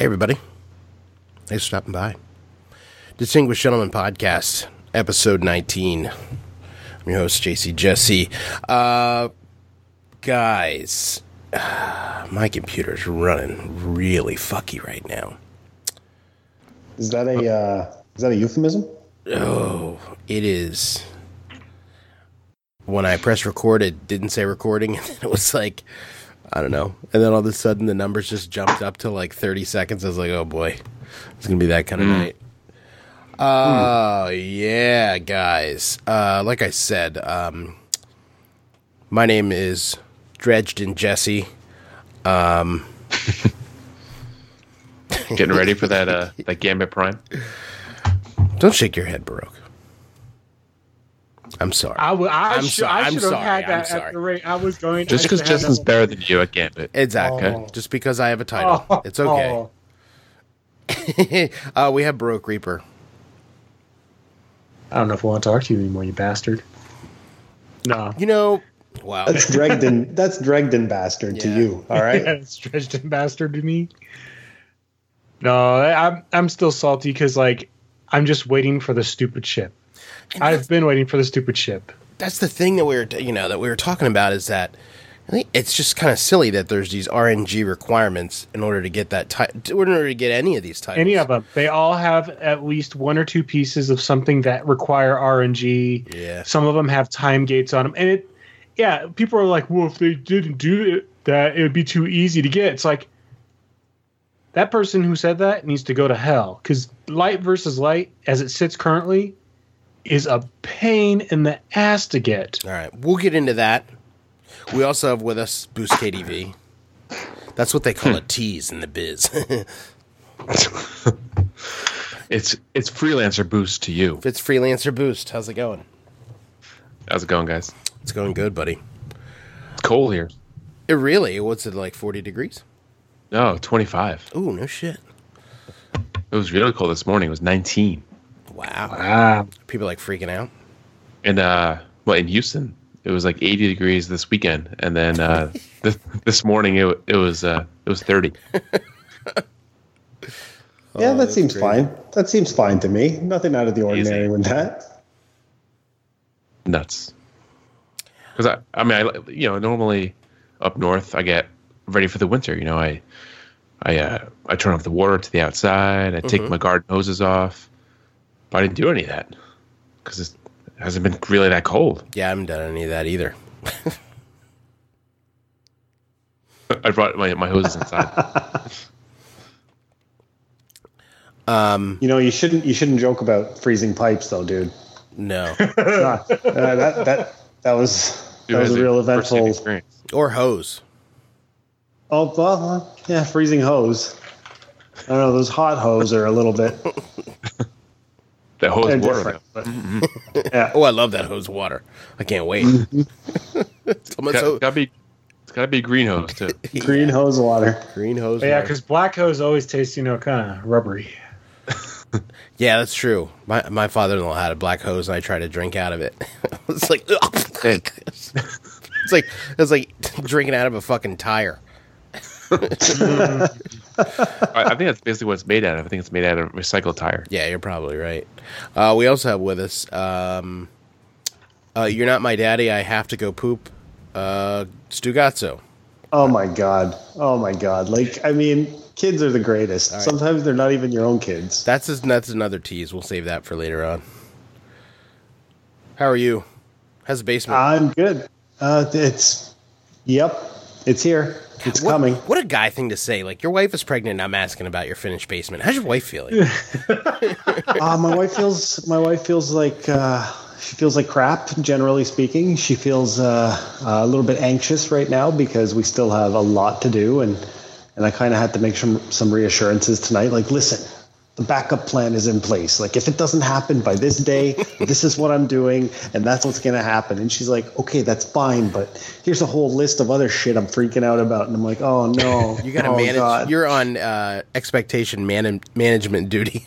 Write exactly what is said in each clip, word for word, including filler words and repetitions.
Hey, everybody. Thanks for stopping by. Distinguished Gentlemen Podcast, episode nineteen. I'm your host, J C Jesse. Uh, guys, uh, my computer's running really fucky right now. Is that a uh, is that a euphemism? Oh, it is. When I pressed record, it didn't say recording, and it was like, I don't know. And then all of a sudden, the numbers just jumped up to like thirty seconds. I was like, oh boy, it's going to be that kind of mm. night. Oh, mm. yeah, guys. Uh, like I said, um, my name is Dredged Jesse. Um, Getting ready for that uh, that Gambit Prime? Don't shake your head, Baroque. I'm sorry. I, w- I, I'm sh- so- I I'm should have sorry. had I'm that sorry. at the rate I was going. Just because Justin's that better than you at Gambit. Exactly. Oh. Just because I have a title. Oh. It's okay. uh, we have Baroque Reaper. I don't know if I want to talk to you anymore, you bastard. No. You know, wow. That's Dregden. That's Dregden bastard Yeah. to you. All right. Yeah, it's Dredged bastard to me. No, I'm I'm still salty because like I'm just waiting for the stupid ship. And I've been waiting for the stupid ship. That's the thing that we were, you know, that we were talking about is that I think it's just kind of silly that there's these R N G requirements in order to get that ti- in order to get any of these titles. Any of them. They all have at least one or two pieces of something that require R N G. Yeah. Some of them have time gates on them. And it, yeah, people are like, well, if they didn't do it, that it would be too easy to get. It's like, that person who said that needs to go to hell. Because light versus light, as it sits currently, is a pain in the ass to get. All right, we'll get into that. We also have with us Boost K D V. That's what they call a tease in the biz. It's it's freelancer boost to you. It's Freelancer Boost. How's it going? How's it going, guys? It's going good, buddy. It's cold here. It really? What's it, like forty degrees? No, twenty-five. Ooh, no shit. It was really cold this morning. It was nineteen. Wow. Wow. People like freaking out? And uh, well, in Houston, it was like eighty degrees this weekend, and then uh, th- this morning it it was uh, it was thirty. Yeah, Oh, that that's seems crazy. fine. That seems fine to me. Nothing out of the ordinary Easy. with that. Nuts. Because I, I mean, I you know normally up north I get ready for the winter. You know, I I uh, I turn off the water to the outside. I take Mhm. my garden hoses off. But I didn't do any of that because it hasn't been really that cold. Yeah, I haven't done any of that either. I brought my my hoses inside. Um, You know, you shouldn't. You shouldn't joke about freezing pipes, though, dude. no. Ah, uh, that that that was that was a real eventful. experience. Or hose. Oh well, uh, yeah, freezing hose. I don't know. Those hot hose are a little bit. That hose They're water. different, though. but- yeah. Oh, I love that hose water. I can't wait. Someone's Got, ho- gotta be, it's gotta be green hose too. Green hose water. green hose But yeah, water. because black hose always tastes, you know, kind of rubbery. Yeah, that's true. My my father-in-law had a black hose, and I tried to drink out of it. It's like, Hey. it's like it's like drinking out of a fucking tire. I, I think that's basically what it's made out of. I think it's made out of recycled tire. Yeah, you're probably right. Uh, we also have with us, um, uh, You're Not My Daddy, I Have to Go Poop, uh, Stugazzo. Oh my god. Oh my god. Like, I mean, kids are the greatest. right. Sometimes they're not even your own kids. That's, a, that's another tease. We'll save that for later on. How are you? How's the basement? I'm good. Uh, it's. Yep. It's here. It's what, coming. What a guy thing to say. Like, your wife is pregnant, and I'm asking about your finished basement. How's your wife feeling? Uh, my wife feels. My wife feels like. Uh, she feels like crap. Generally speaking, she feels uh, a little bit anxious right now because we still have a lot to do, and and I kind of had to make some some reassurances tonight. Like, listen, the backup plan is in place. Like, if it doesn't happen by this day, this is what I'm doing, and that's what's going to happen. And she's like, okay, that's fine, but here's a whole list of other shit I'm freaking out about. And I'm like, oh no, You got to oh, manage. God. You're on uh, expectation man- management duty.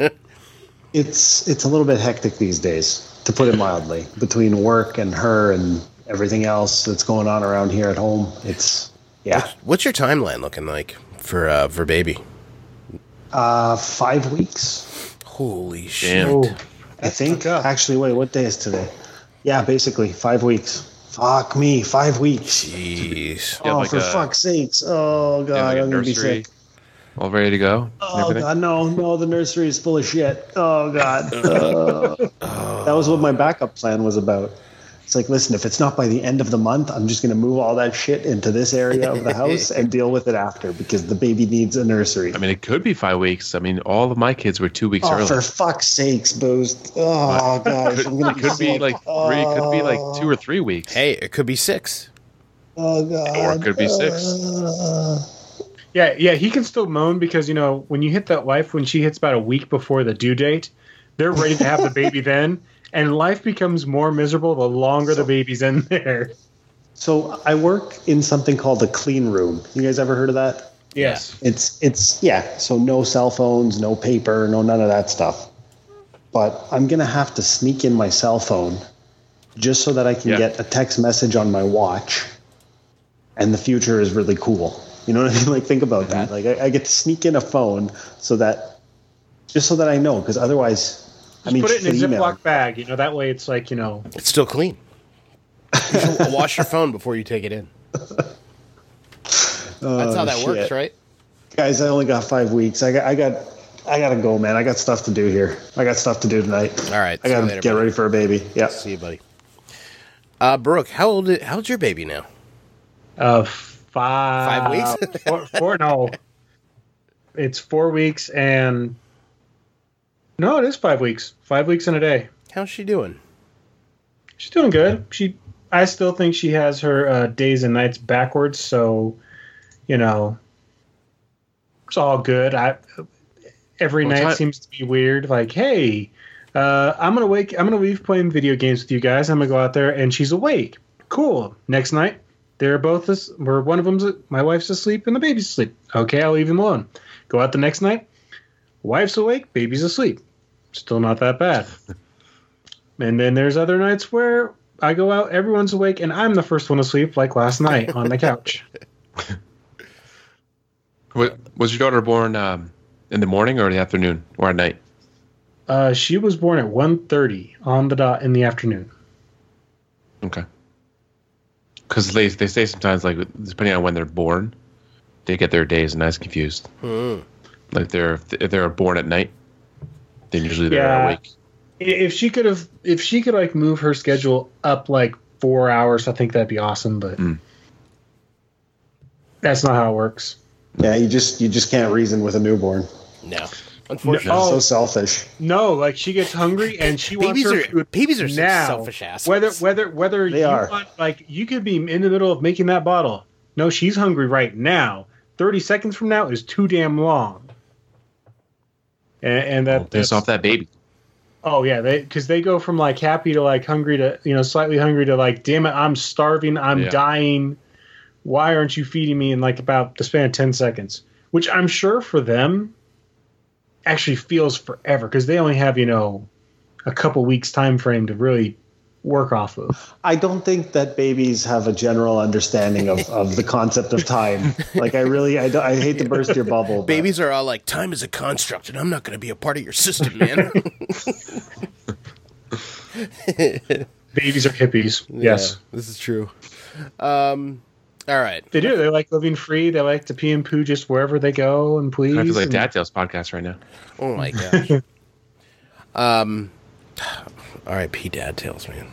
It's it's a little bit hectic these days, to put it mildly, between work and her and everything else that's going on around here at home. It's yeah. What's your timeline looking like for uh, for baby? Uh, five weeks. Holy Damn. shit. Oh, I think. fucked up. Actually, wait, what day is today? Yeah, basically five weeks. Fuck me, five weeks. Jeez. Yeah, oh, like for a- fuck's sakes! Oh god, Yeah, like a I'm gonna be nursery, sick. all ready to go. and Oh everything? god, no, no, the nursery is full of shit. Oh god, Uh, that was what my backup plan was about. It's like, listen, if it's not by the end of the month, I'm just gonna move all that shit into this area of the house and deal with it after because the baby needs a nursery. I mean, it could be five weeks. I mean, all of my kids were two weeks Oh, early. for fuck's sakes, Boost. Oh, gosh. I'm gonna It could be sick. like three. It could be like two or three weeks. Hey, it could be six. Oh, God. Or it could be six. Uh, Yeah, yeah, he can still moan because, you know, when you hit that wife, when she hits about a week before the due date, they're ready to have the baby then, and life becomes more miserable the longer the baby's in there. so I work in something called the clean room. You guys ever heard of that? Yes. It's, it's yeah, so no cell phones, no paper, no none of that stuff. But I'm going to have to sneak in my cell phone just so that I can Yeah. get a text message on my watch. And the future is really cool. You know what I mean? Like, think about that. Like, I, I get to sneak in a phone so that, just so that I know, because otherwise, I Just mean, put it in a shit email. Ziploc bag, you know, that way it's like, you know, It's still clean. You should wash your phone before you take it in. That's how that Oh, works, shit. right? Guys, I only got five weeks. I got, I got, I gotta go, man. I got stuff to do here. I got stuff to do tonight. All right. I see you gotta later, get buddy. ready for a baby. Yeah. See you, buddy. Uh, Brooke, how old? Is, how's your baby now? uh, five, Five weeks? four, four, no, it's four weeks and, no, it is five weeks. Five weeks and a day. How's she doing? She's doing good. She, I still think she has her uh, days and nights backwards. So, you know, it's all good. I every Well, night ti- seems to be weird. Like, hey, uh, I'm gonna wake. I'm gonna leave playing video games with you guys. I'm gonna go out there, and she's awake. Cool. Next night, they're both as where one of them's my wife's asleep and the baby's asleep. Okay, I'll leave them alone. Go out the next night. Wife's awake, baby's asleep. Still not that bad. And then there's other nights where I go out, everyone's awake, and I'm the first one to sleep, like last night on the couch. Wa- Was your daughter born um, in the morning or the afternoon or at night? Uh, she was born at one thirty on the dot in the afternoon. Okay. Because they they say sometimes, like, depending on when they're born, they get their days and nights confused. Hmm. Like they're if they're born at night, then usually they're Yeah. awake. I- If she could have, if she could like move her schedule up like four hours, I think that'd be awesome. But Mm. that's not how it works. Yeah. You just, you just can't reason with a newborn. No, unfortunately, No. Oh. So selfish. No, like she gets hungry and she wants babies her are food babies are such now. selfish assholes. Whether whether whether They you are. want, like you could be in the middle of making that bottle. No, she's hungry right now. Thirty seconds from now is too damn long. And, and that Well, piss that's- off that baby. Oh yeah, they because they go from like happy to like hungry to you know slightly hungry to like damn it, I'm starving, I'm Yeah. dying. Why aren't you feeding me in like about the span of ten seconds? Which I'm sure for them actually feels forever because they only have you know a couple weeks time frame to really work off of. I don't think that babies have a general understanding of, of the concept of time. Like, I really, I, don't- I hate to burst your bubble. but- Babies are all like, time is a construct, and I'm not going to be a part of your system, man. Babies are hippies. Yes, Yeah, this is true. Um, all right. they do. They like living free. They like to pee and poo just wherever they go and please. I feel like and- Dad Tales podcast right now. Oh my gosh. um, R I P Dad Tales, man.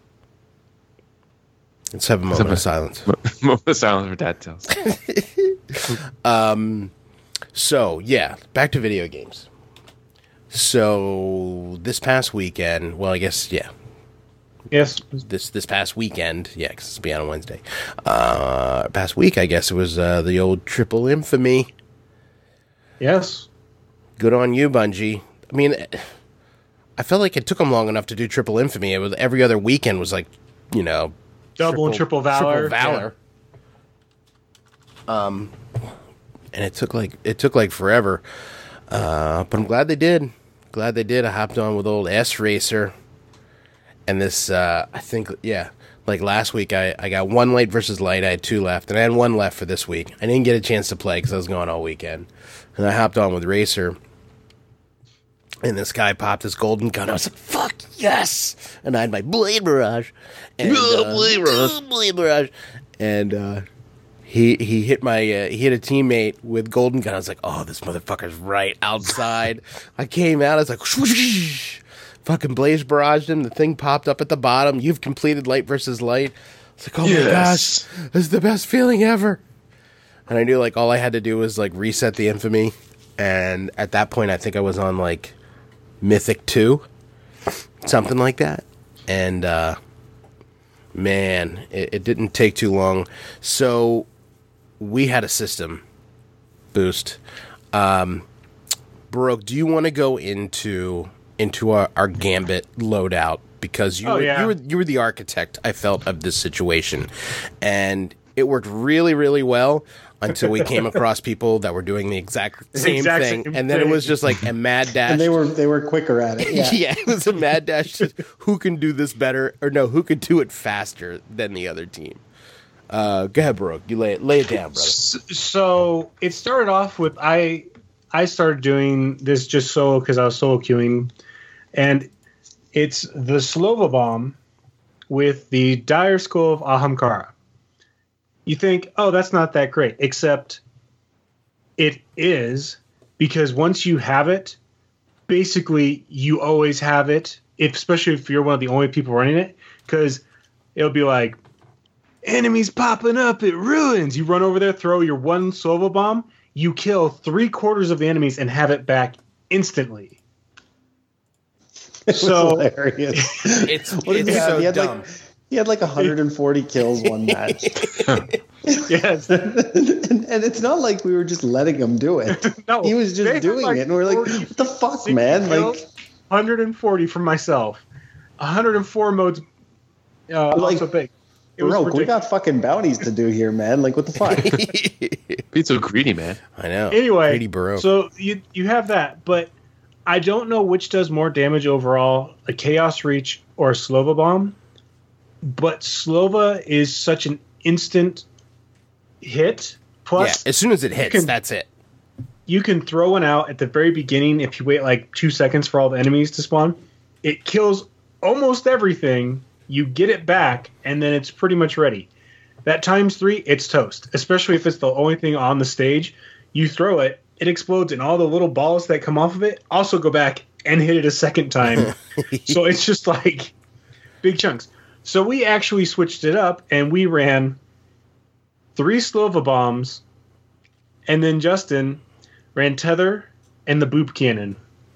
Let's have a moment of silence. Moment of silence for Dad Tales. So, yeah, back to video games. So, this past weekend, well, I guess, yeah, Yes, this this past weekend, yeah, because it's be on Wednesday. Uh, past week, I guess it was uh, the old Triple Infamy. yes. Good on you, Bungie. I mean, I felt like it took them long enough to do Triple Infamy. It was every other weekend was like, you know, Double and triple valor. Triple valor. Um, and it took like it took like forever. Uh, but I'm glad they did. Glad they did. I hopped on with old S Racer, And this, uh, I think, yeah, like last week, I, I got one light versus light. I had two left, and I had one left for this week. I didn't get a chance to play because I was going all weekend. And I hopped on with Racer, and this guy popped his golden gun. I was like, fuck, yes! And I had my Blade Barrage. And, uh, Blade Barrage. Blade Barrage. And, uh... He he hit my uh, he hit a teammate with golden gun. I was like, oh, this motherfucker's right outside. I came out. I was like, whoosh, fucking blaze barraged him. The thing popped up at the bottom. You've completed light versus light. It's like, oh yes. my gosh, this is the best feeling ever. And I knew like all I had to do was like reset the infamy. And at that point, I think I was on like Mythic two, something like that. And uh, man, it, it didn't take too long. So we had a system boost. Um, Baroque, do you want to go into into our, our Gambit loadout? Because you, oh, were, yeah. you were you were the architect, I felt, of this situation. And it worked really, really well until we came across people that were doing the exact same exact thing. Same and then thing. It was just like a mad dash. And they were they were quicker at it. Yeah, yeah, it was a mad dash to who can do this better, or no, who could do it faster than the other team. Uh, go ahead, Baroque. You lay it, lay it down, brother. So it started off with I I started doing this just solo because I was solo queuing, and it's the Slova Bomb with the Dire Skull of Ahamkara. You think, oh, that's not that great, except it is, because once you have it, basically you always have it, if, especially if you're one of the only people running it, because it'll be like, enemies popping up, it ruins. You run over there, throw your one Slova Bomb, you kill three quarters of the enemies and have it back instantly. It was So hilarious. It's, What did it's he have? so he had dumb. like he had like one hundred forty kills one match. yes, and, and it's not like we were just letting him do it. no, He was they just had doing like it, and we're like, forty, "What the fuck, sixty man!" kills, Like, one hundred forty for myself, one hundred four modes. Uh, Like, also big. It was bro, we ridiculous. got fucking bounties to do here, man. Like, what the fuck? Being so greedy, man. I know. Anyway, Greedy Baroque. so you you have that, but I don't know which does more damage overall, a Chaos Reach or a Slova Bomb. But Slova is such an instant hit. yeah, Plus, as soon as it hits, can- that's it. you can throw one out at the very beginning if you wait like two seconds for all the enemies to spawn. It kills almost everything. You get it back, and then it's pretty much ready. That times three, it's toast. Especially if it's the only thing on the stage. You throw it, it explodes, and all the little balls that come off of it also go back and hit it a second time. So it's just like big chunks. So we actually switched it up, and we ran three Slova Bombs, and then Justin ran Tether and the Boop Cannon.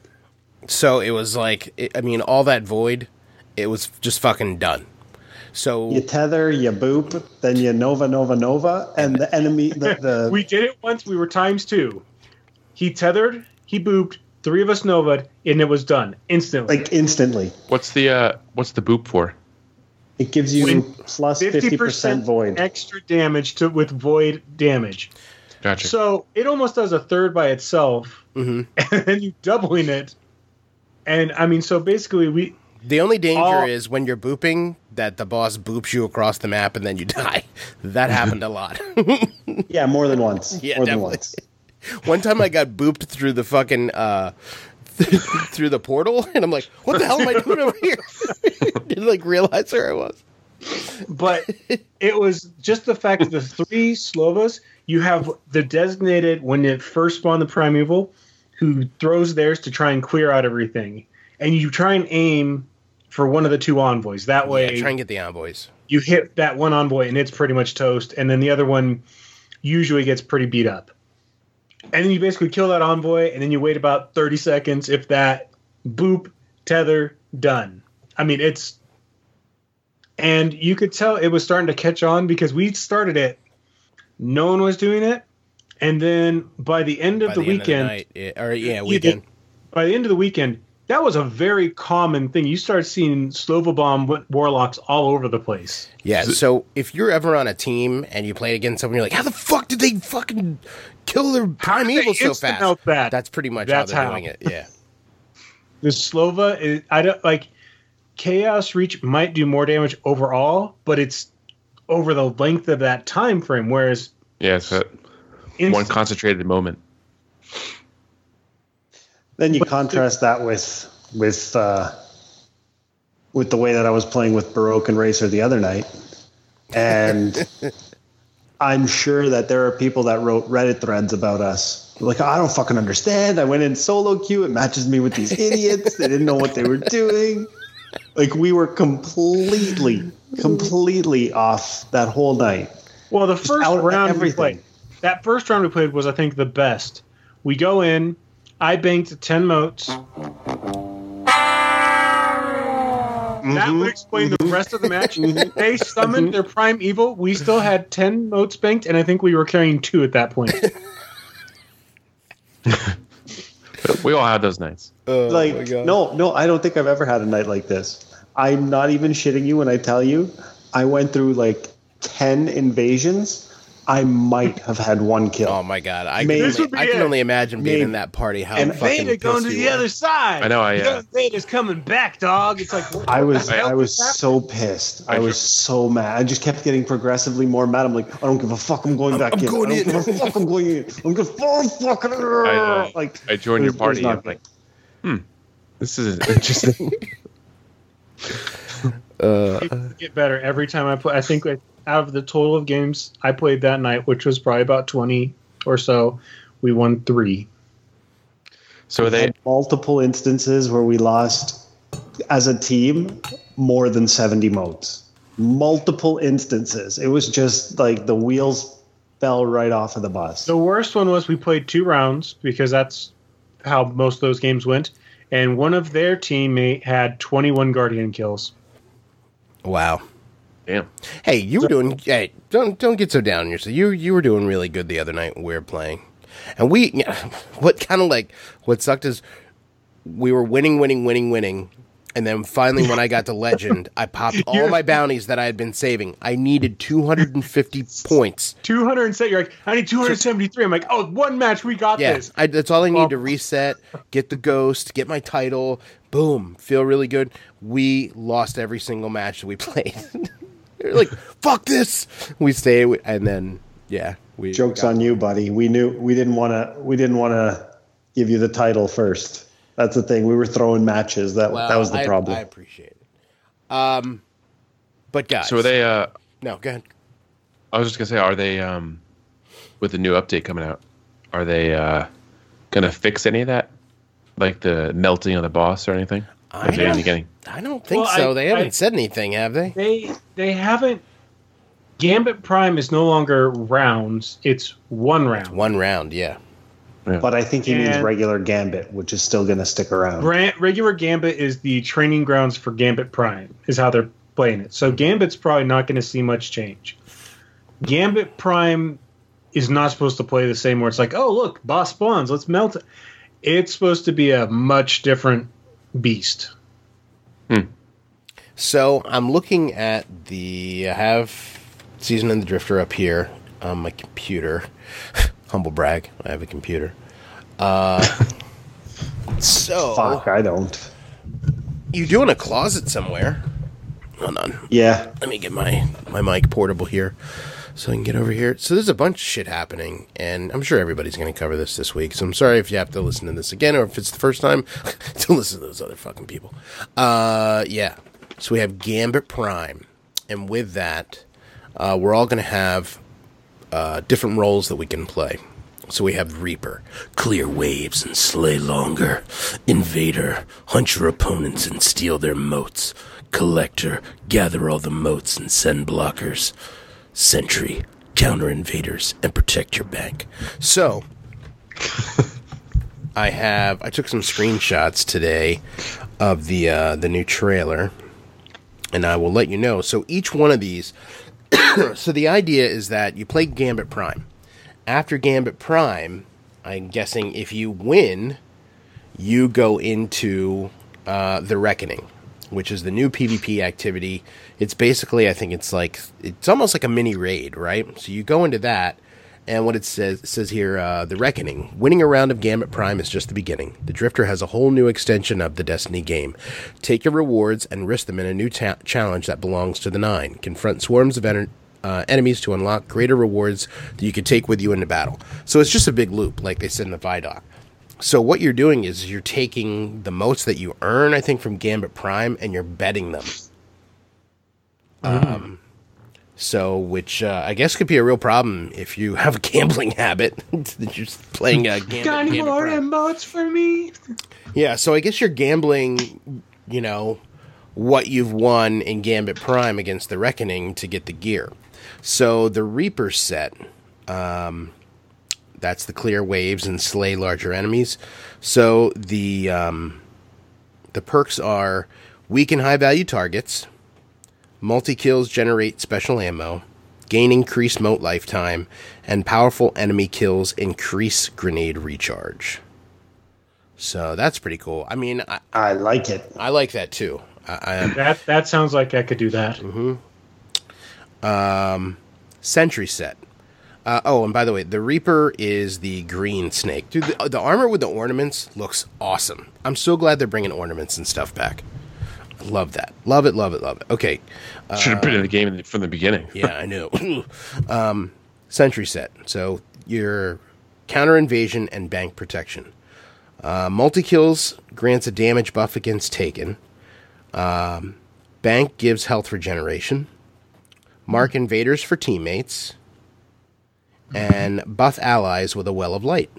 So it was like, it, I mean, all that void, it was just fucking done. So You tether, you boop, then you nova, nova, nova, and the enemy, the, the We did it once. We were times two. He tethered, he booped, three of us nova'd, and it was done instantly. like instantly. What's the uh, what's the boop for? It gives you When plus fifty percent void. extra damage to with void damage. Gotcha. So it almost does a third by itself, Mhm. and then you doubling it. And I mean, so basically, we the only danger all- is when you're booping, that the boss boops you across the map and then you die. That happened a lot. Yeah, more than once. Yeah, more than definitely. once. One time I got booped through the fucking, uh, through the portal, and I'm like, what the hell am I doing over here? Didn't like realize where I was. but it was just the fact that the three Slovas, you have the designated when it first spawned the Primeval, who throws theirs to try and clear out everything. And you try and aim for one of the two envoys. That way, Yeah, try and get the envoys. you hit that one envoy and it's pretty much toast. And then the other one usually gets pretty beat up. And then you basically kill that envoy, and then you wait about thirty seconds, if that, boop, tether, done. I mean, it's... And you could tell it was starting to catch on because we started it. No one was doing it. And then by the end of By the, the end of the weekend... night, yeah, or yeah, you weekend. did- by the end of the weekend, that was a very common thing. You start seeing Slova Bomb warlocks all over the place. Yeah, so if you're ever on a team and you play against someone, you're like, how the fuck did they fucking kill their How did they primeval so instant fast? out that? That's pretty much That's how they're how. doing it. Yeah. The Slova is, I don't like, Chaos Reach might do more damage overall, but it's over the length of that time frame. Whereas, yeah, it's that inst- one concentrated moment. Then you contrast that with with uh, with the way that I was playing with Baroque and Racer the other night, and I'm sure that there are people that wrote Reddit threads about us. Like, I don't fucking understand. I went in solo queue. It matches me with these idiots. They didn't know what they were doing. Like, we were completely, completely off that whole night. Well, the first out of round we everything. played, that first round we played was, I think, the best. We go in, I banked ten motes. That would explain the rest of the match. They summoned their Prime Evil. We still had ten motes banked, and I think we were carrying two at that point. We all had those nights. Oh, my Like, God. no, no, I don't think I've ever had a night like this. I'm not even shitting you when I tell you I went through like ten invasions. I might have had one kill. Oh my God! I Maybe. can, This only, would be I can it. only imagine being Maybe. in that party. How And fucking Veda going to pissed the you were. other side. I know, I, uh, Young Veda's coming back, dog. It's like I was I- I was so pissed. I I was ju- so mad. I just kept getting progressively more mad. I'm like, I don't give a fuck. I'm going back I'm in. going I don't in. give a fuck. I'm going in. I'm going to fucking I, uh, like. I joined it your was- it was party. not I'm like, hmm, this is interesting. Uh, it get better every time I play. I think like, out of the total of games I played that night, which was probably about twenty or so, we won three. So are they had multiple instances where we lost as a team more than seventy modes. Multiple instances. It was just like the wheels fell right off of the bus. The worst one was we played two rounds because that's how most of those games went, and one of their teammate had twenty-one Guardian kills. wow. damn? Hey, you were doing. Hey, don't don't get so down on yourself. You you were doing really good the other night when we were playing, and we. Yeah, what kind of like what sucked is we were winning, winning, winning, winning, and then finally when I got to Legend, I popped all my bounties that I had been saving. I needed two hundred and fifty points. two hundred seven. You're like, I need two hundred seventy-three. I'm like, oh, one match, we got Yeah, this. I, that's all I need Well- to reset, get the ghost, get my title. Boom, feel really good. We lost every single match that we played. They're like, fuck this. We stay, and then yeah, we Joke's got- on you, buddy. We knew we didn't want to. We didn't want to give you the title first. That's the thing. We were throwing matches. That Well, that was the I, problem. I appreciate it. Um, but guys, So are they? Uh, No, go ahead. I was just gonna say, are they? Um, with the new update coming out, are they uh, gonna fix any of that, like the melting of the boss or anything? I Or is it in don't- the beginning? I don't think Well, so. I- they haven't I- said anything, have they? They they haven't. Gambit Prime is no longer rounds; it's one round. One round, yeah. but I think he means And- regular Gambit, which is still going to stick around. Gra- regular Gambit is the training grounds for Gambit Prime, is how they're playing it. So Gambit's probably not going to see much change. Gambit Prime is not supposed to play the same where it's like, oh, look, boss spawns, let's melt it. It's supposed to be a much different beast. So I'm looking at the. I have Season in the Drifter up here on my computer. Humble brag. I have a computer. Uh, so Fuck, I don't. you do in a closet somewhere. Hold on. Yeah, Let me get my, my mic portable here so I can get over here. So there's a bunch of shit happening, and I'm sure everybody's going to cover this this week. So I'm sorry if you have to listen to this again, or if it's the first time to listen to those other fucking people. Uh, yeah. So we have Gambit Prime, and with that, uh, we're all going to have uh, different roles that we can play. So we have Reaper, clear waves and slay longer. Invader, hunt your opponents and steal their motes. Collector, gather all the motes and send blockers. Sentry, counter invaders and protect your bank. So, I have I took some screenshots today of the uh, the new trailer, and I will let you know. So each one of these. So the idea is that you play Gambit Prime. After Gambit Prime, I'm guessing if you win, you go into uh, the Reckoning, which is the new PvP activity. It's basically, I think it's like, it's almost like a mini raid, right? So you go into that, And what it says it says here, uh, the Reckoning. Winning a round of Gambit Prime is just the beginning. The Drifter has a whole new extension of the Destiny game. Take your rewards and risk them in a new ta- challenge that belongs to the Nine. Confront swarms of en- uh, enemies to unlock greater rewards that you can take with you into battle. So it's just a big loop, like they said in the Vidoc. So what you're doing is you're taking the motes that you earn, I think, from Gambit Prime, and you're betting them. Mm. Um, so, which uh, I guess could be a real problem if you have a gambling habit. Just playing a Gambit, Got any Gambit more Prime. emotes for me? Yeah, so I guess you're gambling, you know, what you've won in Gambit Prime against the Reckoning to get the gear. So the Reaper set... Um, That's the clear waves and slay larger enemies. So the um, the perks are weaken high value targets, multi kills generate special ammo, gain increased mote lifetime, and powerful enemy kills increase grenade recharge. So that's pretty cool. I mean, I, I like it. I like that too. I, I, That that sounds like I could do that. Mm-hmm. Um, Sentry set. Uh, oh, and by the way, the Reaper is the green snake. Dude, the, the armor with the ornaments looks awesome. I'm so glad they're bringing ornaments and stuff back. I love that. Love it, love it, love it. Okay. Uh, Should have been in the game from the beginning. yeah, I know. um, Sentry set. So your counter invasion and bank protection. Uh, multi-kills grants a damage buff against Taken. Um, bank gives health regeneration. Mark invaders for teammates. And buff allies with a Well of Light.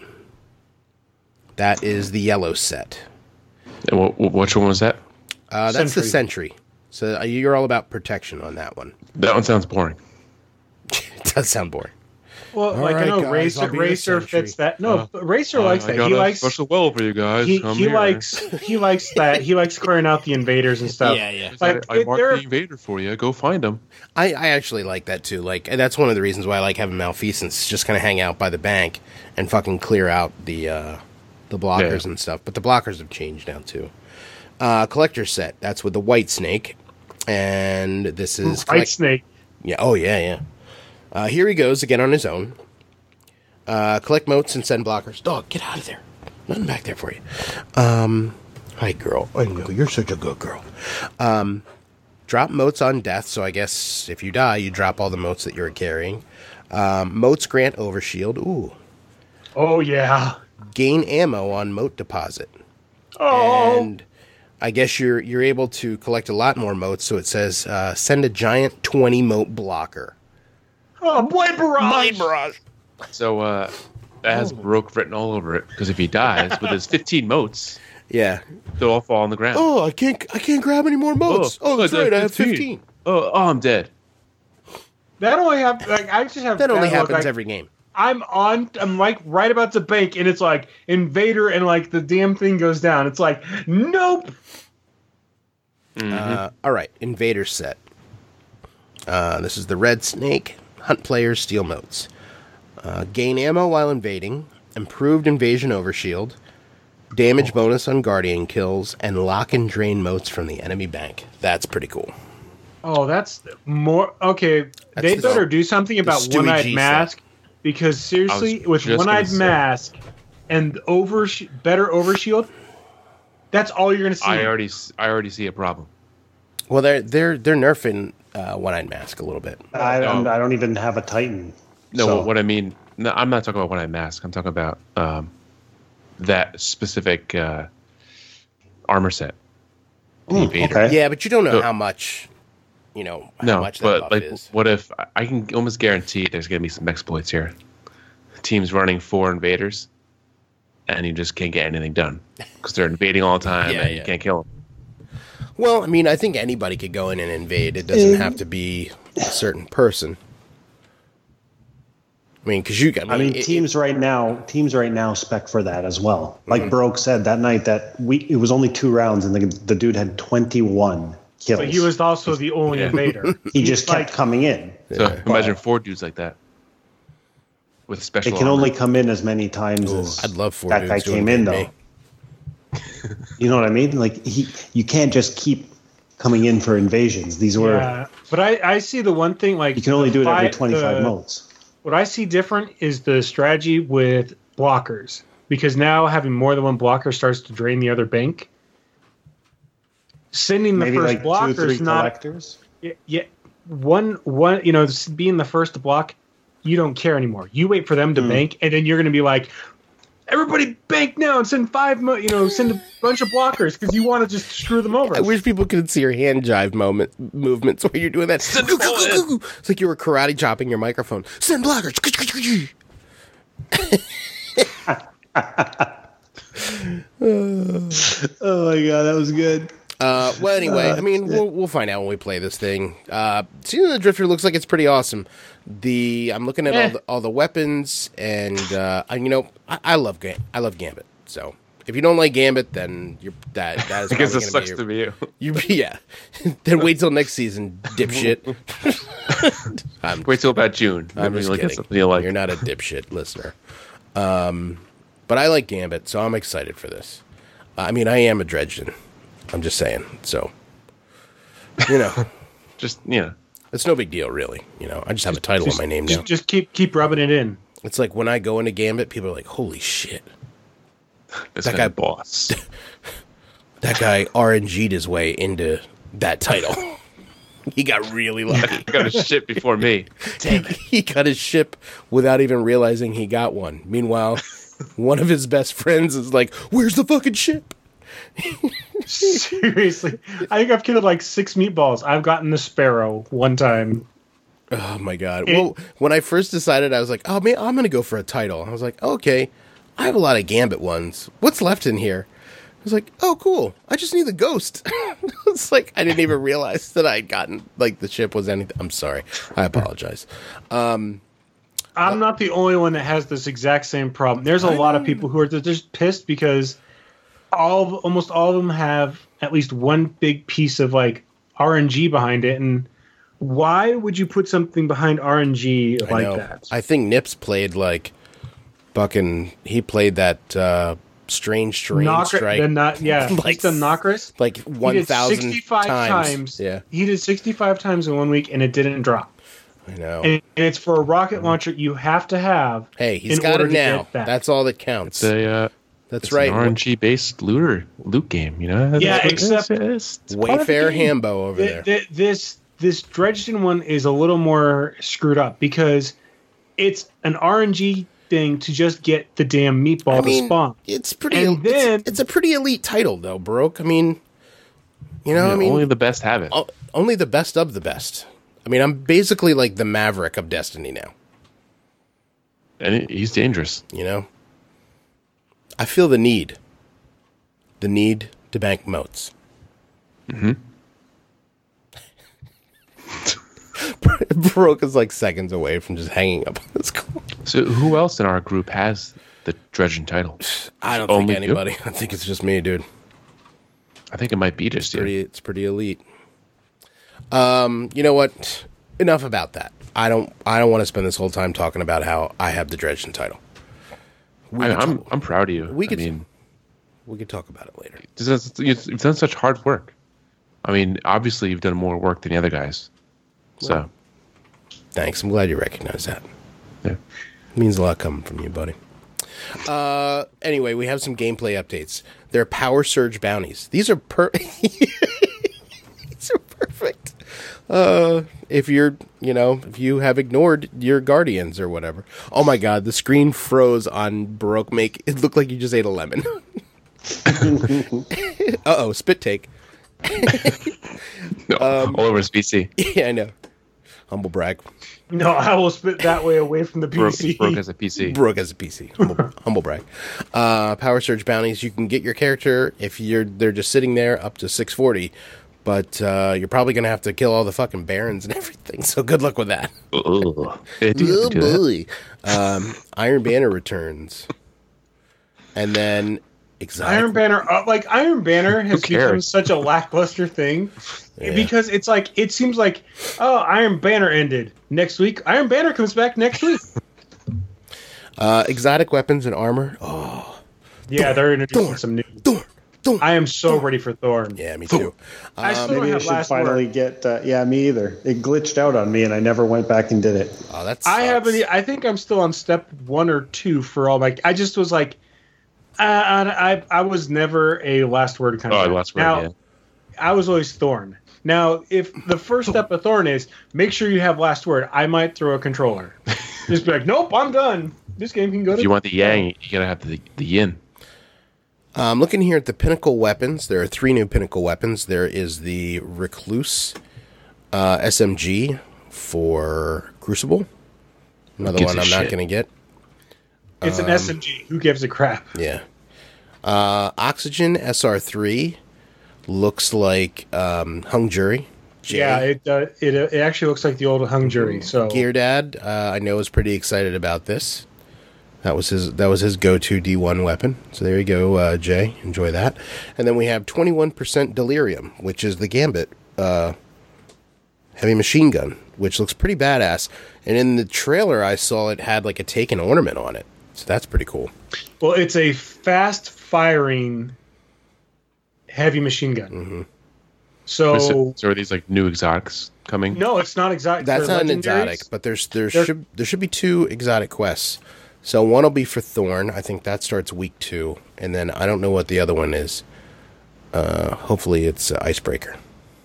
That is the yellow set. And what, which one was that? Uh, that's Sentry. the Sentry. So uh, you're all about protection on that one. That one sounds boring. It does sound boring. Well, All like right, I know guys, I'll Racer be the Racer Sentry. fits that. No, Uh, but Racer likes I that. got He a likes special well for you guys. he, Come he here. likes he likes that. He likes clearing out the invaders and stuff. Yeah, yeah. Like, I, I it- marked there- the invader for you. Go find him. I, I actually like that too. Like, and that's one of the reasons why I like having Malfeasance. Just kind of hang out by the bank and fucking clear out the uh, the blockers Yeah. and stuff. But the blockers have changed now too. Uh, collector set. That's with the White Snake, and this is White collect- Snake. Yeah. Oh, yeah, yeah. Uh, here he goes again on his own. Uh, collect motes and send blockers. Dog, get out of there. Nothing back there for you. Um, hi, girl. I know you're such a good girl. Um, drop motes on death. So I guess if you die, you drop all the motes that you're carrying. Um, motes grant overshield. Ooh. Oh yeah. Gain ammo on mote deposit. Oh. And I guess you're you're able to collect a lot more motes. So it says uh, send a giant twenty mote blocker. Oh, Blade Barrage. Barrage. So uh, that has Baroque written all over it. Because if he dies with his fifteen motes, Yeah. they'll all fall on the ground. Oh, I can't I can't grab any more motes. Oh, that's I have right. I have fifteen. Oh, oh, I'm dead. That only happens. Like I just have That only look, happens like, every game. I'm on. I'm like right about to bank, and it's like invader, and like the damn thing goes down. It's like nope. Uh, all right, Invader set. Uh, this is the Red Snake. Hunt players, steal motes. Uh, gain ammo while invading. Improved invasion overshield. Damage bonus on Guardian kills. And lock and drain motes from the enemy bank. That's pretty cool. Oh, that's more okay. they the- better do something about Stewie One Eyed G Mask because seriously, was with just One gonna Eyed say. Mask and over better overshield, that's all you're gonna see. I already, s- I already see a problem. Well, they're they're they're nerfing uh, One-Eyed Mask a little bit. I, I'm, No. I don't even have a Titan. No, so- what I mean, no, I'm not talking about One Eye Mask. I'm talking about um, that specific uh, armor set. The Mm, Invader. okay. Yeah, but you don't know So- how much, you know, how No, much that but buff like, is. what if I can almost guarantee there's going to be some exploits here? Teams running four invaders, and you just can't get anything done because they're invading all the time, Yeah, and yeah. you can't kill them. Well, I mean, I think anybody could go in and invade. It doesn't have to be a certain person. I mean, because you got. I mean, it- teams right now, teams right now spec for that as well. Like Mm-hmm. Baroque said that night, that we it was only two rounds, and the, the dude had twenty-one kills. but he was also the only Yeah. invader. he just kept like- coming in. So Yeah. imagine four dudes like that with They special. can armor. only come in as many times Ooh, as I'd love four that guy dudes to came in, invade though. me. You know what I mean? Like he, you can't just keep coming in for invasions. These were Yeah, but I, I see the one thing like you can only do it every fight- twenty-five the- modes. what I see different is the strategy with blockers, because now having more than one blocker starts to drain the other bank. Sending the Maybe first like blocker two or three is not collectors. yeah, yeah one one you know being the first to block, you don't care anymore. You wait for them to Mm. bank, and then you're going to be like, everybody bank now and send five mo- you know send a bunch of blockers because you want to just screw them over. I wish people could see your hand jive moment movements while you're doing that. It's like you were karate chopping your microphone. Send blockers. Oh my god, that was good. Uh, well, anyway, I mean, we'll we'll find out when we play this thing. Uh, Season of the Drifter looks like it's pretty awesome. The I'm looking at Eh. all the all the weapons, and uh, I, you know, I, I love Ga- I love Gambit. So if you don't like Gambit, then you're that that is I guess probably it gonna sucks be to be you. your, you. Yeah, then wait till next season, dipshit. I'm Wait till about June. I'm Maybe just look at kidding. something you like. You're not a dipshit listener. Um, but I like Gambit, so I'm excited for this. I mean, I am a Dredgen. I'm just saying. So, you know, Just you know, it's no big deal, really. You know, I just have a title just, on my name just, now. just keep keep rubbing it in. It's like when I go into Gambit, people are like, "Holy shit, this That guy guy- boss. that guy R N G'd his way into that title." He got really lucky. I got his shit before me. he, he got his ship without even realizing he got one. Meanwhile, one of his best friends is like, "Where's the fucking ship?" Seriously, I think I've killed like six meatballs. I've gotten the sparrow one time. Oh my god! It- Well, when I first decided, I was like, "Oh man, I'm gonna go for a title." I was like, "Okay, I have a lot of Gambit ones. What's left in here?" I was like, "Oh, cool. I just need the ghost." It's like I didn't even realize that I'd gotten like the ship was anything. I'm sorry. I apologize. Um, I'm not the only one that has this exact same problem. There's a lot of people who are just pissed because all of, almost all of them have at least one big piece of like R N G behind it. And why would you put something behind R N G I like know. that? I think Nips played like fucking. He played that uh, strange terrain Knocker, strike the not, yeah, Like like the Nocris. like He one did thousand sixty-five times. times. Yeah, He did sixty-five times in one week and it didn't drop. I know. And it's for a rocket launcher you have to have. Hey, he's in got order it to now. get that. That's all that counts. It's a uh, That's it's right. an R N G based looter loot game. You know. That's Yeah, what it except- is. It's part of the Wayfair game. Hambo over Th- there. th- this this Dredgen one is a little more screwed up because it's an R N G thing to just get the damn meatball I mean, to spawn. it's pretty. And it's- then- it's, a pretty elite title, though, Baroque. I mean, you know, Yeah, I mean, only the best have it. o- only the best of the best. I mean, I'm basically like the Maverick of Destiny now. And it, he's dangerous. You know, I feel the need, the need to bank moats. Mm-hmm. Baroque is like seconds away from just hanging up on this call. So who else in our group has the Dredgen title? I don't Only think you? anybody. I think it's just me, dude. I think it might be just you. Pretty, it's pretty elite. Um, you know what? Enough about that. I don't. I don't want to spend this whole time talking about how I have the Dredgen title. We, I, could, I'm I'm proud of you. We could- I mean, we could talk about it later. this is- you've you've done such hard work. I mean, obviously you've done more work than the other guys. So Thanks. I'm glad you recognize that. yeah. It means a lot coming from you, buddy. Uh, anyway, we have some gameplay updates. They're power surge bounties. These are per. These are perfect. Uh, if you're, you know, if you have ignored your guardians or whatever. Oh my god, the screen froze on Baroque Make. It looked like you just ate a lemon. Uh oh, spit take. No, all over his P C. Yeah, I know. Humble brag. No, I will spit that way away from the P Broke, C. broke as a P C. Brooke has a P C. Humble, humble brag. Uh, power surge bounties. You can get your character if you're they're just sitting there up to six forty, but uh, you're probably gonna have to kill all the fucking barons and everything. So good luck with that. Ugh. Yeah, do you Oh have to do that? boy. Um, Iron Banner returns, and then exotic. Iron Banner, uh, like Iron Banner, has cares? become such a lackluster thing Yeah. because it's like it seems like oh, Iron Banner ended next week. Iron Banner comes back next week. Uh, exotic weapons and armor. Oh, Yeah, they're introducing Thorn. some new. Thorn, Thorn. I am so ready for Thorn. Yeah, me too. I Um, still don't Maybe I have should last finally word. get. Uh, yeah, me either. It glitched out on me, and I never went back and did it. oh, that's I haven't. e- I think I'm still on step one or two for all my. I just was like, uh, I, I I was never a last word kind Oh, of guy. last word. Now, Yeah. I was always Thorn. Now, if the first step of Thorn is make sure you have last word, I might throw a controller. Just be like, nope, I'm done. This game can go If to. you want the yang, you gotta have the the yin. Um, looking here at the pinnacle weapons, there are three new pinnacle weapons. There is the Recluse uh, S M G for Crucible. Another Gives one a I'm not shit. going to get. It's an S M G. Who gives a crap? Yeah. Uh, Oxygen S R three looks like um, Hung Jury. Jay. Yeah, it uh, it uh, it actually looks like the old hung jury. So Gear Dad, uh, I know, is pretty excited about this. That was his. That was his go-to D one weapon. So there you go, uh, Jay. Enjoy that. And then we have twenty-one percent Delirium, which is the Gambit uh, heavy machine gun, which looks pretty badass. And in the trailer, I saw it had like a Taken ornament on it. So that's pretty cool. well, it's a fast firing heavy machine gun. Mm-hmm. So, So, so are these like new exotics coming? no, it's not exact. That's they're not an legendaries. exotic, but there's there They're- should there should be two exotic quests. So one will be for Thorn. I think that starts week two, and then I don't know what the other one is. Uh, hopefully, it's uh, Icebreaker.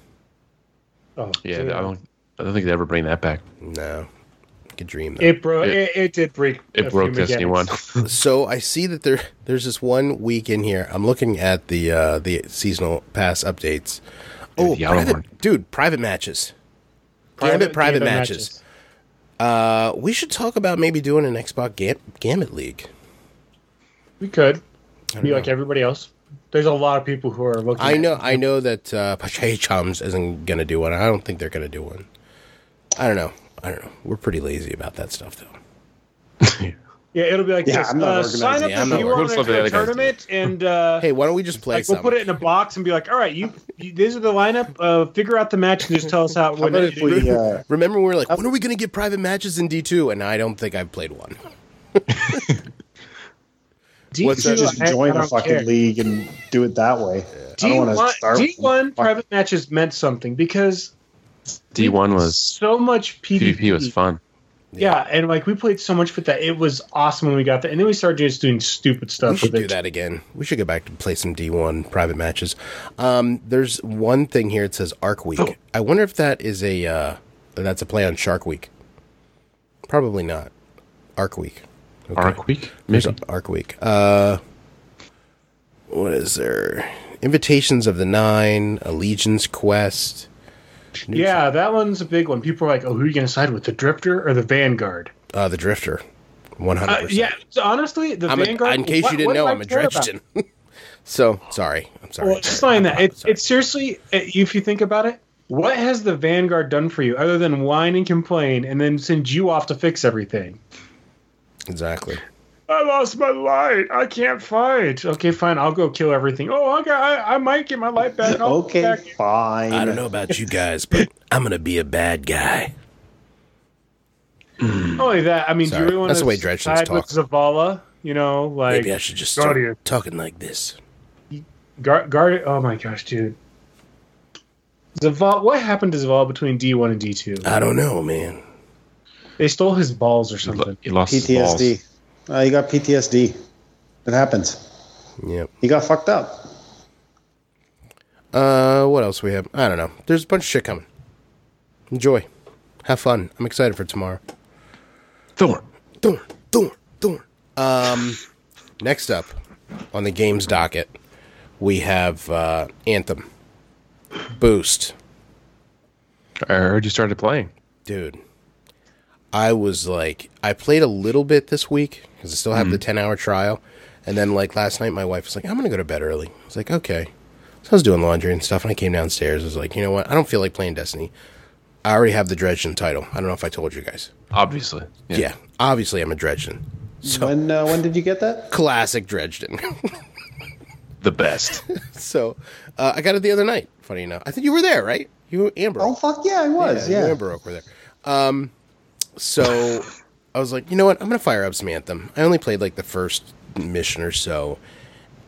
Oh, Yeah, dude. I don't. I don't think they ever bring that back. No, I could dream though. It broke. It- It, it did break. It a broke few Destiny One. mechanics. So I see that there there's this one week in here. I'm looking at the uh, the seasonal pass updates. Oh, the yellow private, one. dude, private matches. Gambit private Gambit matches. Uh, we should talk about maybe doing an Xbox Gam- Gambit League. We could don't be know. like everybody else. There's a lot of people who are looking. I at know, it. I know that uh, Pache Chums isn't gonna do one. I don't think they're gonna do one. I don't know. I don't know. We're pretty lazy about that stuff, though. Yeah, it'll be like Yeah, this. I'm not Uh, organizing sign up it. I'm if not you organizing want it. to What's a up with the other guys? tournament, and uh, Hey, why don't we just play like, we'll some? put it in a box and be like, all right, you, you these are the lineup. Uh, figure out the match and just tell us how. How about if we? Uh, Remember, we were like, when are we gonna get private matches in D two? And I don't think I've played one. D two, what's that? just I- I join a don't fucking care. league and do it that way. I D don't want one, to start. D one fuck- private matches meant something because D one was so much PvP. PvP was fun. Yeah, and like we played so much with that. It was awesome when we got that, and then we started just doing stupid We stuff should with do it. that again. We should go back to play some D one private matches. Um, there's one thing here. It says Arc Week. Oh. I wonder if that is a uh, that's a play on Shark Week. Probably not. Arc Week. Okay. Arc Week, There's maybe. Arc Week. Uh, what is there? Invitations of the Nine, Allegiance Quest. Yeah, that one's a big one. People are like, "Oh, who are you going to side with, the Drifter or the Vanguard?" Uh, the Drifter. One hundred Uh, percent. yeah, so honestly, the I'm a, Vanguard. in case what- you didn't what know, do I I'm a care about? Dredgen. So sorry. I'm sorry. Well, it's sorry. fine that it's Sorry. it's seriously, uh, if you think about it, what has the Vanguard done for you other than whine and complain and then send you off to fix everything? Exactly. I lost my light. I can't fight. Okay, fine. I'll go kill everything. Oh, okay. I, I might get my light back. I'll Okay, back. fine. I don't know about you guys, but I'm gonna be a bad guy. Not only that, I mean, Sorry. do you really want That's to the way Dredgens side with talk. Zavala? You know, like Maybe I should just start Guardian. talking like this. guard, guard. Oh my gosh, dude. Zavala. What happened to Zavala between D one and D two? I don't know, man. They stole his balls or He something. lo- He lost his P T S D. balls. Uh, you got P T S D. It happens. Yep. You got fucked up. Uh, what else we have? I don't know. There's a bunch of shit coming. Enjoy. Have fun. I'm excited for tomorrow. Thorn. Thorn, Thorn, Thorn. Um, next up on the games docket, we have uh, Anthem. Boost. I heard you started playing. Dude, I was like, I played a little bit this week because I still have the ten-hour trial. And then, like, last night, my wife was like, I'm going to go to bed early. I was like, okay. So I was doing laundry and stuff, and I came downstairs. I was like, you know what? I don't feel like playing Destiny. I already have the Dredgen title. I don't know if I told you guys. Obviously. Yeah, obviously I'm a Dredgen. So, When uh, when did you get that? classic Dredgen. The best. So, uh, I got it the other night, funny enough. I think you were there, right? You, Amber. Oh fuck yeah, I was. you Yeah. and Baroque were there. Um, so I was like, you know what? I'm going to fire up some Anthem. I only played like the first mission or so.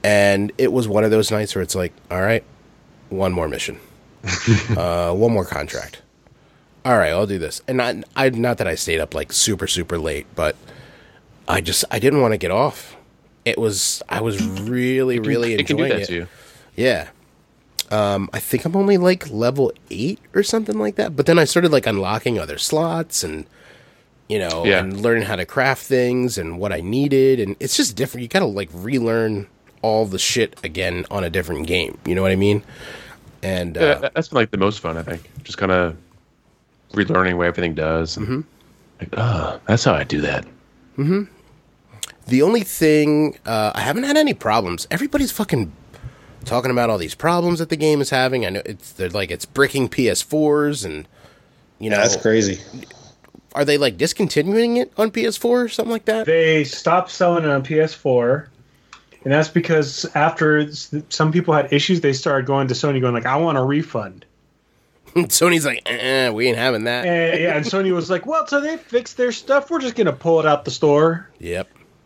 And it was one of those nights where it's like, all right, one more mission, uh, one more contract. All right, I'll do this. And not, I, not that I stayed up like super, super late, but I just, I didn't want to get off. It was, I was really, It can- really it can do enjoying that it. to you. Yeah. Um, I think I'm only like level eight or something like that. But then I started like unlocking other slots and, you know, Yeah. and learning how to craft things and what I needed. And it's just different. You got to like relearn all the shit again on a different game. You know what I mean? And, Yeah, uh, that- that's been like the most fun, I think. Just kind of relearning what everything does. And Mm-hmm. like, oh, that's how I do that. the only thing, uh, I haven't had any problems. Everybody's fucking talking about all these problems that the game is having. I know it's, they're like, it's bricking P S fours and, you know, That's crazy. are they like discontinuing it on P S four or something like that? They stopped selling it on P S four, and that's because after s- some people had issues, they started going to Sony, going like, "I want a refund." Sony's like, eh, we ain't having that. And, yeah, and Sony was like, "Well, so they fixed their stuff. We're just gonna pull it out the store." Yep.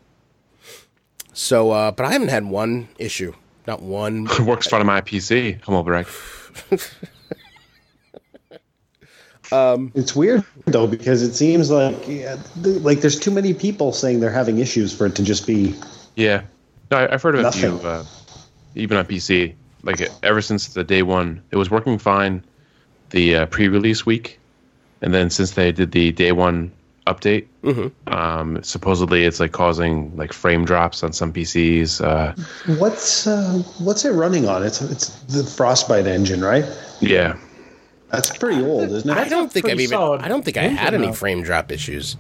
So, uh, but I haven't had one issue. Not one. It works fine on my P C. Come over, Rick. It's weird though because it seems like yeah, th- like there's too many people saying they're having issues for it to just be. Yeah. No, I, I've heard of a Nothing. few, uh, even on P C. Like, ever since the day one, it was working fine the uh, pre-release week. And then since they did the day one update, um, supposedly it's like causing like frame drops on some P Cs. Uh, What's uh, what's it running on? It's it's the Frostbite engine, right? yeah. That's pretty old, isn't it? I don't think I've pretty even. solid I don't think I engine, had any though. frame drop issues.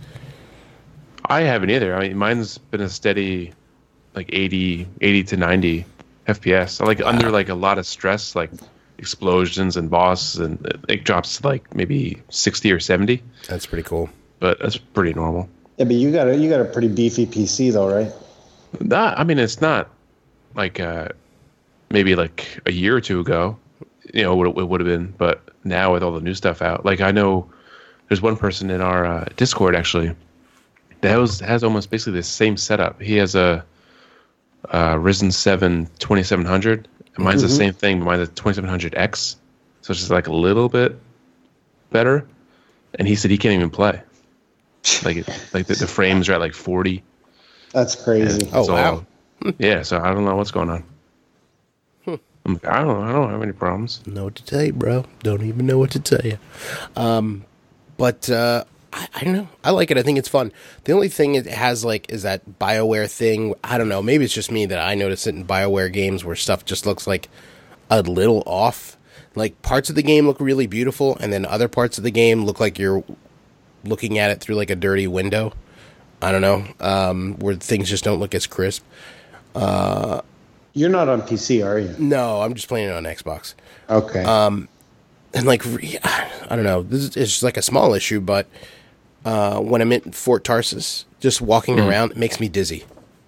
I haven't either. I mean, mine's been a steady like eighty, eighty to ninety F P S. So, like under like a lot of stress, like explosions and boss, and it, it drops to like maybe sixty or seventy. That's pretty cool. But that's pretty normal. Yeah, but you got a you got a pretty beefy P C though, right? That, I mean, it's not like uh, maybe like a year or two ago, you know, it, it would have been. But now with all the new stuff out, like I know there's one person in our uh, Discord actually that was, has almost basically the same setup. He has a, uh Ryzen seven twenty-seven hundred. And mine's the same thing, but mine's a twenty-seven hundred X. So it's just like a little bit better. And he said he can't even play. Like it, like the, the frames are at like forty. That's crazy. Oh, So, wow. yeah, so I don't know what's going on. I'm like, I don't I don't have any problems. Know what to tell you, bro. Don't even know what to tell you. Um, but uh, I, I don't know. I like it. I think it's fun. The only thing it has like is that BioWare thing. I don't know. Maybe it's just me that I notice it in BioWare games where stuff just looks like a little off. Like parts of the game look really beautiful, and then other parts of the game look like you're looking at it through like a dirty window. I don't know. Um, where things just don't look as crisp. You're not on P C, are you? No, I'm just playing it on Xbox. Okay. And like, re- I don't know, this is it's just like a small issue, but uh, when I'm in Fort Tarsus, just walking around, it makes me dizzy.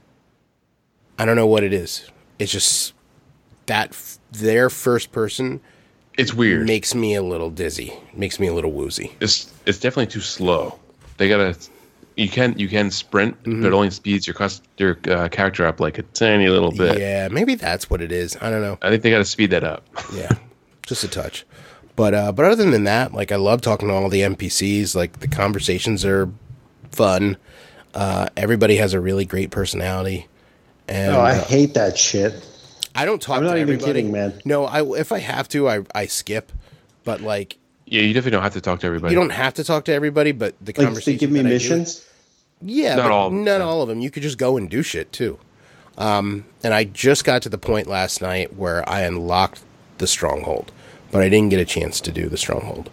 I don't know what it is. It's just that f- their first person It's weird. makes me a little dizzy, makes me a little woozy. It's it's definitely too slow. They gotta you can you can sprint, but it only speeds your cus- your uh, character up like a tiny little bit. Yeah, maybe that's what it is. I don't know. I think they gotta speed that up. Yeah, just a touch. But uh, but other than that, like I love talking to all the N P Cs. Like the conversations are fun. Uh, everybody has a really great personality. And oh, I uh, hate that shit. I don't talk. I'm not to even everybody. kidding, man. No, I if I have to, I I skip. But like, Yeah, you definitely don't have to talk to everybody. you don't have to talk to everybody. But the Like they conversation give me that I do- missions. yeah, Not but all of them, not yeah. all of them. You could just go and do shit too. Um, and I just got to the point last night where I unlocked the stronghold, but I didn't get a chance to do the stronghold.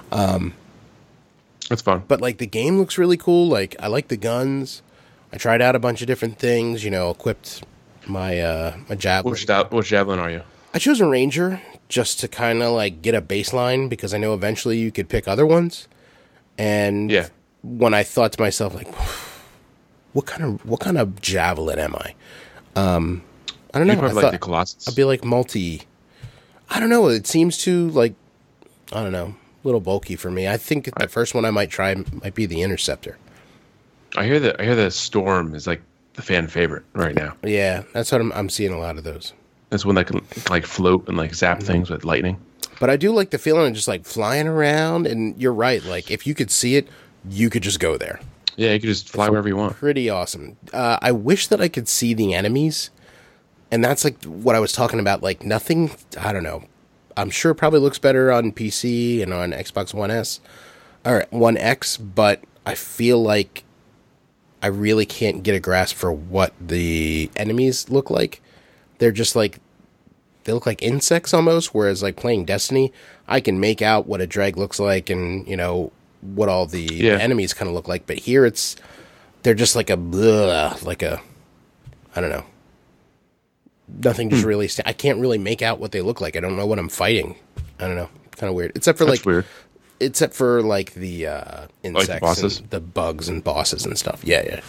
That's fun. But like the game looks really cool. Like I like the guns. I tried out a bunch of different things. You know, equipped my uh my javelin. Which da- which javelin are you? I chose a ranger just to kind of like get a baseline because I know eventually you could pick other ones. And Yeah. when I thought to myself like, what kind of what kind of javelin am I? Um, I don't know. You probably I like thought the Colossus. I'd be like multi. I don't know. It seems too like I don't know, a little bulky for me. I think the first one I might try might be the interceptor. I hear that I hear the storm is like the fan favorite right now. Yeah, that's what I'm. I'm seeing a lot of those. That's one that can like float and like zap things with lightning. But I do like the feeling of just like flying around. And you're right. Like if you could see it, you could just go there. Yeah, you can just fly wherever you want. Pretty awesome. Uh, I wish that I could see the enemies. And that's like what I was talking about. Like nothing, I don't know. I'm sure it probably looks better on P C and on Xbox One S or One X, but I feel like I really can't get a grasp for what the enemies look like. They're just like, they look like insects almost, whereas like playing Destiny, I can make out what a dreg looks like and, you know, what all the, yeah. the enemies kind of look like. But here it's, they're just like a, bleh, like a, I don't know. Nothing just really, st- I can't really make out what they look like. I don't know what I'm fighting. I don't know. Kind of weird. Except for That's like, weird. except for like the uh, insects, like the bosses, and the bugs and bosses and stuff. Yeah, yeah.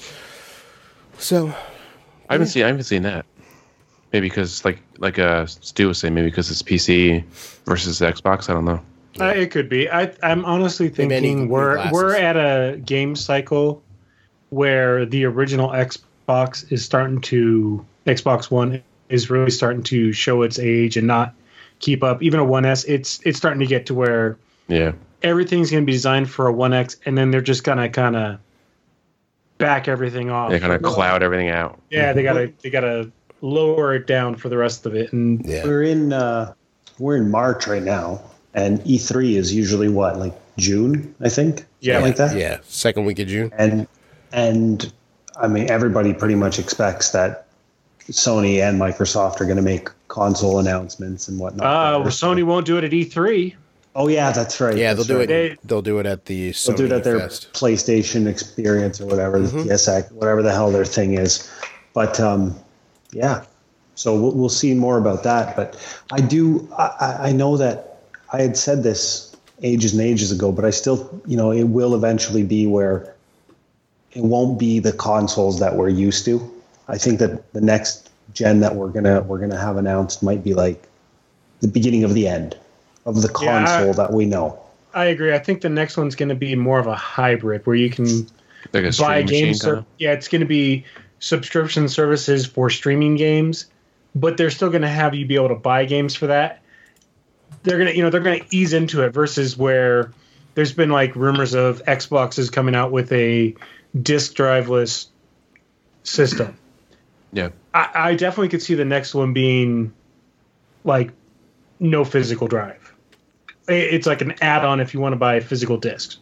So, I haven't yeah. seen. I haven't seen that. Maybe because, like, like uh, Stu was saying, maybe because it's P C versus Xbox. I don't know. Uh, it could be. I, I'm honestly thinking we're we're at a game cycle where the original Xbox is starting to Xbox One is really starting to show its age and not keep up. Even a One S, it's it's starting to get to where yeah everything's going to be designed for a One X, and then they're just gonna kind of back everything off. They kind of cloud everything out. Yeah, they gotta they gotta lower it down for the rest of it. And yeah. we're in uh, we're in March right now, and E three is usually what, like June, I think. Yeah, like that. Yeah, second week of June. And and I mean, everybody pretty much expects that Sony and Microsoft are going to make console announcements and whatnot. Uh, well, Sony won't do it at E three. Oh yeah, that's right. Yeah, that's they'll do right. it. They, they'll do it at the Sony They'll do it at their Fest. PlayStation Experience or whatever, mm-hmm. the P S X, whatever the hell their thing is. But um, yeah, so we'll, we'll see more about that. But I do, I, I know that I had said this ages and ages ago, but I still, you know, it will eventually be where it won't be the consoles that we're used to. I think that the next gen that we're gonna we're gonna have announced might be like the beginning of the end of the console yeah, I, that we know. I agree. I think the next one's going to be more of a hybrid where you can like a buy games. Kind of? Yeah, it's going to be subscription services for streaming games, but they're still going to have you be able to buy games for that. They're going to, you know, they're going to ease into it versus where there's been like rumors of Xboxes coming out with a disk driveless system. Yeah, I, I definitely could see the next one being like no physical drive. It's like an add-on if you want to buy physical discs.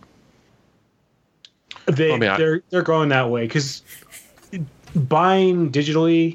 They, I mean, I, they're they're going that way because buying digitally,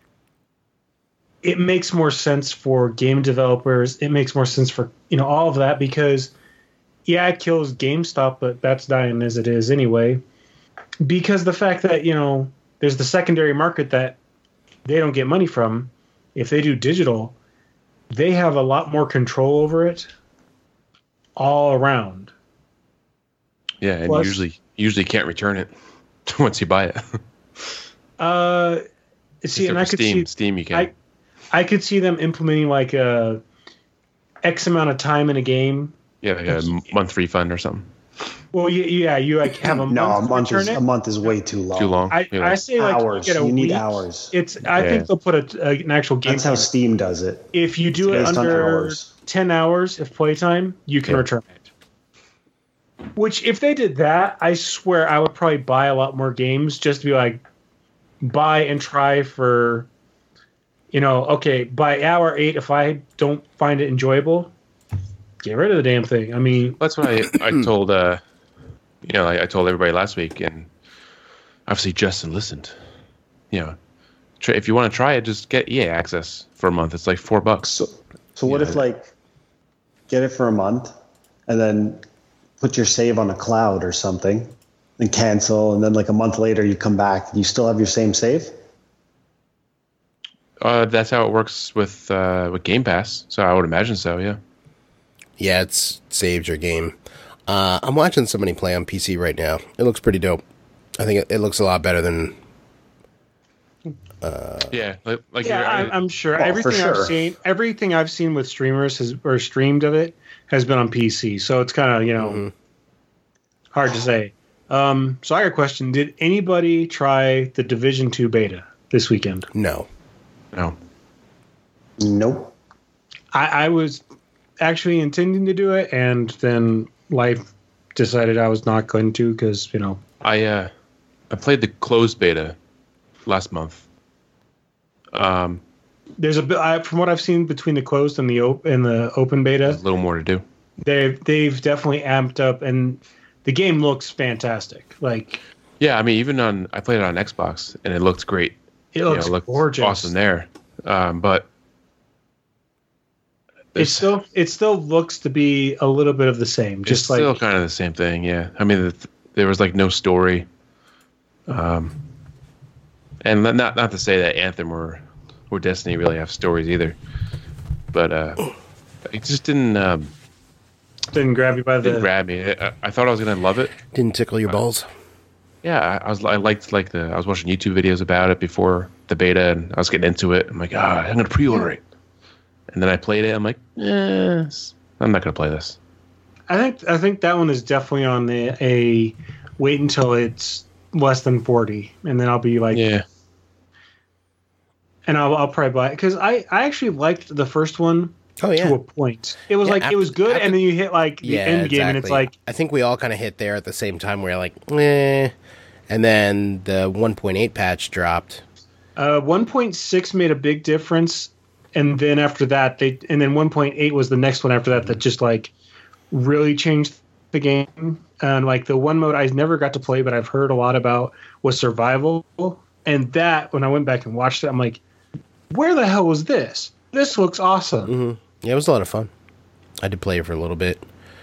it makes more sense for game developers. It makes more sense for, you know, all of that because, yeah, it kills GameStop, but that's dying as it is anyway. Because the fact that, you know, there's the secondary market that they don't get money from. If they do digital, they have a lot more control over it all around. Yeah, and Plus, usually usually can't return it once you buy it. uh, see, and I could Steam, see Steam. You can. I, I could see them implementing like a X amount of time in a game. Yeah, like a month refund or something. Well, yeah, yeah, you like have a month. No, a month is it. a month is way too long. Too long. I, yeah. I say like hours. You, get a you need week. hours. It's. I yeah. think they'll put a, a, an actual game. That's how Steam does it. If you do it's it under ten hours of playtime, you can yeah. return it. Which, if they did that, I swear I would probably buy a lot more games just to be like, buy and try for, you know, okay, by hour eight, if I don't find it enjoyable, get rid of the damn thing. I mean, that's what I, I told, uh, you know, I, I told everybody last week, and obviously Justin listened. You know, try, if you want to try it, just get E A access for a month. It's like four bucks. So, so what yeah. if like get it for a month and then put your save on a cloud or something and cancel, and then like a month later you come back and you still have your same save? Uh, that's how it works with uh, with Game Pass. So I would imagine so. Yeah. Yeah, it's saved your game. Uh, I'm watching somebody play on P C right now. It looks pretty dope. I think it, it looks a lot better than. Uh, yeah, like, like yeah, I, I'm sure well, everything sure. I've seen, everything I've seen with streamers has or streamed of it has been on P C. So it's kind of you know mm-hmm. hard to say. Um, so I got a question. Did anybody try the Division two beta this weekend? No. No. Nope. I, I was actually intending to do it, and then life decided I was not going to because, you know. I uh, I played the closed beta last month. Um, There's a bit, I, from what I've seen between the closed and the, op- and the open beta, there's a little more to do. they've, they've definitely amped up, and the game looks fantastic. Like, Yeah, I mean, even on I played it on Xbox, and it looked great. it looks you know, it looked gorgeous. awesome there. Um, but It still it still looks to be a little bit of the same, it's just like still kind of the same thing. Yeah, I mean, the, there was like no story. Um, and not not to say that Anthem or or Destiny really have stories either, but uh, it just didn't um, didn't grab you by didn't the. grab me. I, I thought I was gonna love it. Didn't tickle your balls. Yeah, I, I was I liked like the I was watching YouTube videos about it before the beta, and I was getting into it. I'm like, ah, I'm gonna pre-order it, and then I played it. I'm like, yes, I'm not gonna play this. I think I think that one is definitely on the a wait until it's less than forty, and then I'll be like, Yeah, and I'll I'll probably buy it because I I actually liked the first one Oh yeah. to a point. It was Yeah, like after- it was good, after- and then you hit like the Yeah, end game, and it's exactly. like I think we all kind of hit there at the same time. We're like, eh. And then the one point eight patch dropped. uh, one point six made a big difference, and then after that they and then one point eight was the next one after that that just like really changed the game. And like the one mode I never got to play, but I've heard a lot about was survival, and that when I went back and watched it, I'm like, where the hell was this? This looks awesome. Mm-hmm. Yeah, it was a lot of fun. I did play it for a little bit.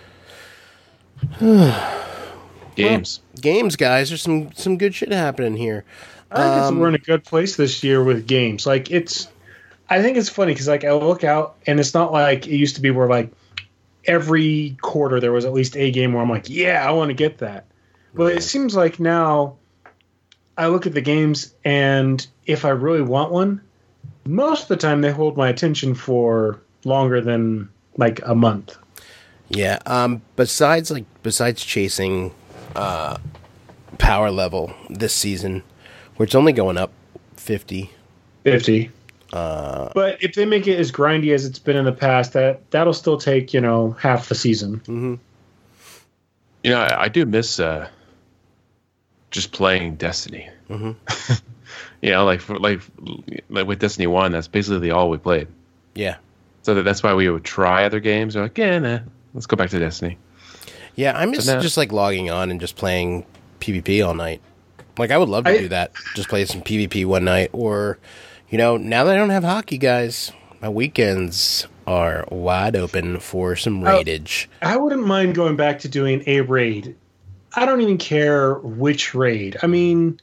games. Games, guys, there's some some good shit happening here. I think it's, Um, we're in a good place this year with games. Like it's, I think it's funny because like I look out and it's not like it used to be where like every quarter there was at least a game where I'm like, yeah, I want to get that. But it seems like now I look at the games and if I really want one, most of the time they hold my attention for longer than like a month. Yeah. Um. Besides, like, besides chasing, uh, power level this season, where it's only going up fifty. fifty. Uh. But if they make it as grindy as it's been in the past, that that'll still take, you know, half the season. Mm-hmm. You know, I, I do miss uh, just playing Destiny. Mm-hmm. You know, like for, like like with Destiny One, that's basically all we played. Yeah. So that, that's why we would try other games. We're like, yeah, nah, let's go back to Destiny. Yeah. I miss So now- just like logging on and just playing PvP all night. Like, I would love to I- do that. Just play some PvP one night, or, you know, now that I don't have hockey, guys, my weekends are wide open for some raidage. I wouldn't mind going back to doing a raid. I don't even care which raid. I mean,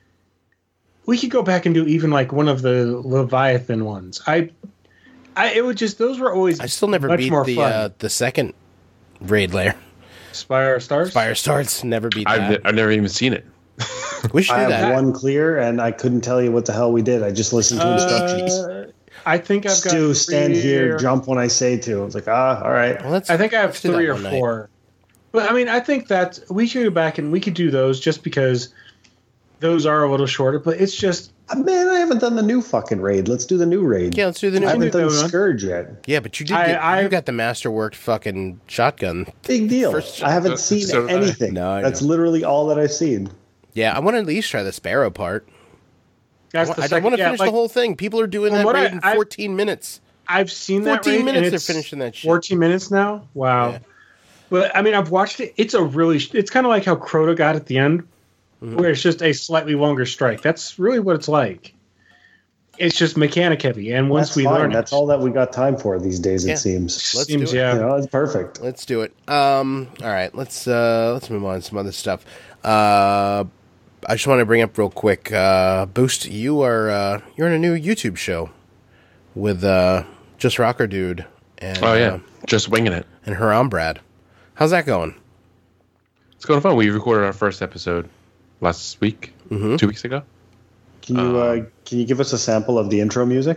we could go back and do even like one of the Leviathan ones. I, I it would just those were always. I still never much beat more the fun. uh, the second raid layer. Spire Stars. Fire starts. Never beat I've, that. ne- I've never even seen it. We should I do have that. one clear, and I couldn't tell you what the hell we did. I just listened to instructions. Uh, I think I've got. Stu, stand three here, or- jump when I say to. I was like, ah, all right. Well, let's, I think I have let's do that three or one night. four. But I mean, I think that we should go back and we could do those just because those are a little shorter. But it's just Uh, Man, I haven't done the new fucking raid. Let's do the new raid. Yeah, let's do the I new. haven't do done that one. Scourge yet. Yeah, but you did. I- Get, I- you got the masterworked fucking shotgun. Big deal. First- I haven't so- seen so did I. anything. No, I That's know. literally all that I've seen. Yeah, I want to at least try the sparrow part. that's I, the I second, want to yeah, finish like, the whole thing. People are doing From that what raid I- in I- fourteen minutes. I've seen that. fourteen raid, and minutes they're it's finishing that shit. fourteen minutes now. Wow. Yeah. But I mean, I've watched it. It's a really. It's kind of like how Crota got at the end, Mhm. where it's just a slightly longer strike. That's really what it's like. It's just mechanic heavy, and once That's we fine. learn, That's it, all that we got time for these days. Yeah. It seems. Let's seems do it. yeah. You know, it's perfect. Let's do it. Um, all right, let's uh, let's move on to some other stuff. Uh, I just want to bring up real quick. Uh, Boost, you are uh, you're in a new YouTube show with uh, Just Rocker Dude and Oh yeah, uh, just winging it. and Haram Brad. How's that going? It's going fun. We recorded our first episode last week, Mhm. two weeks ago. Can you uh, can you give us a sample of the intro music?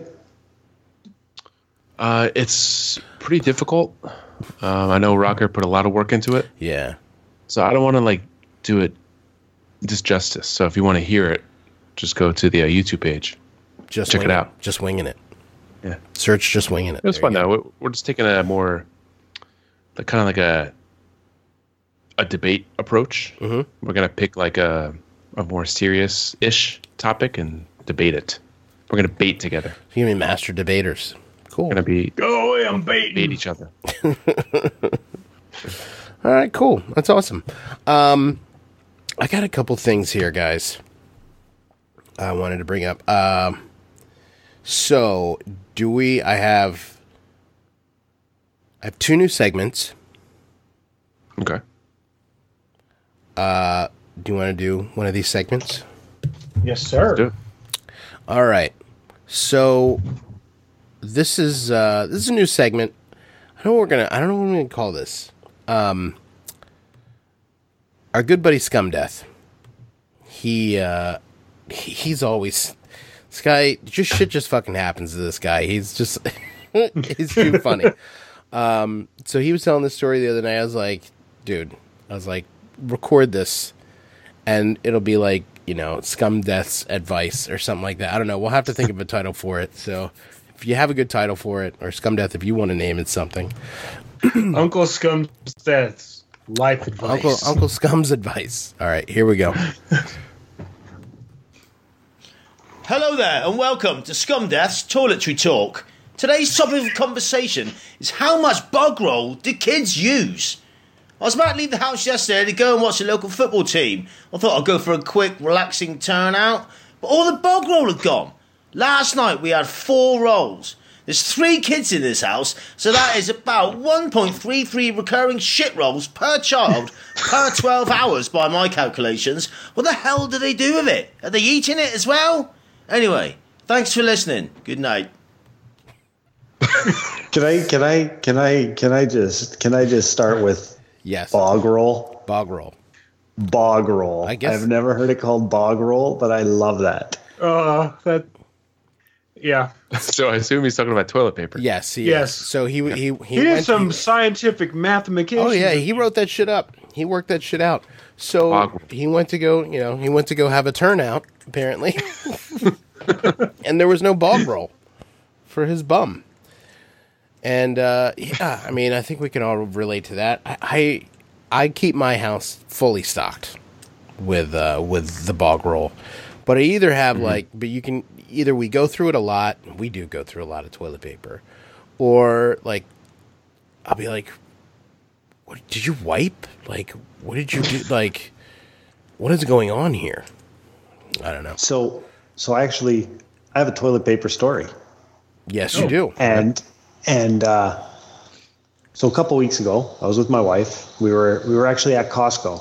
Uh, it's pretty difficult. Um, I know Rocker put a lot of work into it, Yeah, so I don't want to like do it just justice. So if you want to hear it, just go to the uh, YouTube page. Just check it out. It. Just winging it. Yeah. Search just winging it. It was There fun you though. go. We're, we're just taking a more, like kind of like a, a debate approach. Mhm. We're gonna pick like a, a more serious-ish topic and debate it. We're gonna bait together. You're gonna be master debaters. Cool. We're gonna be Go away, I'm bait baiting. each other. All right, cool. That's awesome. Um, I got a couple things here, guys. I wanted to bring up. Um, so, do we? I have. I have two new segments. Okay. Uh, do you want to do one of these segments? Yes, sir. Do it. All right. So, this is uh, this is a new segment. I don't know what we're gonna. I don't know what we're gonna call this. Um, our good buddy Scum Death. He uh, he, he's always this guy. Just shit just fucking happens to this guy. He's just he's too funny. Um, so he was telling this story the other night. I was like, dude, I was like, record this, and it'll be like, you know, Scum Death's advice or something like that. I don't know. We'll have to think of a title for it. So if you have a good title for it, or Scum Death, if you want to name it something. Uncle Scum's Death's life advice. Uncle Uncle Scum's advice. All right, here we go. Hello there, and welcome to Scum Death's Toiletry Talk. Today's topic of conversation is how much bog roll do kids use? I was about to leave the house yesterday to go and watch the local football team. I thought I'd go for a quick, relaxing turnout, but all the bog roll had gone. Last night we had four rolls. There's three kids in this house, so that is about one point three three recurring shit rolls per child per twelve hours by my calculations. What the hell do they do with it? Are they eating it as well? Anyway, thanks for listening. Good night. Can I can I can I can I just can I just start with Yes. bog roll? Bog roll. Bog roll. I guess- I've never heard it called bog roll, but I love that. Uh, that. Yeah. So I assume he's talking about toilet paper. Yes. He Yes. Is. So he he he, He did went- some he- scientific mathematics. Oh yeah, he wrote that shit up. He worked that shit out. So Bog. he went to go, you know, he went to go have a turnout apparently, and there was no bog roll for his bum. And uh, yeah, I mean, I think we can all relate to that. I I, I keep my house fully stocked with uh, with the bog roll, but I either have mm-hmm. like, but you can either we go through it a lot. We do go through a lot of toilet paper, or like I'll be like, "What did you wipe? Like, what did you do? Like, what is going on here?" I don't know. So so actually, I have a toilet paper story. Yes, you do. And and uh, so a couple weeks ago, I was with my wife. We were we were actually at Costco,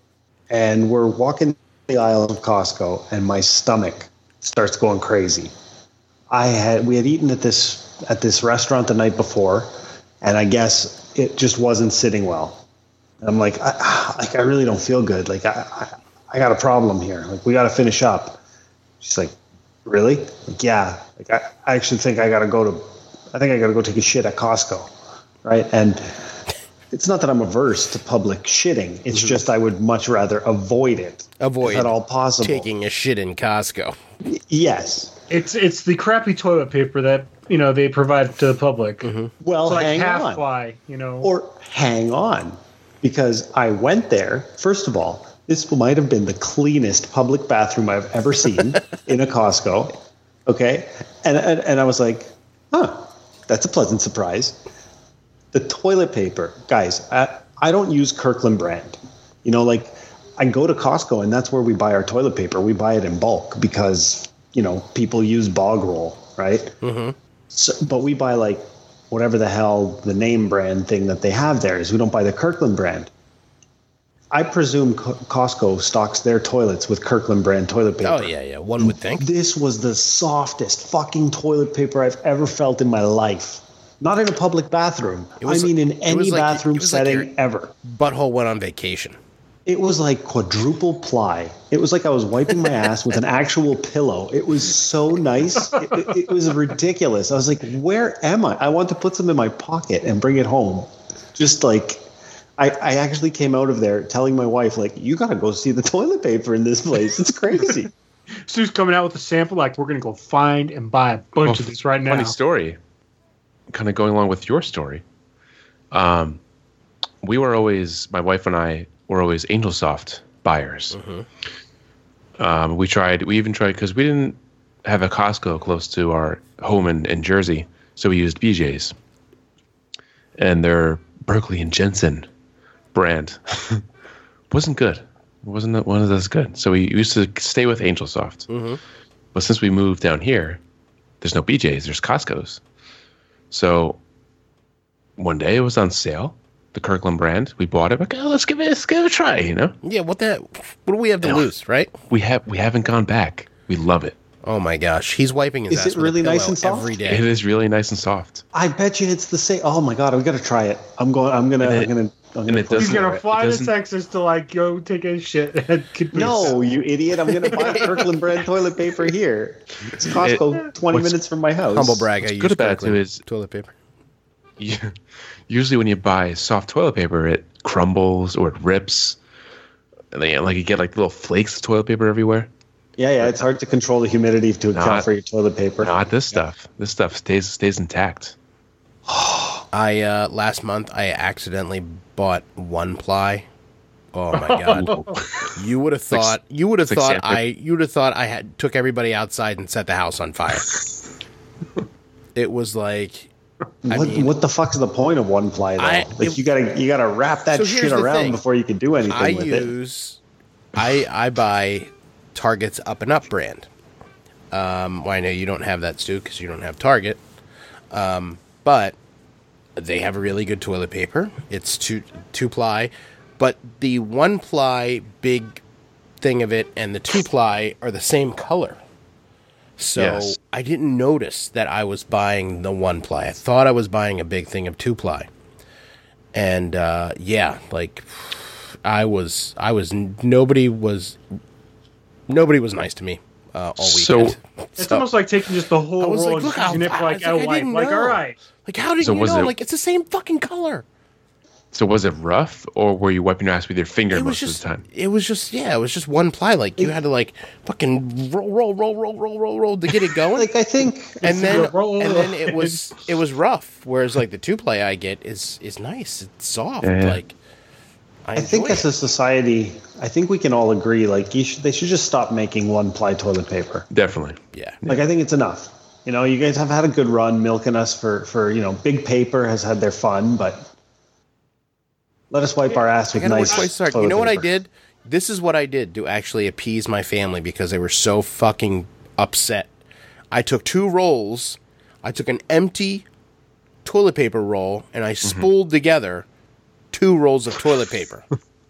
and we're walking the aisle of Costco, and my stomach starts going crazy. I had we had eaten at this at this restaurant the night before, and I guess it just wasn't sitting well. And I'm like, I, like I really don't feel good. Like I, I I got a problem here. Like we got to finish up. She's like, really? Like yeah. Like I, I actually think I got to go to. I think I got to go take a shit at Costco, right? And it's not that I'm averse to public shitting. It's mm-hmm. just I would much rather avoid it, avoid if at all possible. Taking a shit in Costco. Y- yes, it's it's the crappy toilet paper that you know they provide to the public. Mm-hmm. Well, it's like hang half on, ply, you know, or hang on, because I went there. First of all, this might have been the cleanest public bathroom I've ever seen in a Costco. Okay, and and, and I was like, huh. That's a pleasant surprise. The toilet paper, guys, I, I don't use Kirkland brand. You know, like I go to Costco and that's where we buy our toilet paper. We buy it in bulk because, you know, people use bog roll, right? Mm-hmm. So, but we buy like whatever the hell the name brand thing that they have there is. We don't buy the Kirkland brand. I presume Costco stocks their toilets with Kirkland brand toilet paper. Oh, yeah, yeah. One would think. This was the softest fucking toilet paper I've ever felt in my life. Not in a public bathroom. I mean, in any like, bathroom setting like ever. Butthole went on vacation. It was like quadruple ply. It was like I was wiping my ass with an actual pillow. It was so nice. It, it, it was ridiculous. I was like, where am I? I want to put some in my pocket and bring it home. Just like... I, I actually came out of there telling my wife, like, you got to go see the toilet paper in this place. It's crazy. Stu's coming out with a sample, like, we're going to go find and buy a bunch Well, of this right now. Funny story, kind of going along with your story. Um, we were always, my wife and I were always Angel Soft buyers. Mm-hmm. Um, we tried, we even tried, because we didn't have a Costco close to our home in, in Jersey, so we used B J's. And their Berkeley and Jensen brand wasn't good. It wasn't one of those good. So we used to stay with Angel Soft. Mm-hmm. But since we moved down here, there's no B J's, there's Costco's. So one day it was on sale, the Kirkland brand. We bought it. Like, oh, let's give it, let's give it a try, you know? Yeah, what the what do we have to Yeah. lose, right? We have we haven't gone back. We love it. Oh my gosh, he's wiping his Is ass it with really a pillow nice and soft? every It day. is really nice and soft. I bet you it's the same. Oh my god, we got to try it. I'm going. I'm gonna. And I'm it- gonna. I'm and gonna it put He's doesn't- it going to right. fly to doesn't- Texas to, like, go take a shit at Caprice. No, you idiot! I'm gonna buy Kirkland brand toilet paper here. It's Costco, twenty what's- minutes from my house. Humble brag. I What's use good about it, too, Kirkland is- toilet paper. You, usually when you buy soft toilet paper, it crumbles or it rips. And then, like you get like little flakes of toilet paper everywhere. Yeah, yeah. It's hard to control the humidity to account Not- for your toilet paper. Not this stuff. This stuff stays stays intact. I uh, last month I accidentally bought one ply. Oh my god! You would have like- thought you would have it's like thought sandpaper. I you would have thought I had took everybody outside and set the house on fire. It was like I what mean, what the fuck's the point of one ply though? I- like it- you gotta you gotta wrap that So here's shit the around thing. before you can do anything I with it. use I I buy Target's Up and Up brand. Um, well, I know you don't have that, Stu, because you don't have Target. Um, but they have a really good toilet paper. It's two two ply, but the one ply big thing of it and the two ply are the same color. So Yes. I didn't notice that I was buying the one ply. I thought I was buying a big thing of two ply. And uh, yeah, like I was, I was. Nobody was, nobody was nice to me uh, all So- weekend. It's So- almost like taking just the I whole was roll like, and look how using it for, I like, was a like, I wipe. didn't Like, know. all right. Like, how did So you was know? it- Like, it's the same fucking color. So was it rough, or were you wiping your ass with your finger It was most just, of the time? it was just, yeah, it was just one ply. Like you had to like fucking roll, roll, roll, roll, roll, roll, roll to get it going. Like I think and then, roll. and then it was, it was rough. Whereas like the two ply I get is is nice. It's soft. Yeah, yeah. Like I, I think enjoy as it. a society, I think we can all agree like you should, they should just stop making one ply toilet paper. Definitely. yeah. Like I think it's enough. You know, you guys have had a good run milking us for for you know, Big Paper has had their fun, but let us wipe our ass I with gotta nice. work twice as hard. You toilet know what I paper. did? This is what I did to actually appease my family because they were so fucking upset. I took two rolls. I took an empty toilet paper roll and I spooled together two rolls of toilet paper.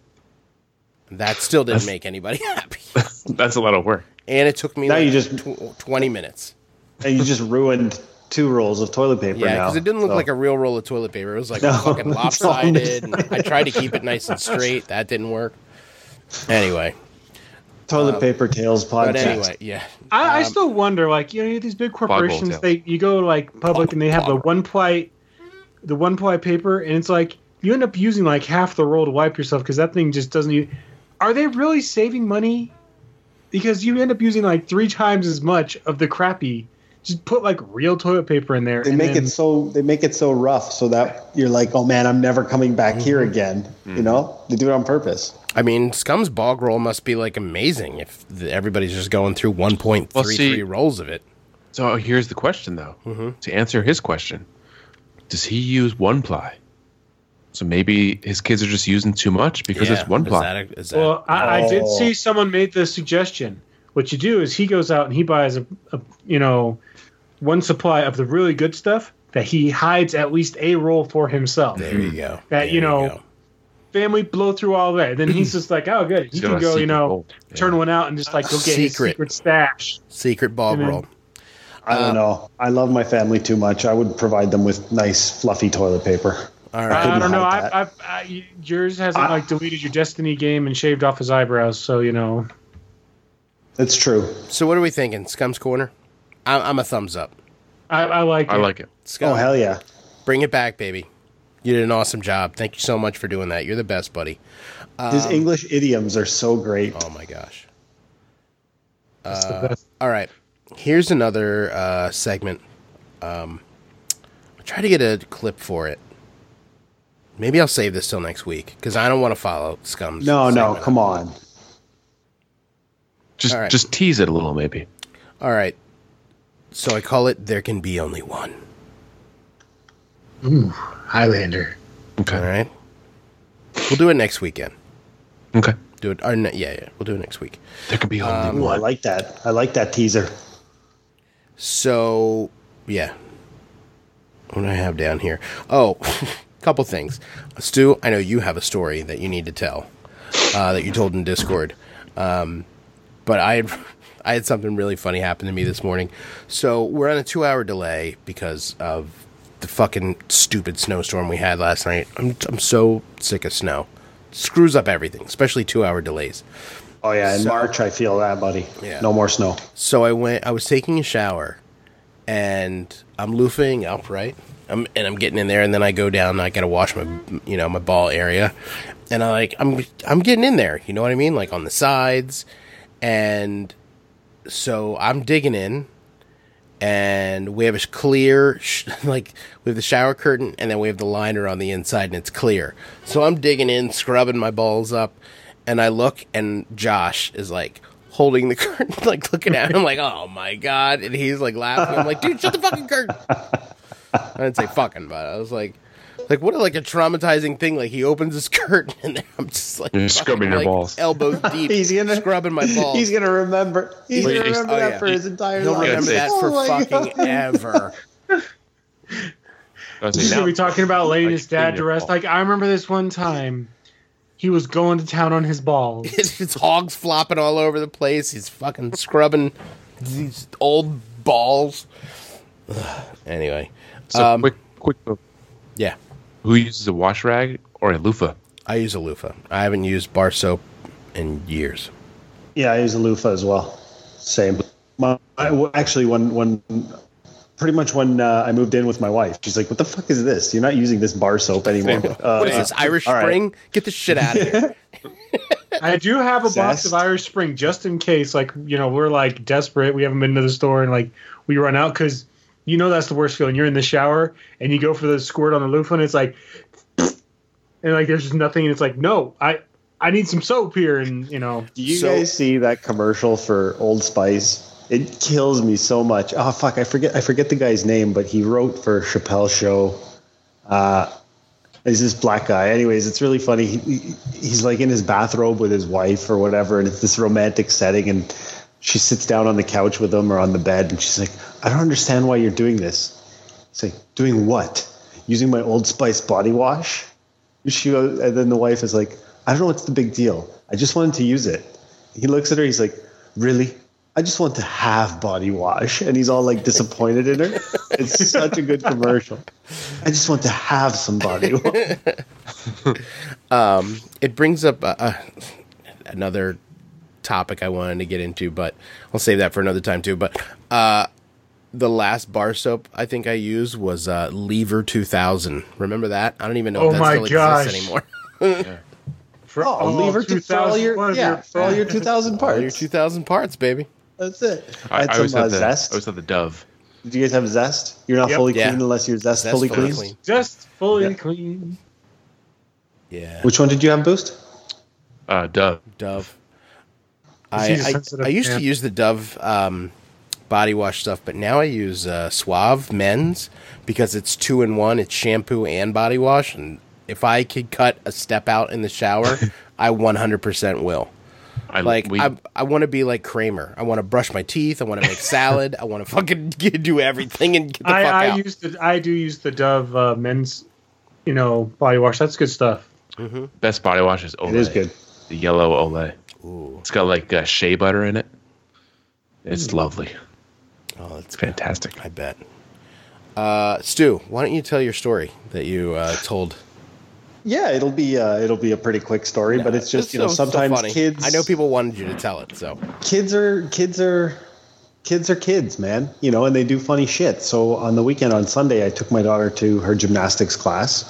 That still didn't make anybody happy. That's a lot of work. And it took me Now like you just- tw- twenty minutes. And you just ruined two rolls of toilet paper Yeah, now. because it didn't look so- like a real roll of toilet paper. It was like No, fucking it's all lopsided. And I tried to keep it nice and straight. That didn't work. Anyway, toilet paper tales podcast. but anyway, yeah. I, I Um, still wonder, like, you know, these big corporations, tail. they you go like public and they have the one ply, the one ply paper, and it's like you end up using like half the roll to wipe yourself because that thing just doesn't. u- Are they really saving money? Because you end up using like three times as much of the crappy. Just put like real toilet paper in there. They and make then- it so they make it so rough so that you're like, oh man, I'm never coming back here Mm-hmm. again. You know, they do it on purpose. I mean, Scum's bog roll must be like amazing if the, everybody's just going through one point three three see- rolls of it. So here's the question, though. Mm-hmm. To answer his question, does he use one ply? So maybe his kids are just using too much because it's one is ply. that a- is that- Well, I, I did Oh. see someone made the suggestion. What you do is he goes out and he buys a, a you know, one supply of the really good stuff that he hides at least a roll for himself. there you go. That, There you know, go. Family blow through all that. Then he's just like, oh, good. He He's can got a go, you secret know, gold. Yeah. turn one out and just like go get his Secret. secret stash. Secret bog and then- roll. I don't know. I love my family too much. I would provide them with nice, fluffy toilet paper. All I, right. I don't know. hide I, that. I, I, yours hasn't I- like deleted your Destiny game and shaved off his eyebrows, so you know. It's true. So what are we thinking? Scum's corner. I'm, I'm a thumbs up. I, I like. I it. like it. Scum, Oh hell yeah! bring it back, baby. You did an awesome job. Thank you so much for doing that. You're the best, buddy. His English idioms are so great. Oh my gosh. That's the Uh, best. all right. Here's another uh, segment. Um, I'll try to get a clip for it. Maybe I'll save this till next week because I don't want to follow Scum's. No, no, segment. come on. Just All right. just tease it a little, maybe. All right. So I call it There Can Be Only One. Ooh, Highlander. Okay. All right. We'll do it next weekend. Okay. Do it. Or, ne- yeah, yeah. We'll do it next week. There could be only Um, Ooh, I one. like that. I like that teaser. So, yeah. What do I have down here? Oh, a couple things. Stu, I know you have a story that you need to tell uh, that you told in Discord. Um, but I had, I had something really funny happen to me this morning. So we're on a two-hour delay because of the fucking stupid snowstorm we had last night. I'm, I'm so sick of snow. Screws up everything, especially two-hour delays. Oh yeah, in So- March I feel that, buddy. Yeah. No more snow. So I went. I was taking a shower, and I'm loofing up, right? I'm and I'm getting in there, and then I go down. And I gotta wash my, you know, my ball area, and I like I'm I'm getting in there. You know what I mean? Like on the sides, and so I'm digging in, and we have a clear, sh- like we have the shower curtain, and then we have the liner on the inside, and it's clear. So I'm digging in, scrubbing my balls up, and I look, and Josh is like holding the curtain, like looking at him, like, oh my god, and he's like laughing. I'm like, dude, shut the fucking curtain. I didn't say fucking, but I was like, like what a, like a traumatizing thing. Like he opens his curtain, and then I'm just like You're fucking, scrubbing your like, balls. elbows deep, He's gonna scrubbing my balls. He's gonna remember. He's Wait, gonna he's- remember oh, that yeah. for his entire He'll life. remember that it. for Oh my fucking God. ever. I was He's like, gonna be now- talking about laying like, his dad clean to your rest. balls. Like I remember this one time, he was going to town on his balls. His hogs flopping all over the place. He's fucking scrubbing these old balls. Ugh. Anyway, So um, quick, quick. yeah, Who uses a wash rag or a loofah? I use a loofah. I haven't used bar soap in years. Yeah, I use a loofah as well. Same. My, I, actually, when when pretty much when uh, I moved in with my wife, she's like, "What the fuck is this? You're not using this bar soap anymore." Uh, What is this, Irish all right. Spring? Get the shit out of here. I do have a box Zest. of Irish Spring just in case, like, you know, we're like desperate. We haven't been to the store and like we run out because you know that's the worst feeling. You're in the shower and you go for the squirt on the loofah and it's like, and like there's just nothing. And it's like, no, I I need some soap here. And, you know, Do you So- guys see that commercial for Old Spice? It kills me so much. Oh fuck, I forget I forget the guy's name, but he wrote for Chappelle's show. Uh, is this black guy? Anyways, it's really funny. He, he, he's like in his bathrobe with his wife or whatever, and it's this romantic setting, and she sits down on the couch with him or on the bed, and she's like, "I don't understand why you're doing this." It's like, "Doing what? Using my Old Spice body wash?" She goes, and then the wife is like, "I don't know what's the big deal. I just wanted to use it." He looks at her. He's like, "Really? I just want to have body wash." And he's all like disappointed in her. It's such a good commercial. I just want to have some body wash. Um, it brings up uh, uh, another topic I wanted to get into, but I'll save that for another time too. But uh, the last bar soap I think I used was uh, Lever two thousand. Remember that? I don't even know Oh if that my still gosh. exists anymore. for Oh, lever to for all your was yeah your- for all your two thousand All your parts. two thousand parts, baby. That's it. I I, had I some always uh, have the, I zest. always have the Dove. Did you guys have zest? You're not Yep. fully Yeah. clean unless you're zest, Zest fully, fully clean. clean. just fully Yeah. clean. Yeah, Which one did you have, Boost? Uh, Dove. Dove. Is I, he a I, sensitive I used man? to use the Dove um, body wash stuff, but now I use uh, Suave Men's because it's two in one. It's shampoo and body wash, and if I could cut a step out in the shower, I one hundred percent will. I Like we, I, I want to be like Kramer. I want to brush my teeth. I want to make salad. I want to fucking get, do everything and get the fuck I, I out. use the I do use the Dove uh, men's, you know, body wash. That's good stuff. best body wash is Olay. It is good. The yellow Olay. Ooh, It's got like uh, shea butter in it. It's lovely. oh, that's Fantastic. I bet. Uh, Stu, why don't you tell your story that you uh, told? Yeah, it'll be uh, it'll be a pretty quick story, but it's just you know so- so sometimes funny. kids. I know people wanted you to tell it, so kids are kids are kids are kids, man. You know, and they do funny shit. So on the weekend on Sunday, I took my daughter to her gymnastics class,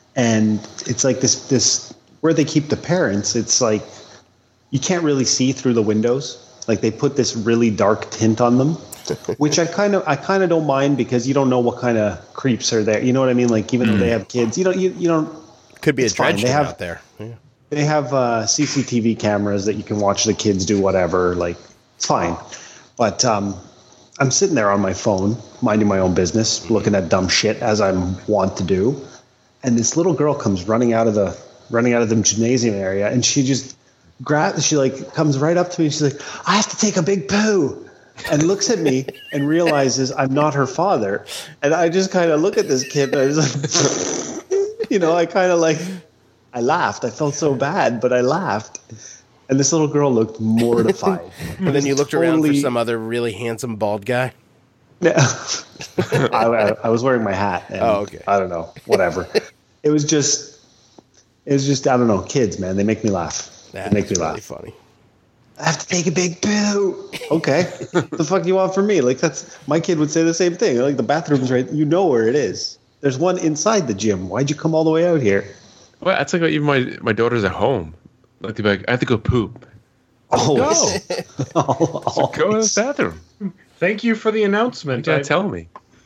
and it's like this this where they keep the parents. It's like you can't really see through the windows. Like they put this really dark tint on them, which I kind of I kind of don't mind because you don't know what kind of creeps are there. You know what I mean? Like even mm. though they have kids, you don't you you don't. Could be a dredge out there. Yeah. They have uh, C C T V cameras that you can watch the kids do whatever. Like it's fine, but um, I'm sitting there on my phone, minding my own business, looking at dumb shit as I'm wont to do, and this little girl comes running out of the running out of the gymnasium area, and she just grabs. She like comes right up to me. And she's like, "I have to take a big poo," and looks at me and realizes I'm not her father, and I just kind of look at this kid, and I was like, you know, I kind of like. I laughed. I felt so bad, but I laughed. And this little girl looked mortified. And then you looked totally... around for some other really handsome bald guy? Yeah. I, I, I was wearing my hat. And oh, okay. I don't know. Whatever. It was just, it was just, I don't know. Kids, man, they make me laugh. That they make me really laugh. Funny. I have to take a big poo. Okay. The fuck you want from me? Like that's, my kid would say the same thing. Like the bathroom's right. You know where it is. There's one inside the gym. Why'd you come all the way out here? Well, that's like even my my daughter's at home. Like they'd be like, I have to go poop. Always. Go. So go to the bathroom. Thank you for the announcement. You gotta I, tell me.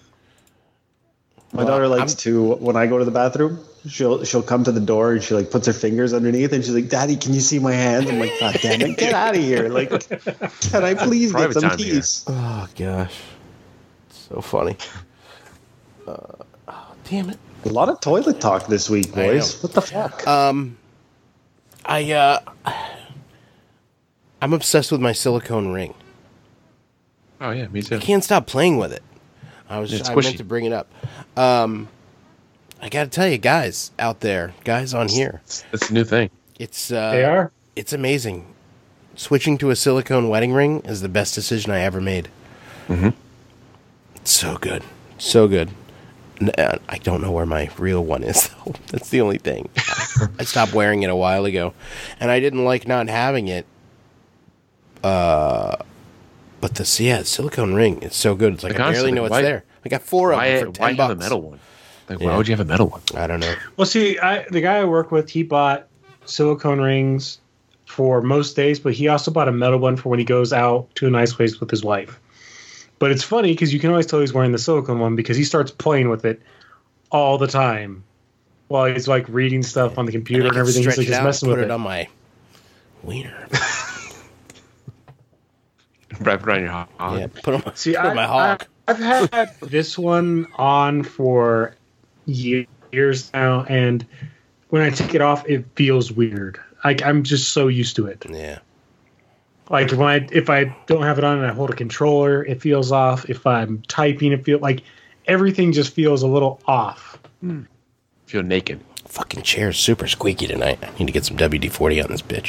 My well, daughter likes I'm, to when I go to the bathroom. She'll she'll come to the door and she like puts her fingers underneath and she's like, "Daddy, can you see my hands?" I'm like, "God damn it, get out of here! Like, can I please get some peace?" Here. Oh gosh, so funny. Uh, oh, damn it. A lot of toilet talk this week, boys. What the fuck? Um, I uh, I'm obsessed with my silicone ring. Oh yeah, me too. I can't stop playing with it. I was just, I meant to bring it up. Um, I got to tell you, guys out there, guys on here, it's a new thing. It's uh, they are. It's amazing. Switching to a silicone wedding ring is the best decision I ever made. Mm-hmm. It's so good, so good. I don't know where my real one is, though. That's the only thing. I stopped wearing it a while ago, and I didn't like not having it. Uh, but the yeah, silicone ring, it's so good. It's like, like I barely know it's why, there. I got four of why, them for ten why bucks. Have a metal one? Like, yeah. Why would you have a metal one? I don't know. Well, see, I, the guy I work with, he bought silicone rings for most days, but he also bought a metal one for when he goes out to a nice place with his wife. But it's funny because you can always tell he's wearing the silicone one because he starts playing with it all the time while he's like reading stuff on the computer and, and everything. He's like just messing with it. Put it on my wiener. Wrap it around your hog. Yeah, put it on, See, put I, on my hog. I, I've had this one on for years now, and when I take it off, it feels weird. Like I'm just so used to it. Yeah. Like when I if I don't have it on and I hold a controller, it feels off. If I'm typing, it feels like everything just feels a little off. Mm. Feel naked. Fucking chair's super squeaky tonight. I need to get some W D forty on this bitch.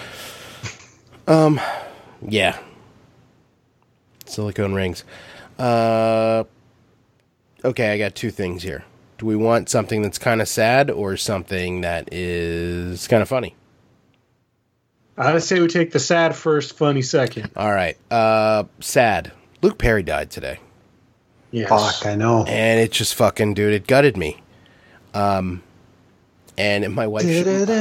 Um, yeah. Silicone rings. Uh, okay, I got two things here. Do we want something that's kind of sad or something that is kind of funny? I'd say we take the sad first, funny second. All right. Uh, sad. Luke Perry died today. Yes. Fuck, I know. And it just fucking, dude, it gutted me. Um, and my wife...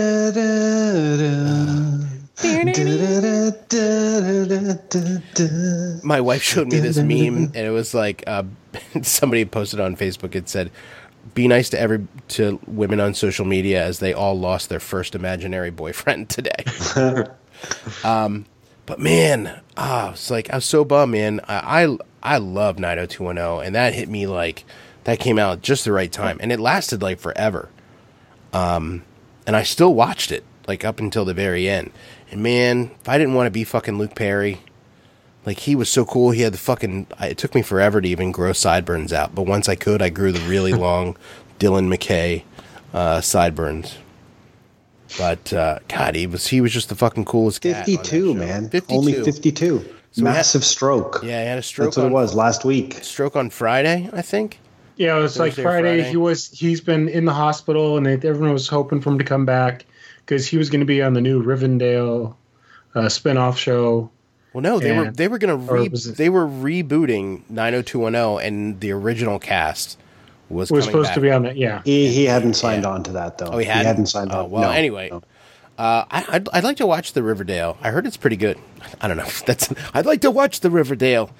My wife showed me this meme, and it was like uh, somebody posted on Facebook. It said, "Be nice to every to women on social media as they all lost their first imaginary boyfriend today." um, but man, ah, it's like I was so bummed, man. I I, I love nine oh two one oh, and that hit me like that came out at just the right time, and it lasted like forever. Um, and I still watched it like up until the very end. And man, if I didn't want to be fucking Luke Perry, like he was so cool. He had the fucking. It took me forever to even grow sideburns out, but once I could, I grew the really long Dylan McKay uh, sideburns. But uh, God, he was he was just the fucking coolest cat. Fifty-two, man. fifty-two. Only fifty-two. So Massive had, stroke. Yeah, he had a stroke. That's what on, it was last week. Stroke on Friday, I think. Yeah, it was Thursday like Friday, Friday. He was he's been in the hospital, and they, everyone was hoping for him to come back because he was going to be on the new Rivendell uh, spinoff show. Well, no, they and, were they were going to re- it- they were rebooting nine oh two one oh, and the original cast was, was coming supposed back. to be on that. Yeah. He he hadn't signed on to that though. Oh, he hadn't? hadn't signed Oh, on. well, No, anyway. no. Uh, I, I'd, I'd like to watch the Riverdale. I heard it's pretty good. I don't know. That's. I'd like to watch the Riverdale.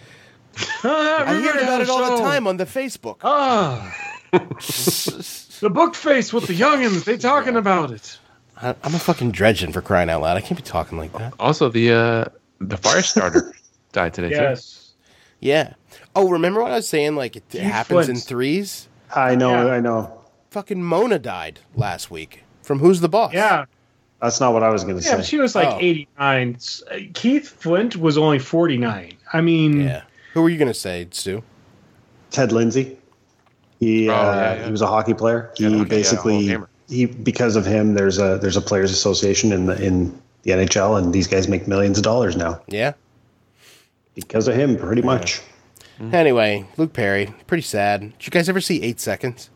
I hear about it all the time on the Facebook. Ah, the book face with the youngins. They talking about it. I, I'm a fucking dredging for crying out loud. I can't be talking like that. Also, the uh, the fire starter died today. Too. Yes. Yeah. Oh, remember what I was saying? Like it, it Keith happens Flint. in threes. I know, Yeah. I know. Fucking Mona died last week from Who's the Boss? Yeah. That's not what I was going to Yeah. say. But she was like Oh. eighty-nine. S- uh, Keith Flint was only forty-nine. I mean, Yeah. Who were you gonna say, Stu? Ted Lindsay. He Oh, uh, yeah, yeah. he was a hockey player. He Yeah, hockey, yeah, basically Hall of Famer. he because of him there's a there's a players association in the in the N H L and these guys make millions of dollars now Yeah. because of him pretty much. Anyway, Luke Perry, pretty sad. Did you guys ever see Eight Seconds?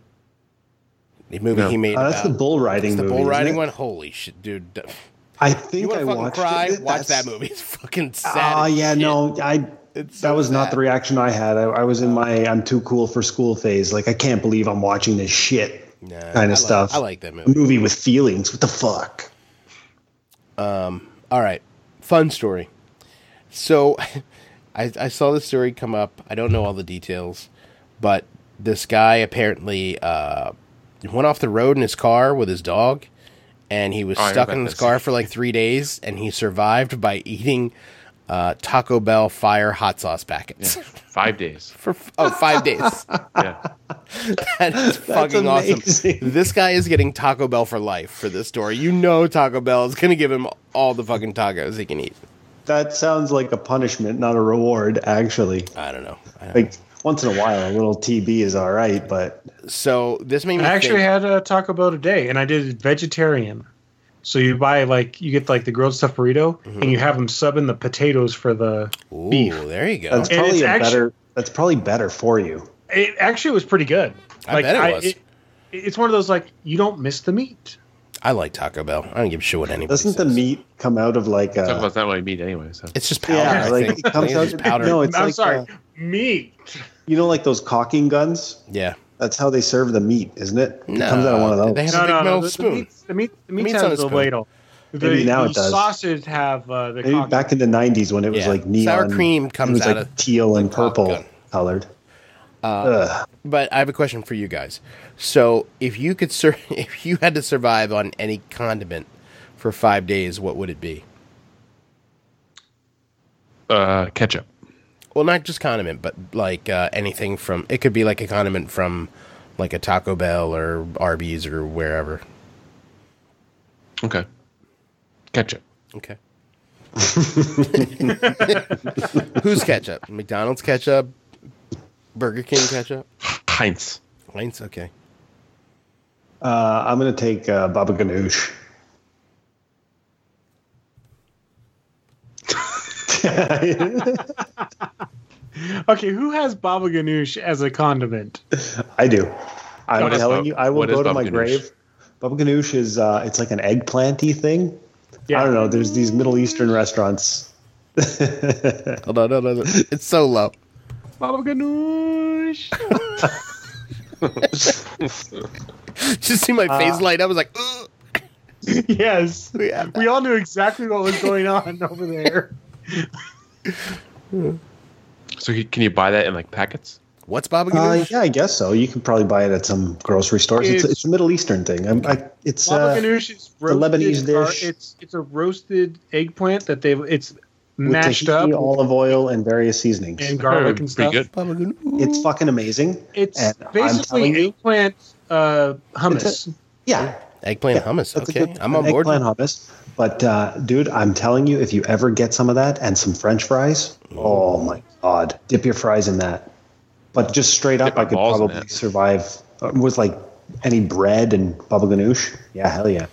The movie No. he made. Uh, that's about- the bull riding It's the movie. bull isn't riding it? one. Holy shit, dude! I You think want I to fucking watched cry? it. Watch That's- that movie. It's fucking sad. Oh as yeah, shit. no, I. It's so that was not sad. the reaction I had. I, I was in my "I'm too cool for school" phase. Like I can't believe I'm watching this shit Nah, kind I of like- stuff. I like that A movie. movie with feelings. What the fuck? All right, fun story. So, I, I saw this story come up. I don't know all the details, but this guy apparently uh, went off the road in his car with his dog, and he was Oh, I know stuck about in his this. car for like three days, and he survived by eating uh, Taco Bell fire hot sauce packets Five days. for oh five days. Yeah. That is fucking awesome. amazing. This guy is getting Taco Bell for life for this story. You know Taco Bell is going to give him all the fucking tacos he can eat. That sounds like a punishment, not a reward. Actually, I don't know. I don't like once in a while, a little T B is all right, but So this made me I actually think, had a Taco Bell today, and I did it vegetarian. So you buy like you get like the grilled stuffed burrito, Mm-hmm. and you have them subbing the potatoes for the ooh, beef. there you go. that's And probably it's a actu- better. That's probably better for you. It actually was pretty good. I like, bet it was. it's one of those like you don't miss the meat. I like Taco Bell. I don't give a shit what anybody Doesn't the says. meat come out of like Taco a? Bell's not really meat anyway. So It's just powder. Yeah, I like think. it comes I think out. it's just powder. No, it's I'm like sorry, uh, meat. you know, like those caulking guns. Yeah. That's how they serve the meat, isn't it? It No, comes out of one of those. they have- No, a big no, no. metal The, the spoon. meat, the meat, the meat meat's on a has the spoon. ladle. The, Maybe now the it does. sausage have uh, the Maybe cock- back in the nineties when it was Yeah. like neon. Sour cream it comes was out like of teal and the caulk purple gun. colored. Ugh. But I have a question for you guys. So if you could sur- if you had to survive on any condiment for five days, what would it be? uh, ketchup. Well, not just condiment, but like uh, anything from. It could be like a condiment from, like a Taco Bell or Arby's or wherever. Okay. Ketchup. Okay. Who's ketchup? McDonald's ketchup, Burger King ketchup, Heinz. Heinz. Okay. Uh, I'm gonna take uh, Baba Ganoush. Okay, who has baba ganoush as a condiment? I do. I'm What is telling Baba- you, I will what is go to Baba my Ganoush? grave. Baba Ganoush is uh, it's like an eggplanty thing. Yeah. I don't know. There's these Middle Eastern restaurants. Hold on, hold on. It's so low. Baba ganoush. Just see my face light up. I was like, ugh. Yes, We have that. we all knew exactly what was going on over there. So he- can you buy that in like packets? What's Baba Uh, Ganoush? yeah, I guess so. You can probably buy it at some grocery stores. It's, It's- it's a Middle Eastern thing. I'm, I, it's Baba uh, ganoush is the roasted. Lebanese gar- dish. It's it's a roasted eggplant that they've it's with mashed tahini, up olive oil, and various seasonings. and garlic Pretty and stuff. good. Baba Ganoush. It's fucking amazing. It's And I'm basically telling you- eggplant uh, hummus. Yeah, Eggplant yeah, hummus. that's a Okay, good- I'm an on board. Eggplant hummus. But uh, dude, I'm telling you, if you ever get some of that and some French fries, oh my god, dip your fries in that. But just straight up, Dip my I could balls in probably that. survive uh, with like any bread and baba ganoush. Yeah, hell yeah.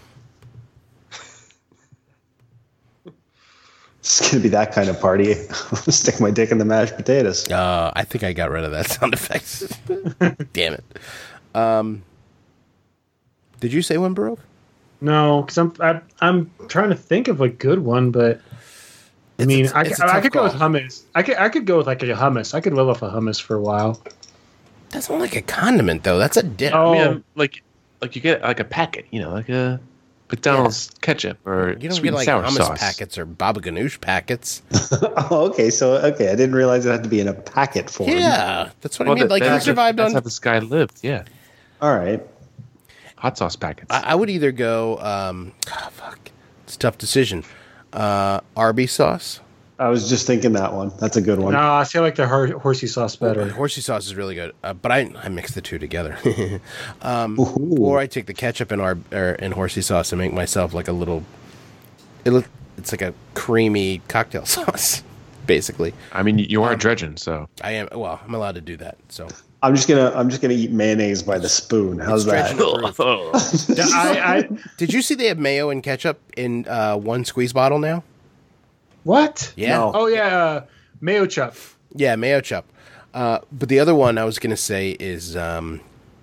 It's gonna be that kind of party. Stick my dick in the mashed potatoes. Uh, I think I got rid of that sound effects. Damn it. Um, did you say one, Baroque? No, because I'm I, I'm trying to think of a good one, but I It's mean, a- I, it's a I tough could go with call. hummus. I could I could go with like a hummus. I could live off a hummus for a while. That's not like a condiment, though. That's a dip. Oh. I mean, like, like you get like a packet, you know, like a McDonald's ketchup or You don't sweet get like and sour hummus sauce. packets or baba ganoush packets. Oh, okay. So, okay, I didn't realize it had to be in a packet form. Yeah, that's what Well, I mean. that- Like that- you survived that's on. how this guy lived. Yeah, All right. hot sauce packets. I, I would either go. Um, oh, fuck, it's a tough decision. Uh, Arby's sauce. I was just thinking that one. That's a good one. No, I feel like the hor- horsey sauce better. Horsey sauce is really good, uh, but I I mix the two together. um, Ooh. or I take the ketchup and our or, and horsey sauce and make myself like a little. It look, it's like a creamy cocktail sauce, basically. I mean, you are um, dredging, so I am well. I'm allowed to do that. So I'm just gonna I'm just gonna eat mayonnaise by the spoon. How's It's that? dredging. Yeah, I, I Did you see they have mayo and ketchup in uh, one squeeze bottle now? what? Yeah. No. Oh yeah, uh, mayo chup. Yeah, mayo chup. Uh, but the other one I was going to say is um,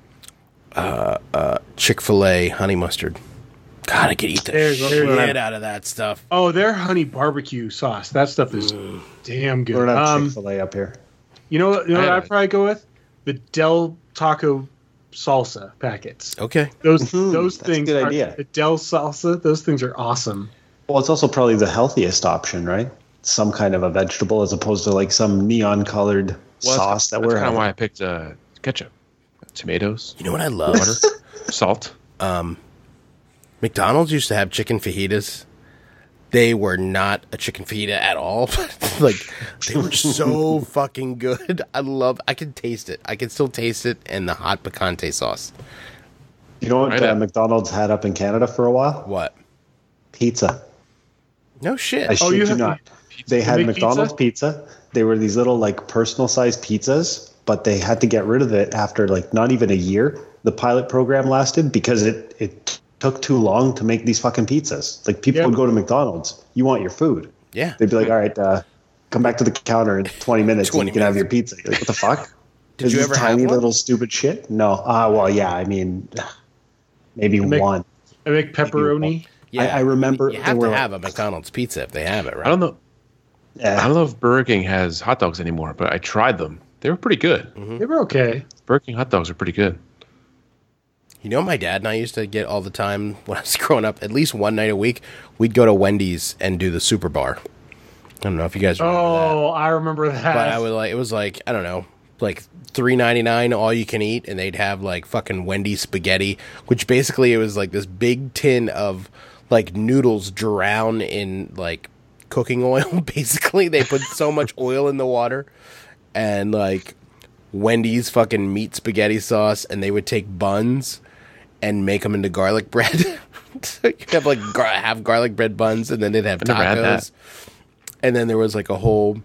uh, uh, Chick-fil-A honey mustard. God, I could eat the There's- shit there's- out of that stuff. Oh, their honey barbecue sauce. That stuff is damn We good. don't have Um, Chick-fil-A up here. you know, what- you know what I- I'd probably go with? The Del Taco salsa packets. Okay. Those Mhm, those that's a things good are idea. the Del salsa. Those things are awesome. Well, it's also probably the healthiest option, right? Some kind of a vegetable as opposed to like some neon colored well, sauce that that's we're kind of having. why I picked uh, ketchup, tomatoes, You know what I love? salt. um, McDonald's used to have chicken fajitas. They were not a chicken fajita at all. Like, they were so fucking good. I love, I can taste it. I can still taste it in the hot picante sauce. You know what Right uh, up. McDonald's had up in Canada for a while? What? Pizza. No shit. I Oh, shit you you have- not. They had make McDonald's pizza? They were these little like personal sized pizzas, but they had to get rid of it after like not even a year. The pilot program lasted because it it took too long to make these fucking pizzas. Like people Yeah. would go to McDonald's, you want your food. Yeah. They'd be like, all right, uh, come back to the counter in twenty minutes twenty and you can have minutes. your pizza. You're like, what the fuck? Did Is you this ever have tiny one? little stupid shit? No. Uh, well, yeah, I mean, maybe Make- one. I make pepperoni. I, I remember You they have were to like- have a McDonald's pizza if they have it, right? I don't know. Yeah. I don't know if Burger King has hot dogs anymore, but I tried them. They were pretty good. They were okay. Burger King hot dogs are pretty good. You know, my dad and I used to get all the time when I was growing up. At least one night a week, we'd go to Wendy's and do the Super Bar. I don't know if you guys remember that. Oh, I remember that. But I would like it was like I don't know, like three ninety nine all you can eat, and they'd have like fucking Wendy's spaghetti, which basically it was like this big tin of like noodles drowned in like cooking oil. Basically, they put so much oil in the water, and like Wendy's fucking meat spaghetti sauce, and they would take buns and make them into garlic bread. So you have like gar- have garlic bread buns, and then they'd have I never had tacos. that. And then there was like a whole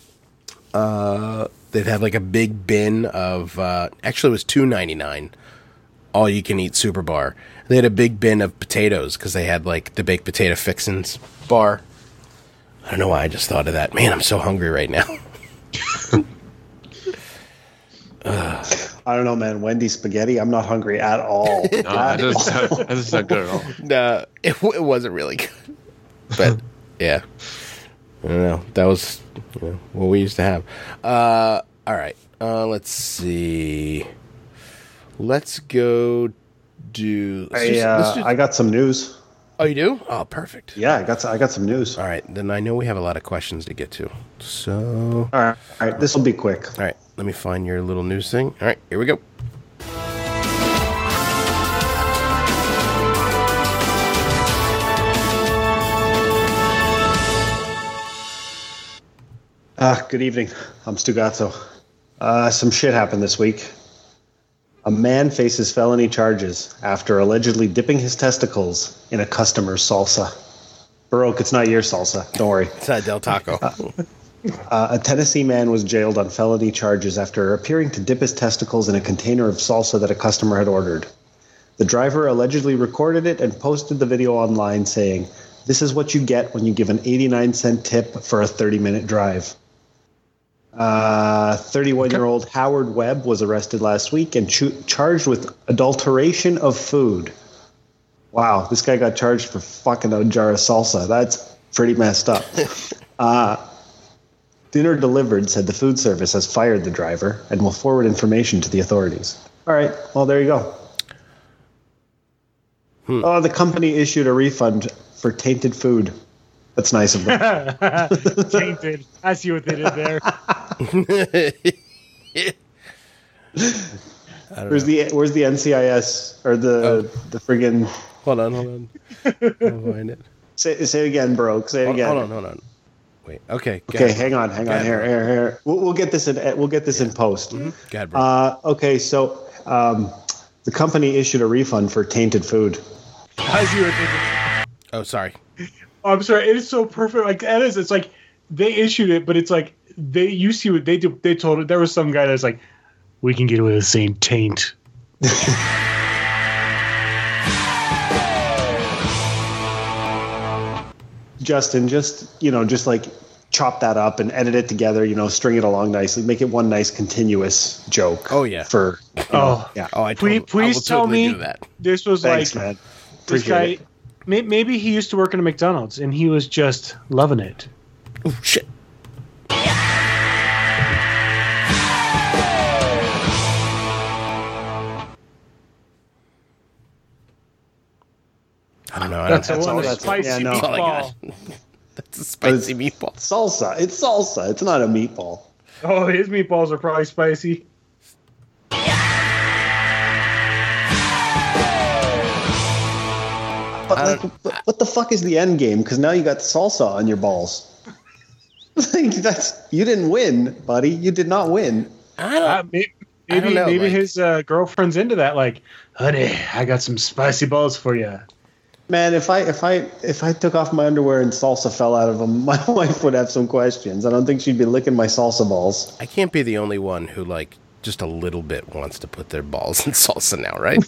uh they'd have like a big bin of uh actually it was two ninety-nine all you can eat super bar. They had a big bin of potatoes because they had like the baked potato fixins bar. I don't know why I just thought of that. Man, I'm so hungry right now. I don't know, man. Wendy's spaghetti. I'm not hungry at all. No, that doesn't sound, that doesn't sound good at all. No, it, w- it wasn't really good. But yeah, I don't know. That was you know, what we used to have. Uh, all right, uh, let's see. Let's go do. Let's I, do- let's uh, do- I got some news. oh, you do? Oh, perfect. Yeah, I got some, I got some news. All right, then I know we have a lot of questions to get to. So, All right, all right. This will be quick. all right, let me find your little news thing. All right, here we go. Ah, good evening. I'm Stugazzo. Uh, some shit happened this week. A man faces felony charges after allegedly dipping his testicles in a customer's salsa. Baroque, it's not your salsa. Don't worry. It's not Del Taco. Uh, a Tennessee man was jailed on felony charges after appearing to dip his testicles in a container of salsa that a customer had ordered. The driver allegedly recorded it and posted the video online saying, "This is what you get when you give an eighty-nine cent tip for a thirty-minute drive." Uh, thirty-one-year-old Howard Webb was arrested last week and ch- charged with adulteration of food. Wow, this guy got charged for fucking a jar of salsa. That's pretty messed up. uh, Dinner delivered said the food service has fired the driver and will forward information to the authorities. All right. Well, there you go. Hmm. Oh, the company issued a refund for tainted food. That's nice of them. Tainted. I see what they did there. Where's the Where's the N C I S or the oh. the friggin'? Hold on, hold on. I'll find it. Say say it again, bro. Say it hold, again. Hold on, hold on. Wait. Okay. Okay. Ahead. Hang on. Hang on. Here, here, here. We'll, we'll get this in. We'll get this yeah. in post. Mm-hmm. Go ahead, bro. Uh, okay. So um, the company issued a refund for tainted food. I see what they did. Oh, sorry. Oh, I'm sorry. It is so perfect. Like that is. It's like they issued it, but it's like they. You see what they do? They told it. There was some guy that's like, we can get away with saying taint. Justin, just, you know, just like chop that up and edit it together, you know, string it along nicely, make it one nice continuous joke. Oh, yeah. For, oh, know, yeah. Oh, I please, totally, please I tell totally me do that. This was Thanks, like, man. this guy, it. maybe he used to work in a McDonald's and he was just loving it. Oh, shit. I don't know. I that's don't, a that's one. all, A spicy yeah, no. meatball. That's a spicy meatball. Salsa. It's salsa. It's not a meatball. Oh, his meatballs are probably spicy. But like, what the fuck is the end game? Because now you got salsa on your balls. Like that's you didn't win, buddy. You did not win. I don't. Uh, maybe I don't know, maybe like, his uh, girlfriend's into that. Like, honey, I got some spicy balls for you. Man, if I if I if I took off my underwear and salsa fell out of them, my wife would have some questions. I don't think she'd be licking my salsa balls. I can't be the only one who like just a little bit wants to put their balls in salsa now, right?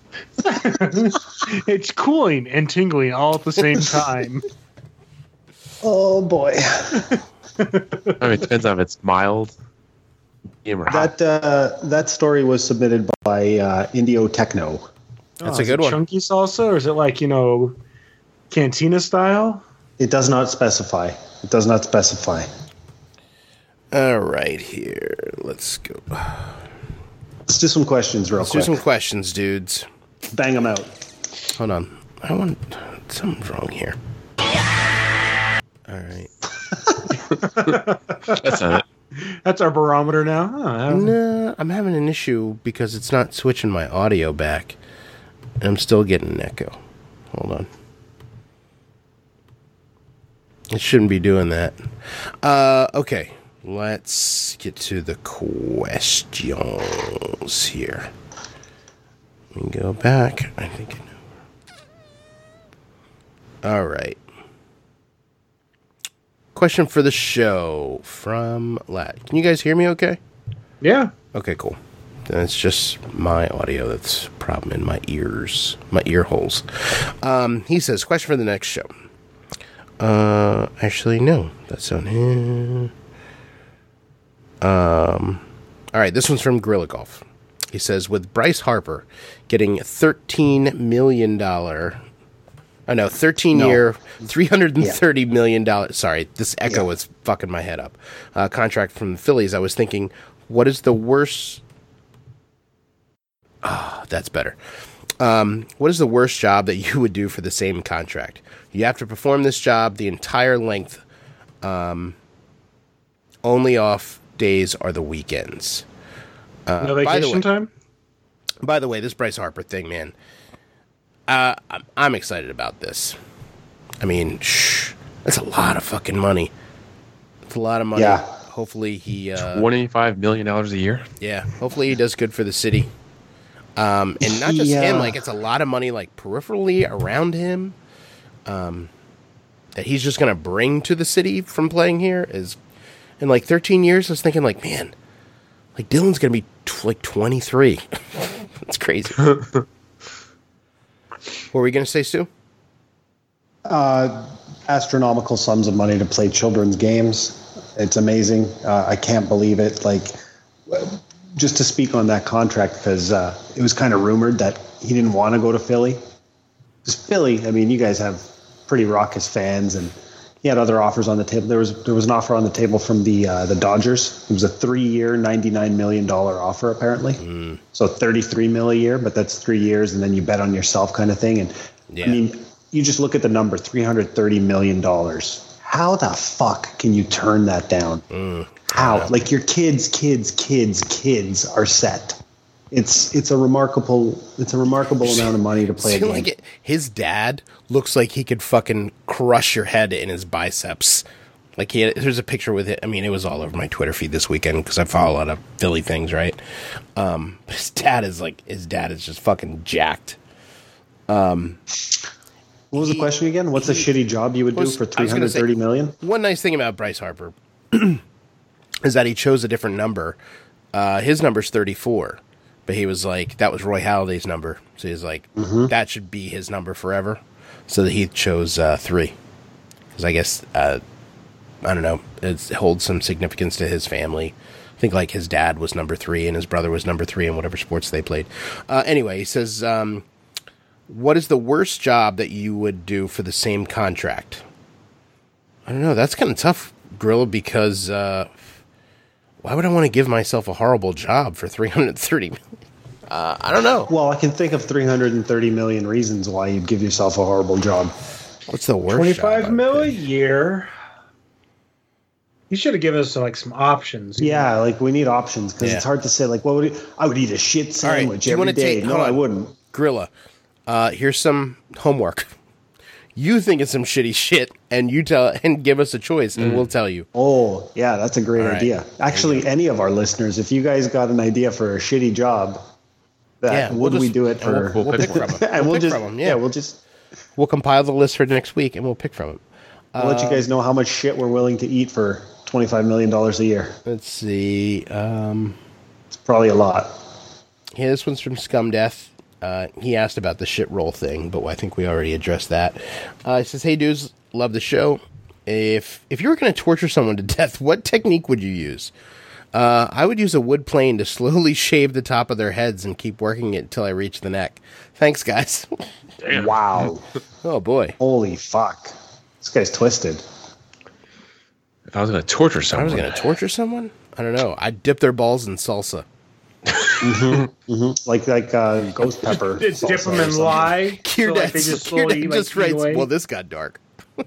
It's cooling and tingling all at the same time. Oh boy! I mean, it depends on if it's mild. That uh, that story was submitted by uh, Indio Techno. That's oh, a good one. Chunky salsa, or is it like, you know, cantina style? It does not specify. It does not specify. All right, here. Let's go. Let's do some questions real Let's quick. Let's do some questions, dudes. Bang them out. Hold on. I want something's wrong here. All right. That's not it. That's our barometer now. Huh? No, I'm having an issue because it's not switching my audio back. And I'm still getting an echo. Hold on. It shouldn't be doing that. Uh, okay. Let's get to the questions here. Let me go back. I think I know. All right. Question for the show from Lat. Can you guys hear me okay? Yeah. Okay, cool. Then it's just my audio that's a problem in my ears, my ear holes. Um, he says, question for the next show. Uh, actually, no. That's on him. Um, all right, this one's from Gorilla Golf. He says, with Bryce Harper getting thirteen million dollars, I know, thirteen-year, no. three hundred thirty yeah. million dollars, sorry, this echo yeah. is fucking my head up, uh, contract from the Phillies, I was thinking, what is the worst... Ah, oh, that's better. Um, what is the worst job that you would do for the same contract? You have to perform this job the entire length. Um, only off days are the weekends. Uh, no vacation by the way, time? By the way, this Bryce Harper thing, man, uh, I'm, I'm excited about this. I mean, shh, that's a lot of fucking money. It's a lot of money. Yeah. Hopefully he... Uh, twenty-five million dollars a year? Yeah. Hopefully he does good for the city. Um, and not just yeah. him, like it's a lot of money like peripherally around him um, that he's just going to bring to the city from playing here. Is in like thirteen years, I was thinking like, man, like Dylan's going to be t- like twenty-three. That's crazy. What were we going to say, Stu? Uh, astronomical sums of money to play children's games. It's amazing. Uh, I can't believe it. Like, just to speak on that contract, because uh, it was kind of rumored that he didn't want to go to Philly. Because Philly, I mean, you guys have pretty raucous fans, and he had other offers on the table. There was there was an offer on the table from the uh, the Dodgers. It was a three-year, ninety-nine million dollars offer, apparently. Mm. So thirty-three mil a year, but that's three years, and then you bet on yourself kind of thing. And yeah. I mean, you just look at the number, three hundred thirty million dollars. How the fuck can you turn that down? Mm. How? Like your kids, kids, kids, kids are set. It's it's a remarkable it's a remarkable amount of money to play a game. Like it, his dad looks like he could fucking crush your head in his biceps. Like he had, there's a picture with it. I mean, it was all over my Twitter feed this weekend because I follow a lot of Philly things, right? Um, but his dad is like his dad is just fucking jacked. Um, what was he, the question again? What's he, a shitty job you would was, do for three hundred thirty million? One nice thing about Bryce Harper is that he chose a different number. Uh, his number's thirty-four. But he was like, that was Roy Halladay's number. So he was like, mm-hmm. that should be his number forever. So that he chose uh, three. Because I guess, uh, I don't know, it holds some significance to his family. I think like his dad was number three and his brother was number three in whatever sports they played. Uh, anyway, he says, um, what is the worst job that you would do for the same contract? I don't know. That's kind of tough, Gorilla, because... Uh, why would I want to give myself a horrible job for three hundred thirty million? Uh, I don't know. Well, I can think of three hundred thirty million reasons why you'd give yourself a horrible job. What's the worst? twenty-five mil a year. You should have given us like some options. Yeah, know? Like we need options because yeah. It's hard to say. Like, what would you, I would eat a shit sandwich right. every day? Take, no, I wouldn't. Gorilla, uh, here's some homework. You think of some shitty shit, and you tell and give us a choice, and mm. we'll tell you. Oh, yeah, that's a great right. idea. Actually, any of our listeners, if you guys got an idea for a shitty job, that yeah, would we'll just, we do it for? We'll, we'll pick from them. and we'll, we'll pick just, from them. Yeah. yeah, we'll just we'll compile the list for next week, and we'll pick from them. We'll uh, let you guys know how much shit we're willing to eat for twenty-five million dollars a year. Let's see. Um, it's probably a lot. Yeah, this one's from Scum Death. Uh, he asked about the shit roll thing, but I think we already addressed that. Uh, he says, hey, dudes, love the show. If if you were going to torture someone to death, what technique would you use? Uh, I would use a wood plane to slowly shave the top of their heads and keep working it until I reach the neck. Thanks, guys. Damn. Wow. Oh, boy. Holy fuck. This guy's twisted. If I was going to torture someone. I was going to torture someone? I don't know. I'd dip their balls in salsa. mm-hmm, mm-hmm. Like like uh, ghost pepper. Dip them in lye. Kier so like just, slowly, like, just writes, well, this got dark.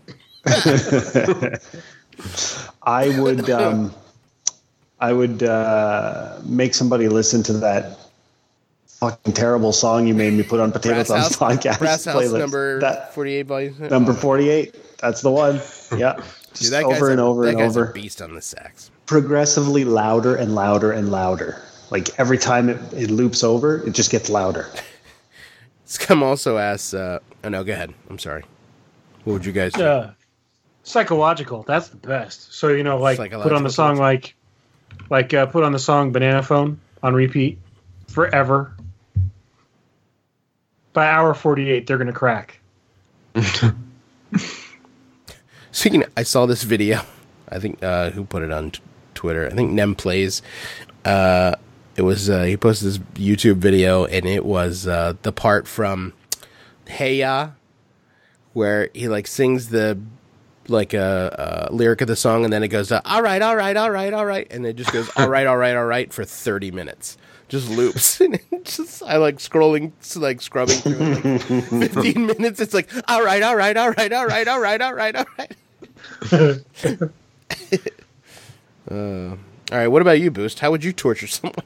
I would um, I would uh, make somebody listen to that fucking terrible song you made me put on Potato Thumbs podcast Brass House playlist. Number that, forty-eight volumes. Number forty-eight. That's the one. Yeah. Just Dude, that over and a, over that and guy's over. A beast on the sax. Progressively louder and louder and louder. Like every time it, it loops over, it just gets louder. Scum also asks, uh, oh no, go ahead. I'm sorry. What would you guys do? Uh, psychological. That's the best. So, you know, like put on the song, like, like uh, put on the song Banana Phone on repeat forever. By hour forty-eight, they're going to crack. Speaking of, I saw this video. I think, uh, who put it on t- Twitter? I think Nem Plays. Uh, It was, uh, he posted this YouTube video, and it was uh, the part from Hey Ya, where he, like, sings the, like, a uh, uh, lyric of the song, and then it goes, uh, all right, all right, all right, all right, and it just goes, all right, all right, all right, for thirty minutes. Just loops. And it just, I, like, scrolling, like, scrubbing through it, like, fifteen minutes, it's like, all right, all right, all right, all right, all right, all right, all right. uh, all right, what about you, Boost? How would you torture someone?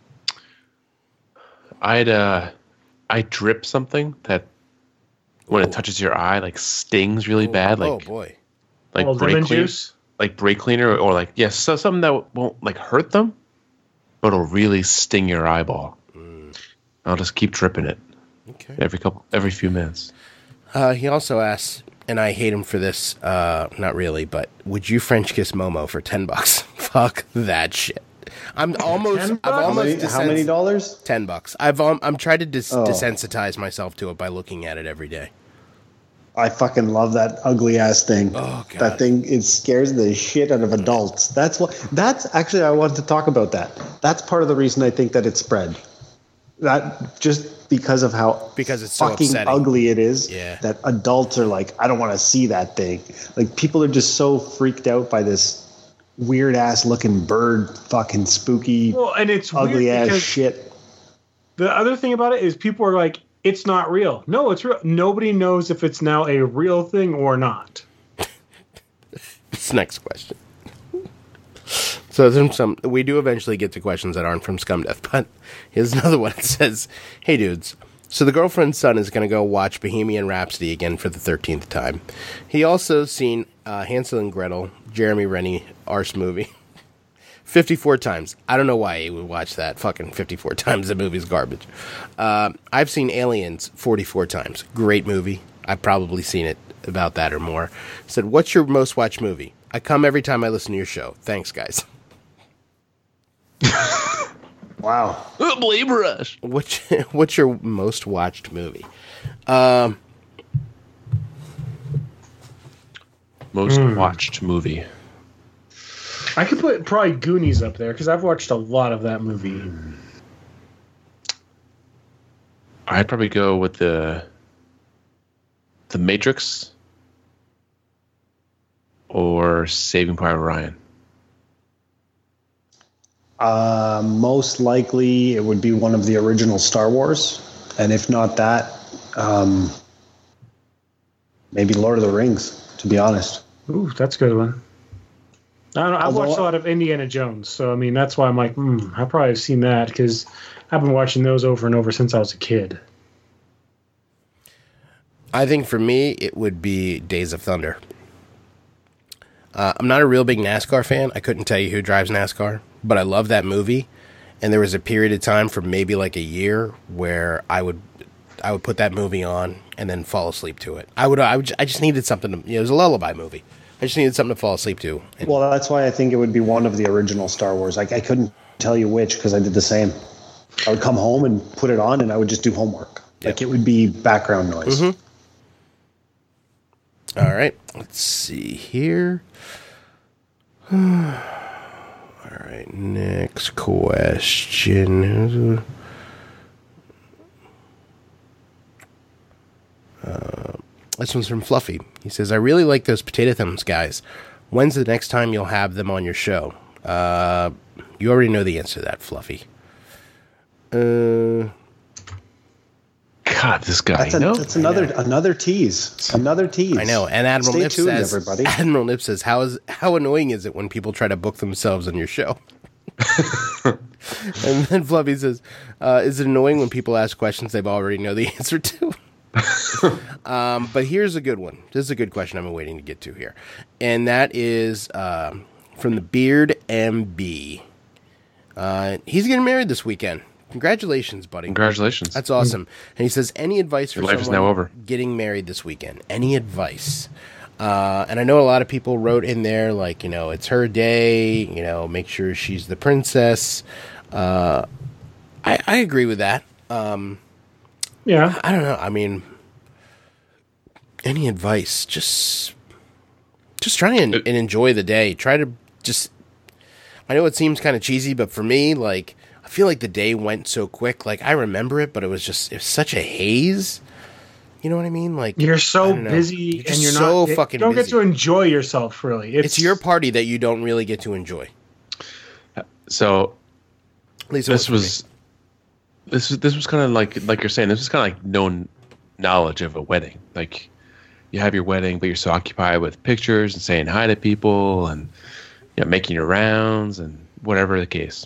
I'd uh, I drip something that when oh. it touches your eye, like stings really oh, bad. Like oh boy, like oh, brake lemon clean, juice, like brake cleaner, or like yes, yeah, so something that won't like hurt them, but it'll really sting your eyeball. Mm. I'll just keep dripping it. Okay. Every couple, every few minutes. Uh, he also asks, and I hate him for this. Uh, not really, but would you French kiss Momo for ten bucks? Fuck that shit. I'm almost. I've almost. How many, desens- how many dollars? Ten bucks. I've. Um, I'm trying to dis- oh. desensitize myself to it by looking at it every day. I fucking love that ugly ass thing. Oh god, that thing it scares the shit out of adults. That's what. That's actually I wanted to talk about that. That's part of the reason I think that it spread. that just because of how Because it's so fucking upsetting. ugly it is. Yeah. That adults are like, I don't want to see that thing. Like people are just so freaked out by this weird ass looking bird, fucking spooky, Well, and it's ugly weird ass because shit. the other thing about it is people are like, it's not real. No, it's real. Nobody knows if it's now a real thing or not. This next question. So there's some we do eventually get to questions that aren't from Scumdeath, but here's another one. It says, "Hey dudes, so the girlfriend's son is going to go watch Bohemian Rhapsody again for the thirteenth time. He also seen uh, Hansel and Gretel, Jeremy Rennie arse movie, fifty-four times. I don't know why he would watch that fucking fifty-four times. The movie's garbage. Uh, I've seen Aliens forty-four times. Great movie. I've probably seen it about that or more. Said, what's your most watched movie? I come every time I listen to your show. Thanks, guys." Wow. Blame Rush. What's what's your most watched movie? Um, Most Hmm. watched movie. I could put probably Goonies up there because I've watched a lot of that movie. I'd probably go with the The Matrix or Saving Private Ryan. Uh, most likely it would be one of the original Star Wars. And if not that, um, maybe Lord of the Rings, to be honest. Ooh, that's a good one. I don't know. I've Although- watched a lot of Indiana Jones, so I mean that's why I'm like, hmm, I probably have seen that because I've been watching those over and over since I was a kid. I think for me, it would be Days of Thunder. Uh, I'm not a real big NASCAR fan. I couldn't tell you who drives NASCAR, but I love that movie. And there was a period of time for maybe like a year where I would, I would put that movie on and then fall asleep to it. I would, I would, I just needed something to, you know, it was a lullaby movie. I just needed something to fall asleep to. And Well, that's why I think it would be one of the original Star Wars. Like I couldn't tell you which because I did the same. I would come home and put it on and I would just do homework. Like Yeah. it would be background noise. Mhm. All right, let's see here. All right, next question. Uh, this one's from Fluffy. He says, I really like those Potato Thumbs guys. When's the next time you'll have them on your show? Uh, you already know the answer to that, Fluffy. Uh... God, this guy. That's, a, no? that's another another tease. Another tease. I know, and Admiral Stay Nip tuned, says, everybody. Admiral Nip says, how is how annoying is it when people try to book themselves on your show? And then Fluffy says, uh, is it annoying when people ask questions they've already know the answer to? um, but here's a good one. This is a good question I've been waiting to get to here, and that is um, from the Beard M B. Uh, he's getting married this weekend. Congratulations, buddy. Congratulations. That's awesome. And he says, any advice for Your life is someone now over. getting married this weekend? Any advice? Uh, and I know a lot of people wrote in there, like, you know, it's her day, you know, make sure she's the princess. Uh, I, I agree with that. Um, Yeah. I don't know. I mean, any advice? Just, just try and, and enjoy the day. Try to just, I know it seems kind of cheesy, but for me, like, I feel like the day went so quick. Like, I remember it, but it was just, it was such a haze. You know what I mean? Like, You're I so don't know. busy You're and just you're so not. fucking You don't busy. get to enjoy yourself, really. It's, It's your party that you don't really get to enjoy. So At least it this was, was this was this was kind of like like you're saying. This was kind of like known knowledge of a wedding. Like you have your wedding, but you're so occupied with pictures and saying hi to people and you know, making your rounds and whatever the case.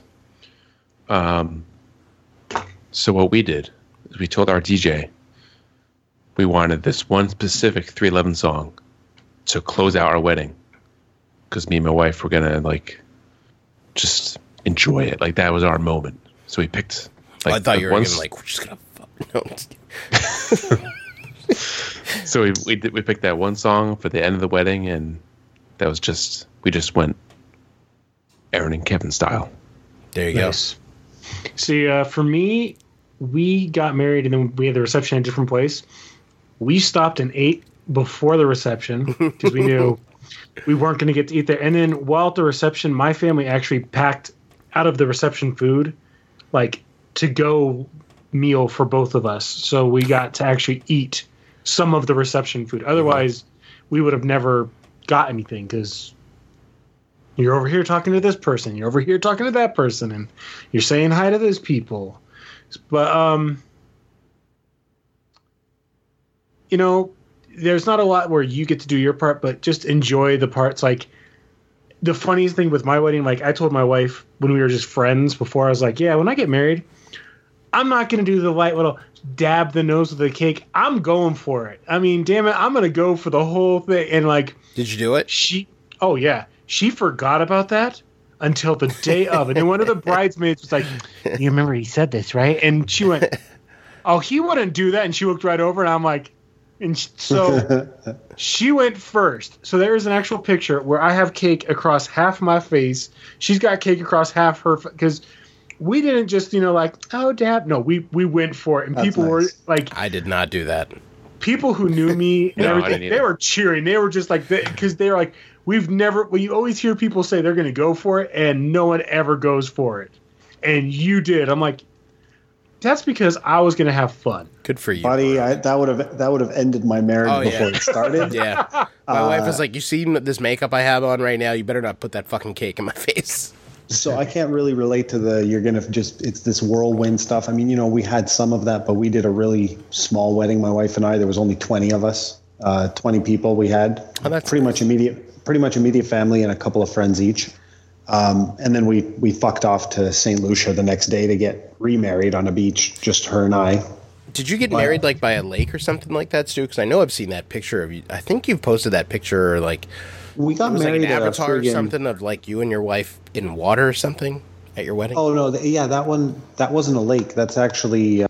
Um. So what we did is we told our D J we wanted this one specific three eleven song to close out our wedding because me and my wife were gonna like just enjoy it. Like that was our moment. So we picked. Like, I thought you were one gonna s- like, we're just gonna fuck. No, I'm just kidding. So we we did, we picked that one song for the end of the wedding, and that was just we just went Aaron and Kevin style. There you Nice. See, uh, for me, we got married and then we had the reception at a different place. We stopped and ate before the reception because we knew we weren't going to get to eat there. And then while at the reception, my family actually packed out of the reception food, like to go meal for both of us. So we got to actually eat some of the reception food. Otherwise, we would have never got anything because you're over here talking to this person, you're over here talking to that person, and you're saying hi to those people. But, um, you know, there's not a lot where you get to do your part, but just enjoy the parts. Like, the funniest thing with my wedding, like, I told my wife when we were just friends before, I was like, yeah, when I get married, I'm not going to do the light little dab the nose with the cake. I'm going for it. I mean, damn it, I'm going to go for the whole thing. And, like... Did you do it? She... Oh, yeah. She forgot about that until the day of. And then one of the bridesmaids was like, you remember he said this, right? And she went, oh, he wouldn't do that. And she looked right over, and I'm like... And so she went first. So there is an actual picture where I have cake across half my face. She's got cake across half her... Because we didn't just, you know, like, oh, dab. No, we, we went for it. And That's people nice. were like... I did not do that. People who knew me and No, I everything, didn't they either. were cheering. They were just like... Because they, they're like... We've never... Well, you always hear people say they're going to go for it, and no one ever goes for it. And you did. I'm like... That's because I was going to have fun. Good for you. Buddy, I, that would have that would have ended my marriage Oh, yeah. before it started. Yeah. My Uh, wife was like, you see this makeup I have on right now? You better not put that fucking cake in my face. So I can't really relate to the you're gonna just it's this whirlwind stuff. I mean, you know, we had some of that, but we did a really small wedding. My wife and I. There was only twenty of us, uh, twenty people. We had Oh, that's pretty nice. much immediate, pretty much immediate family and a couple of friends each. Um, and then we we fucked off to Saint Lucia the next day to get remarried on a beach, just her and I. Did you get Wow. married like by a lake or something like that, Stu? Because I know I've seen that picture of you. I think you've posted that picture, or like We it got was like married an at a avatar or friggin- something of like you and your wife in water or something at your wedding. Oh no, th- yeah, that one that wasn't a lake. That's actually uh,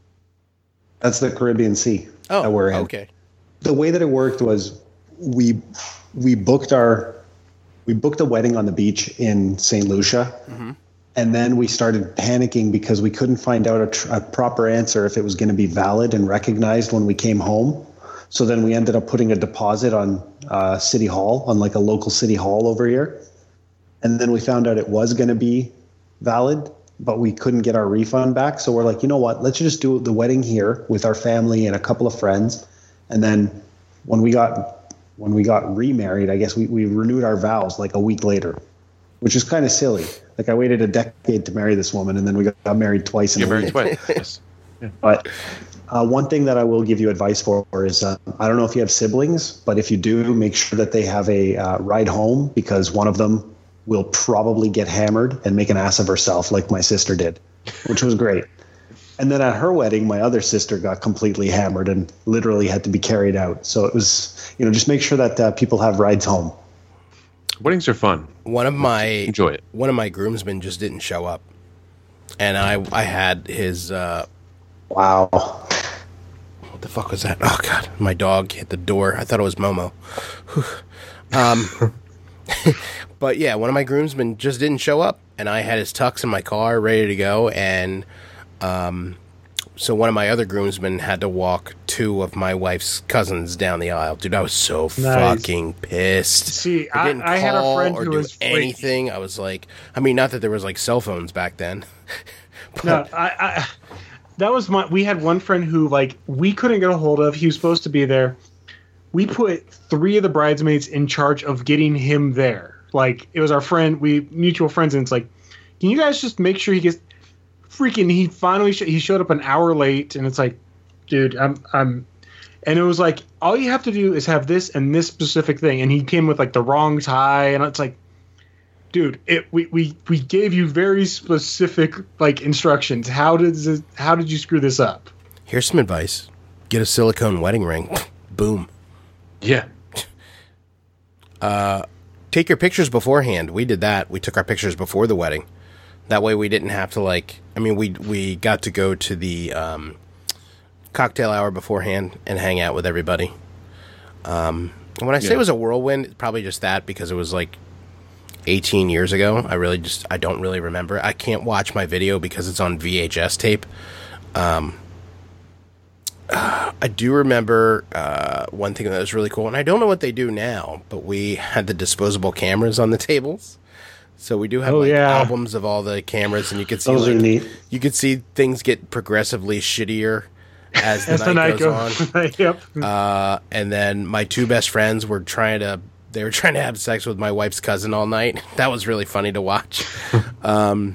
that's the Caribbean Sea oh, that we're in. okay. The way that it worked was we we booked our we booked a wedding on the beach in Saint Lucia, Mm-hmm. and then we started panicking because we couldn't find out a, tr- a proper answer if it was going to be valid and recognized when we came home. So then we ended up putting a deposit on uh, City Hall, on like a local City Hall over here, and then we found out it was going to be valid, but we couldn't get our refund back. So we're like, you know what? Let's just do the wedding here with our family and a couple of friends. And then when we got when we got remarried, I guess we, we renewed our vows like a week later, which is kind of silly. Like I waited a decade to marry this woman, and then we got, got married twice in You're a married week. twice. Yes. But uh, one thing that I will give you advice for is uh, I don't know if you have siblings, but if you do, make sure that they have a uh, ride home, because one of them will probably get hammered and make an ass of herself like my sister did, which was great. And then at her wedding, my other sister got completely hammered and literally had to be carried out. So it was, you know, just make sure that uh, people have rides home. Weddings are fun. One of my Enjoy it. one of my groomsmen just didn't show up, and I I had his uh, Wow. what the fuck was that? Oh god, my dog hit the door. I thought it was Momo. um, but yeah, one of my groomsmen just didn't show up, and I had his tux in my car ready to go, and um, so one of my other groomsmen had to walk two of my wife's cousins down the aisle. Dude, I was so fucking pissed. See, I I, didn't I had a call friend or who do was freaking- anything. I was like, I mean, not that there was like cell phones back then. but No, I, I that was my. We had one friend who like we couldn't get a hold of. He was supposed to be there. We put three of the bridesmaids in charge of getting him there. Like it was our friend, we mutual friends, and it's like, can you guys just make sure he gets? Freaking, he finally sh- he showed up an hour late, and it's like, dude, I'm I'm, and it was like all you have to do is have this and this specific thing, and he came with like the wrong tie, and it's like, dude, it we we, we gave you very specific like instructions. How did this, how did you screw this up? here's some advice: get a silicone wedding ring. Boom. Yeah. Take your pictures beforehand. We did that. We took our pictures before the wedding. That way we didn't have to like, I mean, we we got to go to the um, cocktail hour beforehand and hang out with everybody. Um, and when I say Yeah. it was a whirlwind, it's probably just that because it was like eighteen years ago. I really just, I don't really remember. I can't watch my video because it's on V H S tape. Um, uh, I do remember uh, one thing that was really cool, and I don't know what they do now, but we had the disposable cameras on the tables. So we do have Oh, like yeah. albums of all the cameras, and you can see Those like, are neat. you can see things get progressively shittier as the As night the night goes on. goes. Yep. Uh, and then my two best friends were trying to they were trying to have sex with my wife's cousin all night. That was really funny to watch. um,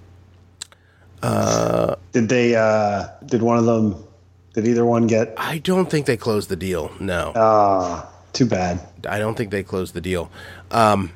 uh, Did they? Uh, did one of them? Did either one get? I don't think they closed the deal. No, Ah, too bad. I don't think they closed the deal. Um,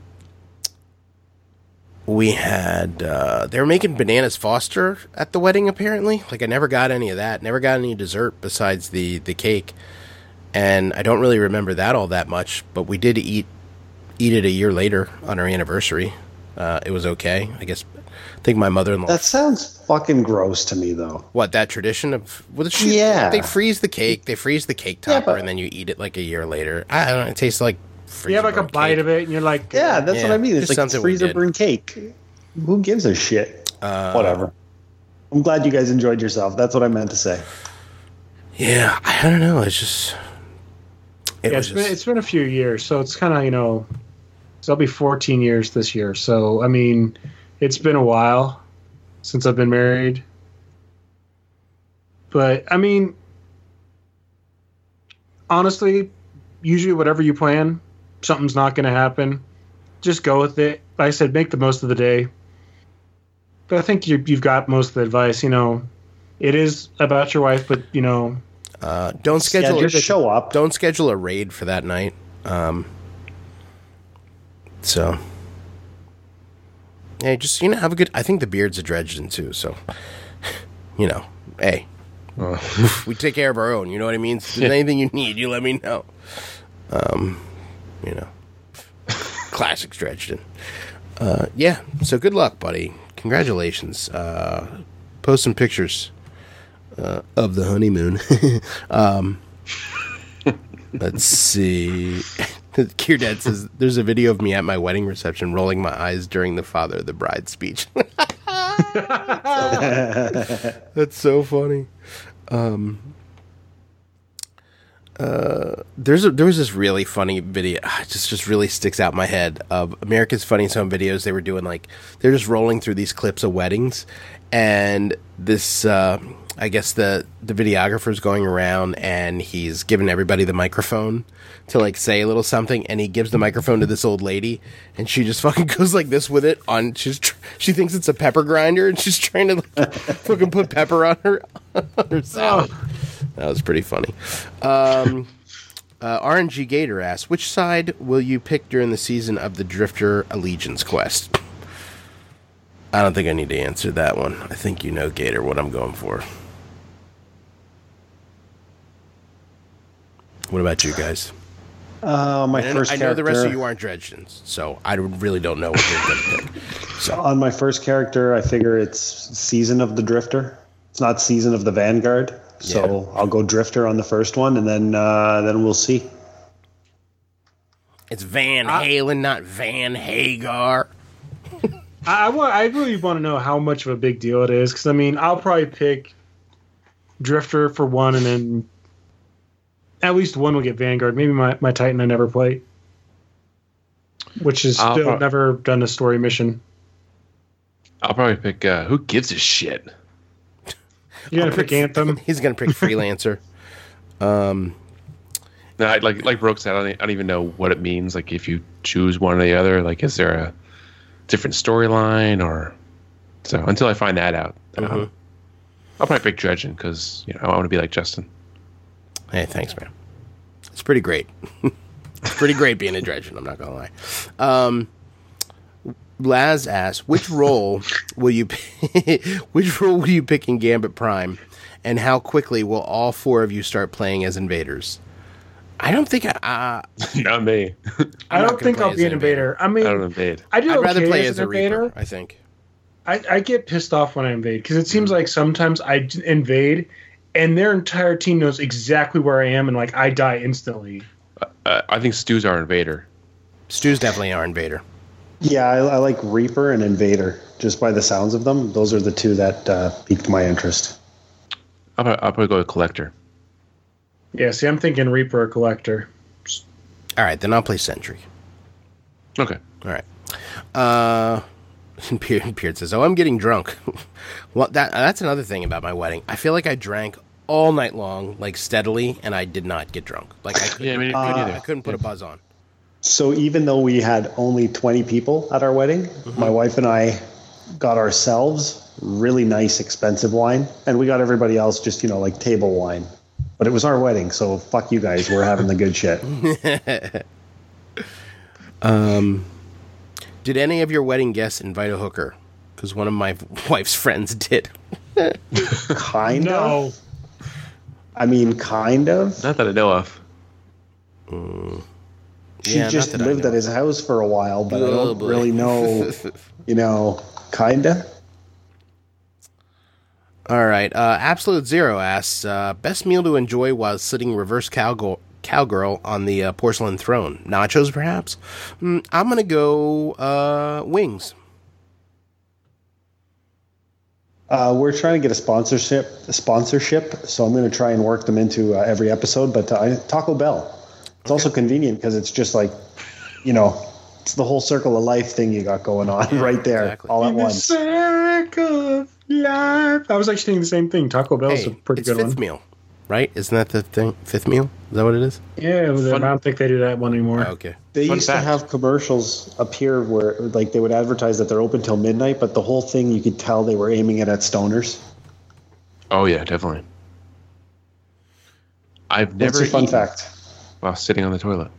we had uh, they were making bananas Foster at the wedding. Apparently, like I never got any of that. Never got any dessert besides the the cake, and I don't really remember that all that much. But we did eat eat it a year later on our anniversary. Uh, it was okay, I guess. I think my mother-in-law. That sounds fucking gross to me, though. What, that tradition of well, the shit, Yeah. they freeze the cake, they freeze the cake Yeah, topper, but- and then you eat it like a year later. I don't know. It tastes like You have like a freezer-burnt bite cake. of it, and you're like, Yeah, that's Yeah, what I mean. It's just like it's something we freezer did. burn cake. Who gives a shit? Uh, Whatever. I'm glad you guys enjoyed yourself. That's what I meant to say. Yeah, I don't know. It's just it yeah, was it's been just, it's been a few years, so it's kind of you know, so I'll be fourteen years this year. So I mean, it's been a while since I've been married, but I mean, honestly, usually whatever you plan, something's not going to happen. Just go with it. Like I said, make the most of the day. But I think you, you've got most of the advice. You know, it is about your wife, but you know, uh, don't Yeah, schedule just show up. don't schedule a raid for that night. Um, so yeah, just you know have a good. I think the beard's a Dredgen too. So you know, hey, we take care of our own. You know what I mean? If there's anything you need, you let me know. Um, you know, classic Dredgen. Uh, yeah. So good luck, buddy. Congratulations. Uh, post some pictures uh, of the honeymoon. um, let's see. Kier Dad says there's a video of me at my wedding reception rolling my eyes during the father of the bride speech. That's so funny. Um, uh, there's a, there was this really funny video. ah, It just just really sticks out in my head of America's Funniest Home Videos. They were doing like they're just rolling through these clips of weddings, and this uh, I guess the the videographer's going around and he's giving everybody the microphone to like say a little something, and he gives the microphone to this old lady, and she just fucking goes like this with it on. She's tr- she thinks it's a pepper grinder, and she's trying to like, fucking put pepper on her on her salad. That was pretty funny. Um, uh, R N G Gator asks, which side will you pick during the season of the Drifter Allegiance Quest? I don't think I need to answer that one. I think you know, Gator, what I'm going for. What about you guys? Uh, my I know, first I know the rest of character- you aren't Dredgens, so I really don't know what you're going to pick. So On my first character, I figure it's Season of the Drifter. It's not Season of the Vanguard. So I'll go Drifter on the first one, and then uh, then we'll see. it's Van Halen, not Van Hagar. I, I want. I really want to know how much of a big deal it is, because I mean, I'll probably pick Drifter for one, and then at least one will get Vanguard. Maybe my, my Titan I never played, which is I'll still prob- never done a story mission. I'll probably pick. Uh, who gives a shit? You're gonna pick Anthem. He's going to pick Freelancer. Um, No, I, like like Brooke said, I don't, I don't even know what it means. Like if you choose one or the other, like is there a different storyline or so? Until I find that out, um, Mhm. I'll probably pick Dredgen because you know I want to be like Justin. Hey, thanks, man. It's pretty great. It's pretty great being a Dredgen, I'm not going to lie. Um, Laz asks, which role will you pick, which role will you pick in Gambit Prime, and how quickly will all four of you start playing as invaders? I don't think I... Uh, Not me. I not don't gonna think play I'll as be an an invader. I mean, I don't invade. I do I'd rather okay play as as an a invader. Reaper, I think. I, I get pissed off when I invade because it seems like sometimes I d- invade and their entire team knows exactly where I am and like I die instantly. Uh, I think Stu's our invader. Stu's definitely our invader. Yeah, I, I like Reaper and Invader. Just by the sounds of them, those are the two that uh, piqued my interest. I'll, probably- I'll probably go with Collector. Yeah, see, I'm thinking Reaper or Collector. All right, then I'll play Sentry. Okay. All right. Uh, And Beard, Beard says, "Oh, I'm getting drunk." Well, that that's another thing about my wedding. I feel like I drank all night long, like steadily, and I did not get drunk. Like I couldn't, Yeah, I mean, I, me couldn't neither. I couldn't put a buzz on. So even though we had only twenty people at our wedding, Mm-hmm. my wife and I got ourselves really nice, expensive wine, and we got everybody else just, you know, like table wine. But it was our wedding, so fuck you guys. We're having the good shit. Um, did any of your wedding guests invite a hooker? Because one of my wife's friends did. Kind No. of. I mean, kind of. Not that I know of. She Yeah, not just that I lived know at his house for a while, but I Oh, don't boy. really know, you know, kinda. All right. Uh, Absolute Zero asks, uh, best meal to enjoy while sitting reverse cowgirl, cowgirl on the uh, porcelain throne. Nachos, perhaps? Mm, I'm going to go uh, wings. Uh, we're trying to get a sponsorship, a sponsorship, so I'm going to try and work them into uh, every episode. But uh, Taco Bell, it's also convenient because it's just like, you know, it's the whole circle of life thing you got going on right there, exactly. all at In the once. circle of life. I was actually thinking the same thing. Taco Bell's a Hey, pretty it's good fifth one. meal, right? Isn't that the thing? Fifth meal? Is that what it is? Yeah, but Fun- I don't think they do that one anymore. Okay. They Fun used fact. to have commercials appear where, like, they would advertise that they're open till midnight, but the whole thing you could tell they were aiming it at stoners. Oh yeah, definitely. I've never What's your fun eaten fact? while sitting on the toilet.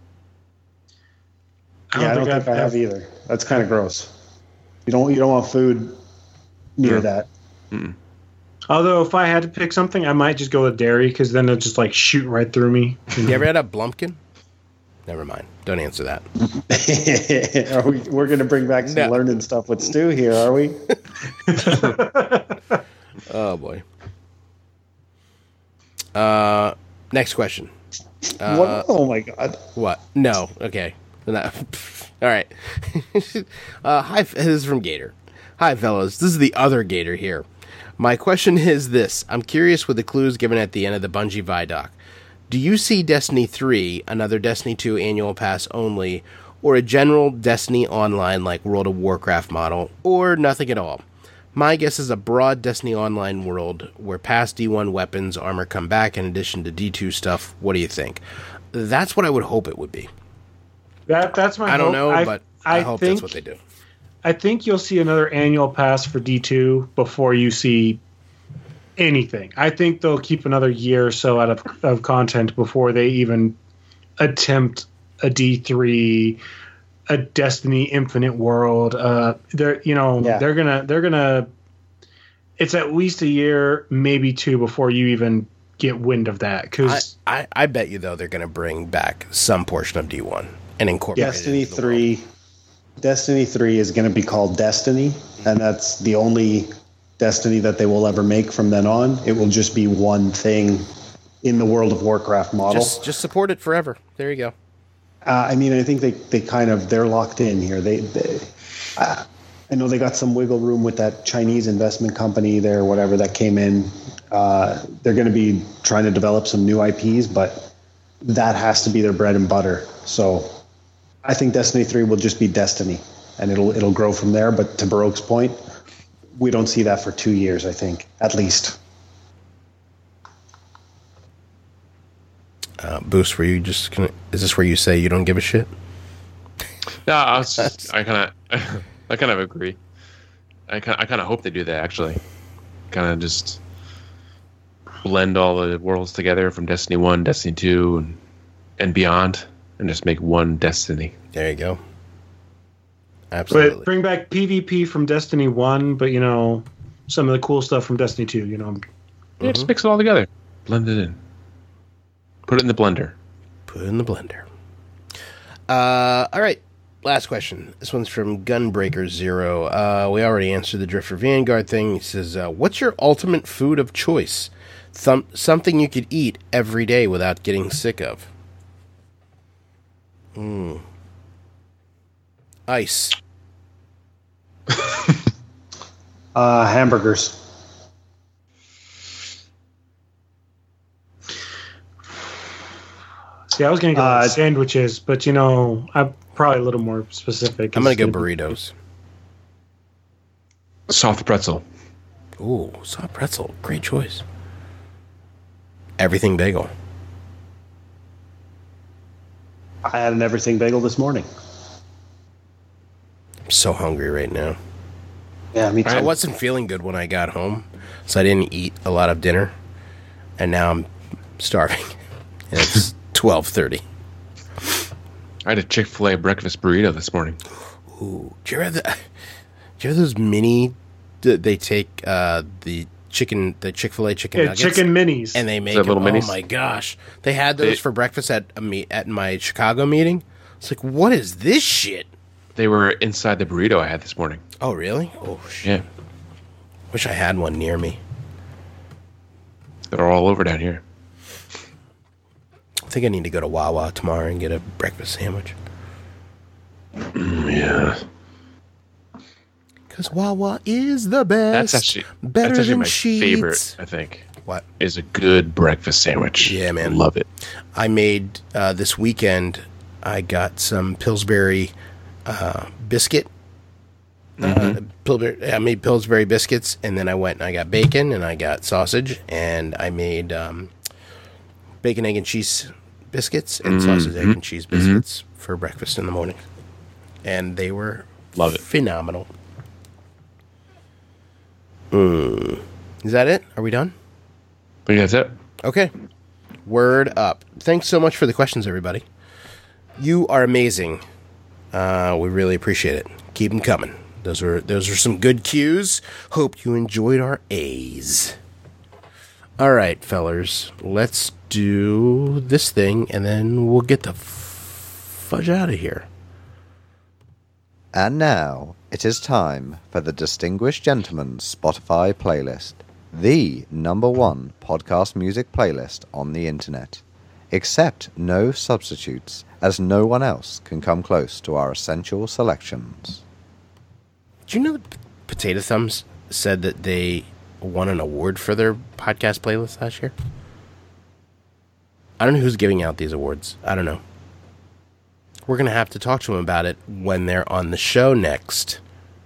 I yeah, I don't think think I've- I have either. That's kind of gross. You don't you don't want food near Yeah. that. Although if I had to pick something, I might just go with dairy because then it'll just like shoot right through me. You ever had a Blumpkin? Never mind. Don't answer that. are we, we're going to bring back some No. learning stuff with Stu here, are we? Oh, boy. Uh, next question. Uh, what? Oh my god! What? No. Okay. No. All right. uh, hi, this is from Gator. Hi, fellows. This is the other Gator here. My question is this. I'm curious with the clues given at the end of the Bungie Vidoc. Do you see Destiny three, another Destiny two annual pass only, or a general Destiny Online like World of Warcraft model, or nothing at all? My guess is a broad Destiny Online world where past D one weapons armor come back in addition to D two stuff. What do you think? That's what I would hope it would be. That that's my. I don't hope. know, I, but I, I hope think, that's what they do. I think you'll see another annual pass for D two before you see anything. I think they'll keep another year or so out of, of content before they even attempt a D three, a Destiny Infinite World. Uh, they're you know Yeah. they're gonna they're gonna. It's at least a year, maybe two, before you even get wind of that. I, Because I, I bet you, though, they're going to bring back some portion of D one and incorporate Destiny it into the three. Destiny three is going to be called Destiny, and that's the only Destiny that they will ever make from then on. It will just be one thing in the World of Warcraft world. model. Just, just support it forever. There you go. Uh, I mean, I think they, they kind of they're locked in here. They, they uh, I know they got some wiggle room with that Chinese investment company there, whatever that came in. Uh, they're going to be trying to develop some new I Ps, but that has to be their bread and butter. So I think Destiny three will just be Destiny, and it'll it'll grow from there. But to Baroque's point, we don't see that for two years. I think at least. Uh, Boost, were you just gonna? Is this where you say you don't give a shit? No, I was just, I kind of, I kind of agree. I kind, I kind of hope they do that. Actually, kind of just blend all the worlds together from Destiny One, Destiny Two, and and beyond, and just make one Destiny. There you go. Absolutely. but bring back PvP from Destiny one, but you know some of the cool stuff from Destiny two. You know, Yeah, just mix it all together, blend it in, put it in the blender. Put it in the blender. Uh, all right. Last question. This one's from Gunbreaker Zero. Uh, we already answered the Drifter Vanguard thing. He says, uh, "What's your ultimate food of choice? Thum- something you could eat every day without getting sick of." Hmm. Ice. Uh, hamburgers. see, I was gonna go Uh, with sandwiches, but you know, I'm probably a little more specific. I'm gonna go It's burritos. Soft pretzel. Ooh, soft pretzel. Great choice. Everything bagel. I had an everything bagel this morning. I'm so hungry right now. Yeah, me too. I wasn't feeling good when I got home, so I didn't eat a lot of dinner, and now I'm starving. And it's twelve thirty. I had a Chick-fil-A breakfast burrito this morning. Ooh, do you ever, the, do you ever those mini? They take uh, the chicken, the Chick-fil-A chicken Yeah, nuggets, chicken minis. and they make that them, little oh minis? my gosh! They had those They- for breakfast at a meet at my Chicago meeting. It's like, what is this shit? They were inside the burrito I had this morning. Oh really? Oh shit! Yeah. Wish I had one near me. They're all over down here. I think I need to go to Wawa tomorrow and get a breakfast sandwich. Yeah. Because Wawa is the best. That's actually better that's actually than my Sheetz. favorite, I think. What? Is a good breakfast sandwich. Yeah, man. I love it. I made uh, this weekend. I got some Pillsbury uh, biscuit. Uh, Pillsbury, I made Pillsbury biscuits, and then I went and I got bacon and I got sausage, and I made um, bacon, egg, and cheese biscuits and sausage, egg, and cheese biscuits for breakfast in the morning, and they were Love it. phenomenal. Mm. Is that it? Are we done? I think that's it. Okay. Word up. Thanks so much for the questions, everybody. You are amazing. Uh, we really appreciate it. Keep them coming. Those were those are some good cues. Hope you enjoyed our A's. All right, fellers. Let's do this thing, and then we'll get the f- fudge out of here. And now, it is time for the Distinguished Gentleman's Spotify playlist, the number one podcast music playlist on the internet. Accept no substitutes, as no one else can come close to our essential selections. Do you know that P- Potato Thumbs said that they won an award for their podcast playlist last year? I don't know who's giving out these awards. I don't know. We're going to have to talk to them about it when they're on the show next,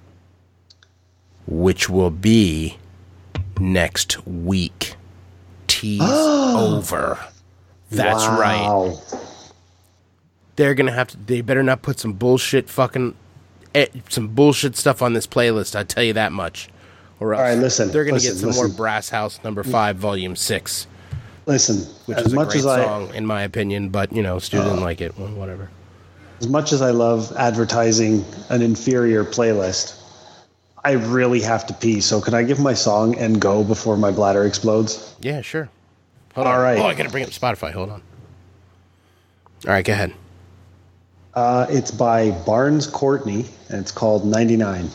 which will be next week. Tease over. That's right. Wow. They're going to have to, they better not put some bullshit fucking, eh, some bullshit stuff on this playlist, I tell you that much. Or else All right, listen, they're going to listen, get some more listen. Brass House number five, volume six, Listen, which as is a much great as I song, in my opinion, but, you know, Stu didn't like it. Well, whatever. as much as I love advertising an inferior playlist, I really have to pee. So can I give my song and go before my bladder explodes? Yeah, sure. Hold All on. right. Oh, I got to bring up Spotify. Hold on. All right, go ahead. Uh, it's by Barnes Courtney, and it's called ninety-nine.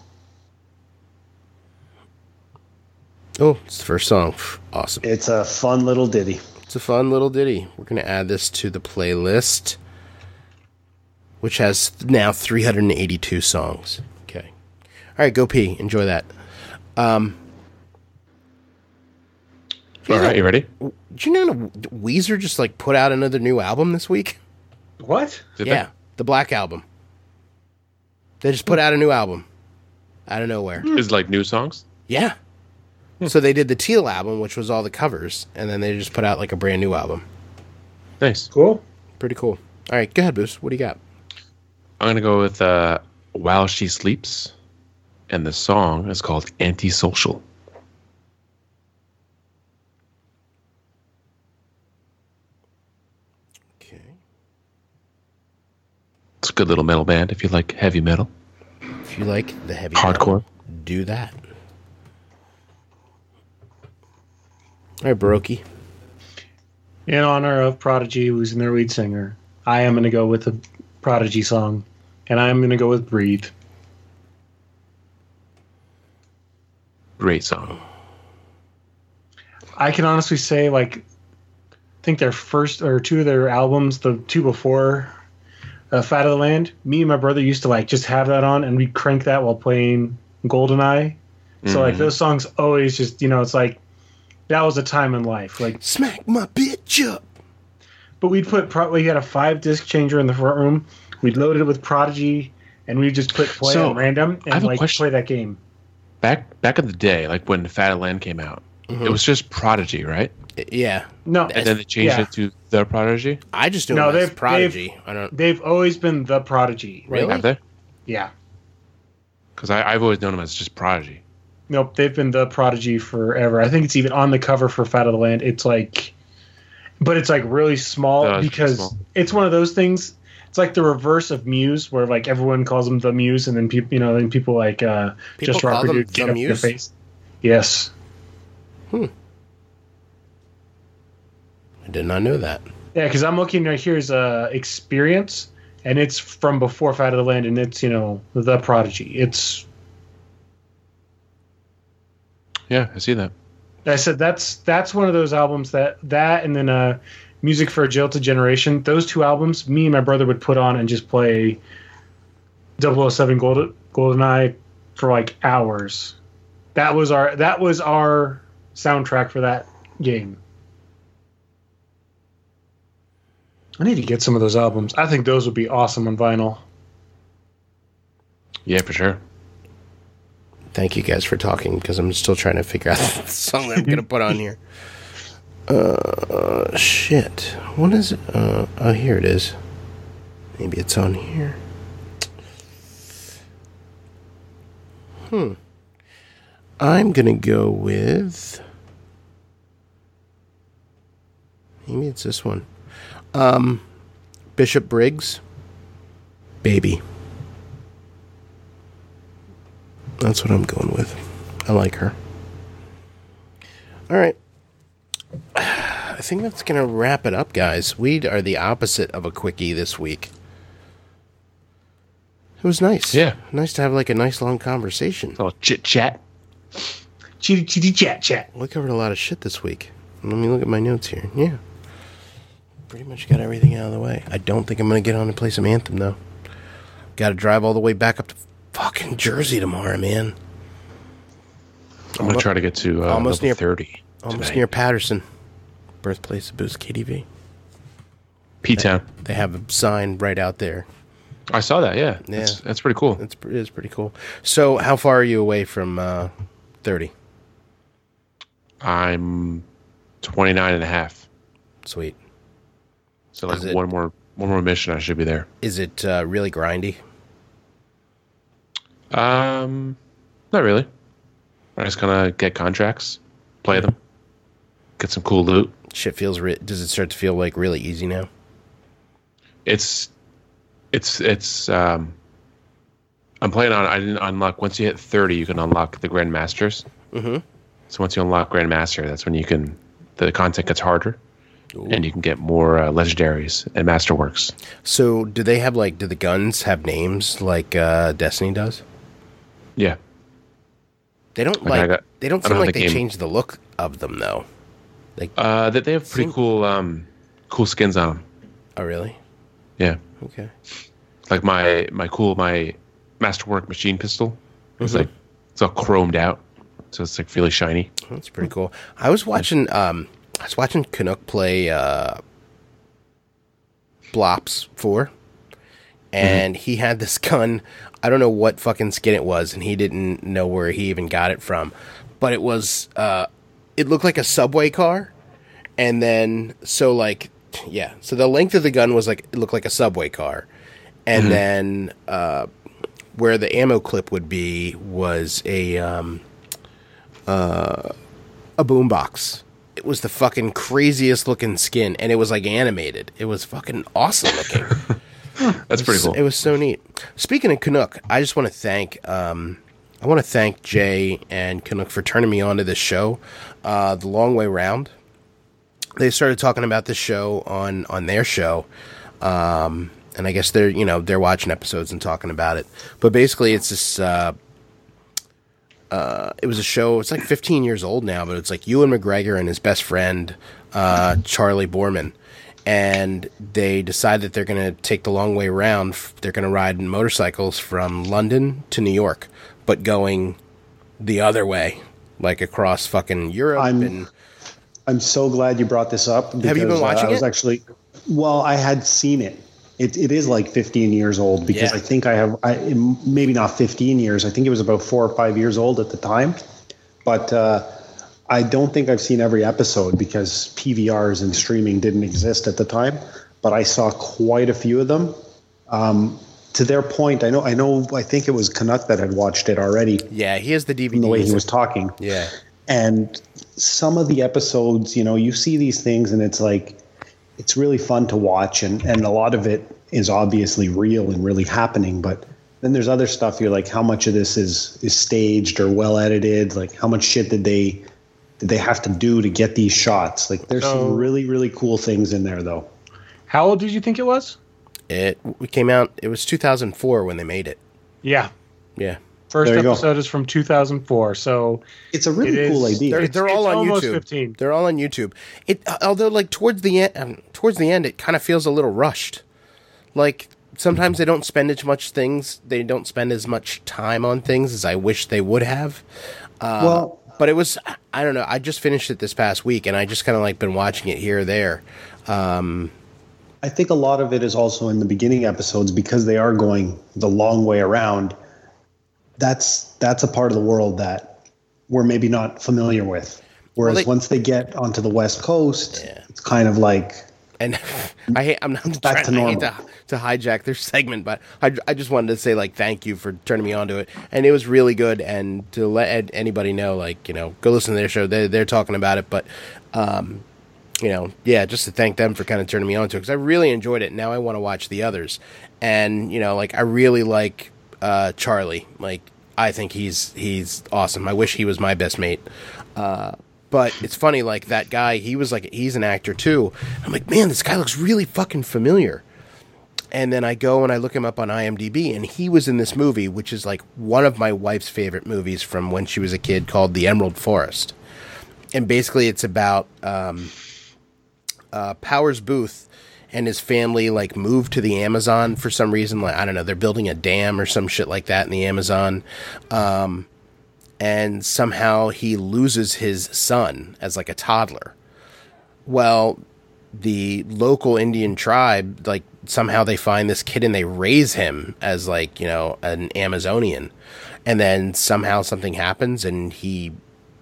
Oh, it's the first song. Awesome. It's a fun little ditty. It's a fun little ditty. We're going to add this to the playlist, which has now three hundred eighty-two songs. Okay. All right, go pee. Enjoy that. Um, All right, you ready? did you know Weezer just like put out another new album this week? What? Did Yeah, the Black Album. They just put out a new album out of nowhere. they? Is it like new songs? Yeah. So they did the Teal album, which was all the covers, and then they just put out like a brand new album. Nice. Cool. Pretty cool. All right, go ahead, Boost. What do you got? I'm gonna go with uh, "While She Sleeps," and the song is called "Antisocial." Okay. It's a good little metal band if you like heavy metal, If you like the heavy hardcore. metal, do that. All right, Baroki. In honor of Prodigy losing their lead singer, I am going to go with a Prodigy song, and I'm going to go with Breathe. Great song. I can honestly say, like, I think their first or two of their albums, the two before uh, Fat of the Land, me and my brother used to, like, just have that on, and we'd crank that while playing GoldenEye. So, like, those songs always just, you know, it's like, that was a time in life. Like, Smack my bitch up. but we'd put, pro- we had a five disc changer in the front room. We'd load it with Prodigy, and we'd just put play So, on random I have and, a like, question. play that game. back back in the day, like when Fat Land came out, Mm-hmm. it was just Prodigy, right? Yeah. No, And then they changed yeah. it to The Prodigy. I just know No, it as they've- Prodigy. they've- I don't. they've always been the Prodigy. Really? Have they? Yeah. Because I've always known them as just Prodigy. Nope, they've been the Prodigy forever. I think it's even on the cover for Fat of the Land. It's like, but it's like really small Oh, it's because small. it's one of those things. It's like the reverse of Muse, where like everyone calls them the Muse, and then people, you know, then people like uh, People just call Rocker them Dude The get up in their Muse? face. Yes. I did not know that. Yeah, because I'm looking right here is uh, Experience, and it's from before Fat of the Land, and it's, you know, the Prodigy. It's Yeah, I see that. I said that's that's one of those albums that that and then uh, Music for a Jilted Generation. Those two albums, me and my brother would put on and just play double oh seven Gold, GoldenEye for like hours. That was our that was our soundtrack for that game. I need to get some of those albums. I think those would be awesome on vinyl. Yeah, for sure. Thank you guys for talking because I'm still trying to figure out the song that I'm gonna put on here. Uh, shit. What is it? Uh, oh, here it is. Maybe it's on here. Hmm. I'm gonna go with. Maybe it's this one. Um, Bishop Briggs. Baby. That's what I'm going with. I like her. All right. I think that's going to wrap it up, guys. We are the opposite of a quickie this week. It was nice. Yeah. Nice to have like a nice long conversation. It's all chit chat. Chitty chitty chat chat. We covered a lot of shit this week. Let me look at my notes here. Yeah. Pretty much got everything out of the way. I don't think I'm going to get on and play some Anthem, though. Got to drive all the way back up to fucking Jersey tomorrow, man. I'm going to try to get to uh, Almost level near- thirty. Almost tonight. near Patterson. Birthplace of Boost K T V. P-Town. They have a sign right out there. I saw that, yeah. Yeah. That's, that's pretty cool. It's, it is pretty cool. So, how far are you away from uh, thirty? I'm twenty-nine and a half. Sweet. So like Is it- one more one more mission I should be there. Is it uh, really grindy? Um not really. I just kind of get contracts, play them, get some cool loot. Shit feels... Re- Does it start to feel like really easy now? It's it's it's um I'm playing on I didn't unlock once you hit thirty you can unlock the Grand Masters. Mm-hmm. So once you unlock Grand Master, that's when you can the content gets harder. Ooh. And you can get more uh, legendaries and masterworks. So, do they have, like... Do the guns have names like uh, Destiny does? Yeah. They don't, Like, like... I got- they don't I seem don't have like the they game. changed the look of them, though. Like... Uh, that they have pretty Seem- cool, um, cool skins on them. Oh, really? Yeah, Okay. like my my cool my masterwork machine pistol. It's Mhm. like it's all chromed out, so it's like really shiny. That's pretty cool. I was watching um I was watching Canuck play uh Blops four, and he had this gun. I don't know what fucking skin it was, and he didn't know where he even got it from. But it was uh it looked like a subway car, and then so like yeah, so the length of the gun was like it looked like a subway car. And then uh where the ammo clip would be was a um a boombox. It was the fucking craziest looking skin, and it was like animated. It was fucking awesome looking. That's pretty cool. It was so neat. Speaking of Canuck, I just want to thank um, I want to thank Jay and Canuck for turning me on to this show, uh, The Long Way Round. They started talking about this show on on their show, um, and I guess they're you know they're watching episodes and talking about it. But basically, it's this. Uh, Uh, it was a show. It's like fifteen years old now, but it's like Ewan McGregor and his best friend uh, Charlie Borman, and they decide that they're going to take the long way around. They're going to ride motorcycles from London to New York, but going the other way, like across fucking Europe. I'm- and I'm so glad you brought this up. Because, Have you been watching uh, I was it? actually, well, I had seen it, It it is like fifteen years old because Yeah. I think I have I maybe not fifteen years. I think it was about four or five years old at the time, but uh, I don't think I've seen every episode because P V Rs and streaming didn't exist at the time. But I saw quite a few of them. Um, to their point, I know I know I think it was Canuck that had watched it already. Yeah, he has the D V D. From the way he was talking. Yeah. And some of the episodes, you know, you see these things and it's like, it's really fun to watch. And, and a lot of it is obviously real and really happening. But then there's other stuff you're like, how much of this is, is staged or well edited? Like how much shit did they, did they have to do to get these shots? Like there's So- some really, really cool things in there though. How old did you think it was? It came out, it was two thousand four when they made it. Yeah. Yeah. First There you go. episode is from two thousand four. So It's a really It cool is- idea. They're, It's- they're all it's on almost YouTube. fifteen. They're all on YouTube. It although like towards the end, um, towards the end, it kind of feels a little rushed. Like sometimes they don't spend as much things. They don't spend as much time on things as I wish they would have. Uh, Well- but it was I don't know. I just finished it this past week, and I just kind of like been watching it here or there. Um, I think a lot of it is also in the beginning episodes because they are going the long way around. That's that's a part of the world that we're maybe not familiar with. Whereas Well, they- once they get onto the West Coast, Yeah. it's kind of like And I hate, I'm not Back trying to I hate normal. to, to hijack their segment, but I, I just wanted to say like thank you for turning me on to it, and it was really good. And to let ed- anybody know, like you know, go listen to their show. They they're talking about it, but um, you know, yeah, just to thank them for kind of turning me on to it because I really enjoyed it. Now I want to watch the others, and you know, like I really like uh, Charlie. Like I think he's he's awesome. I wish he was my best mate. Uh, But it's funny, like that guy, he was like, he's an actor too. I'm like, man, this guy looks really fucking familiar. And then I go and I look him up on IMDb, and he was in this movie, which is like one of my wife's favorite movies from when she was a kid, called The Emerald Forest. And basically, it's about um, uh, Powers Booth and his family like moved to the Amazon for some reason. Like I don't know, they're building a dam or some shit like that in the Amazon. Um, and somehow he loses his son as like a toddler. Well, the local Indian tribe, like somehow they find this kid and they raise him as like, you know, an Amazonian. And then somehow something happens and he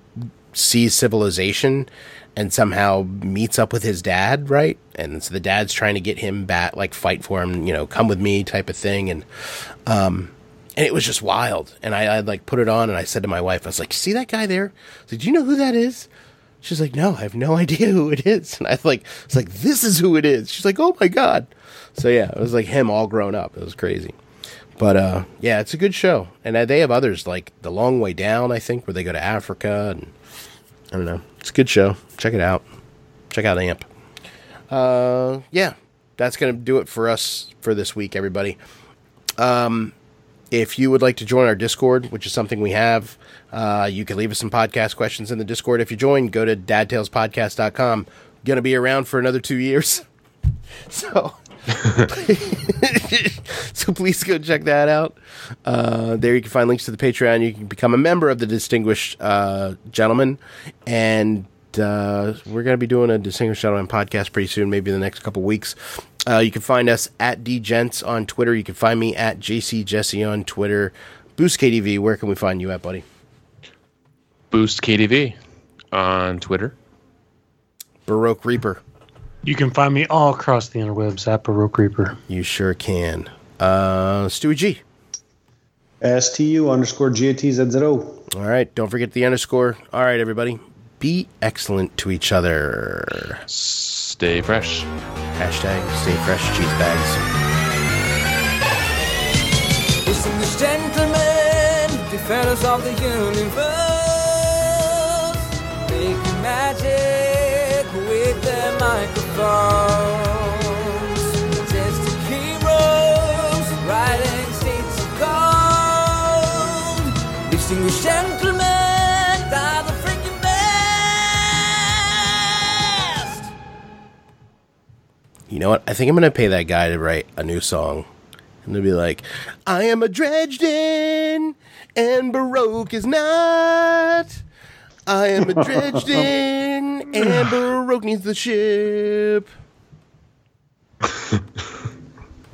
sees civilization and somehow meets up with his dad, right? And so the dad's trying to get him back, like fight for him, you know, come with me type of thing. And, um, and it was just wild. And I, I like put it on and I said to my wife, I was like, see that guy there? I was like, do you know who that is? She's like, no, I have no idea who it is. And I like, it's like, this is who it is. She's like, oh my God. So yeah, it was like him all grown up. It was crazy. But uh, yeah, it's a good show. And uh, they have others like The Long Way Down, I think, where they go to Africa. And I don't know. It's a good show. Check it out. Check out Amp. Uh, yeah, that's going to do it for us for this week, everybody. Um, If you would like to join our Discord, which is something we have, uh, you can leave us some podcast questions in the Discord. If you join, go to dad tales podcast dot com. Going to be around for another two years. So, so please go check that out. Uh, there you can find links to the Patreon. You can become a member of the Distinguished uh, Gentleman. And uh, we're going to be doing a Distinguished Gentleman podcast pretty soon, maybe in the next couple weeks. Uh, you can find us at DGents on Twitter. You can find me at J C Jesse on Twitter. Boost K D V, where can we find you at, buddy? Boost K D V on Twitter. Baroque Reaper. you can find me all across the interwebs at Baroque Reaper. You sure can. Uh, Stewie G. S T U underscore G A T Z Z O. All right, don't forget the underscore. All right, everybody. Be excellent to each other. Stay fresh. Hashtag stay fresh, cheese bags. Distinguished gentlemen, defenders of the universe, making magic with their microphones. Majestic heroes, writing states of gold. Distinguished gentlemen, are the freaking best. You know what? I think I'm going to pay that guy to write a new song. And they'll be like, I am a Dredged-in, and Baroque is not. I am a Dredged-in, and Baroque needs the ship.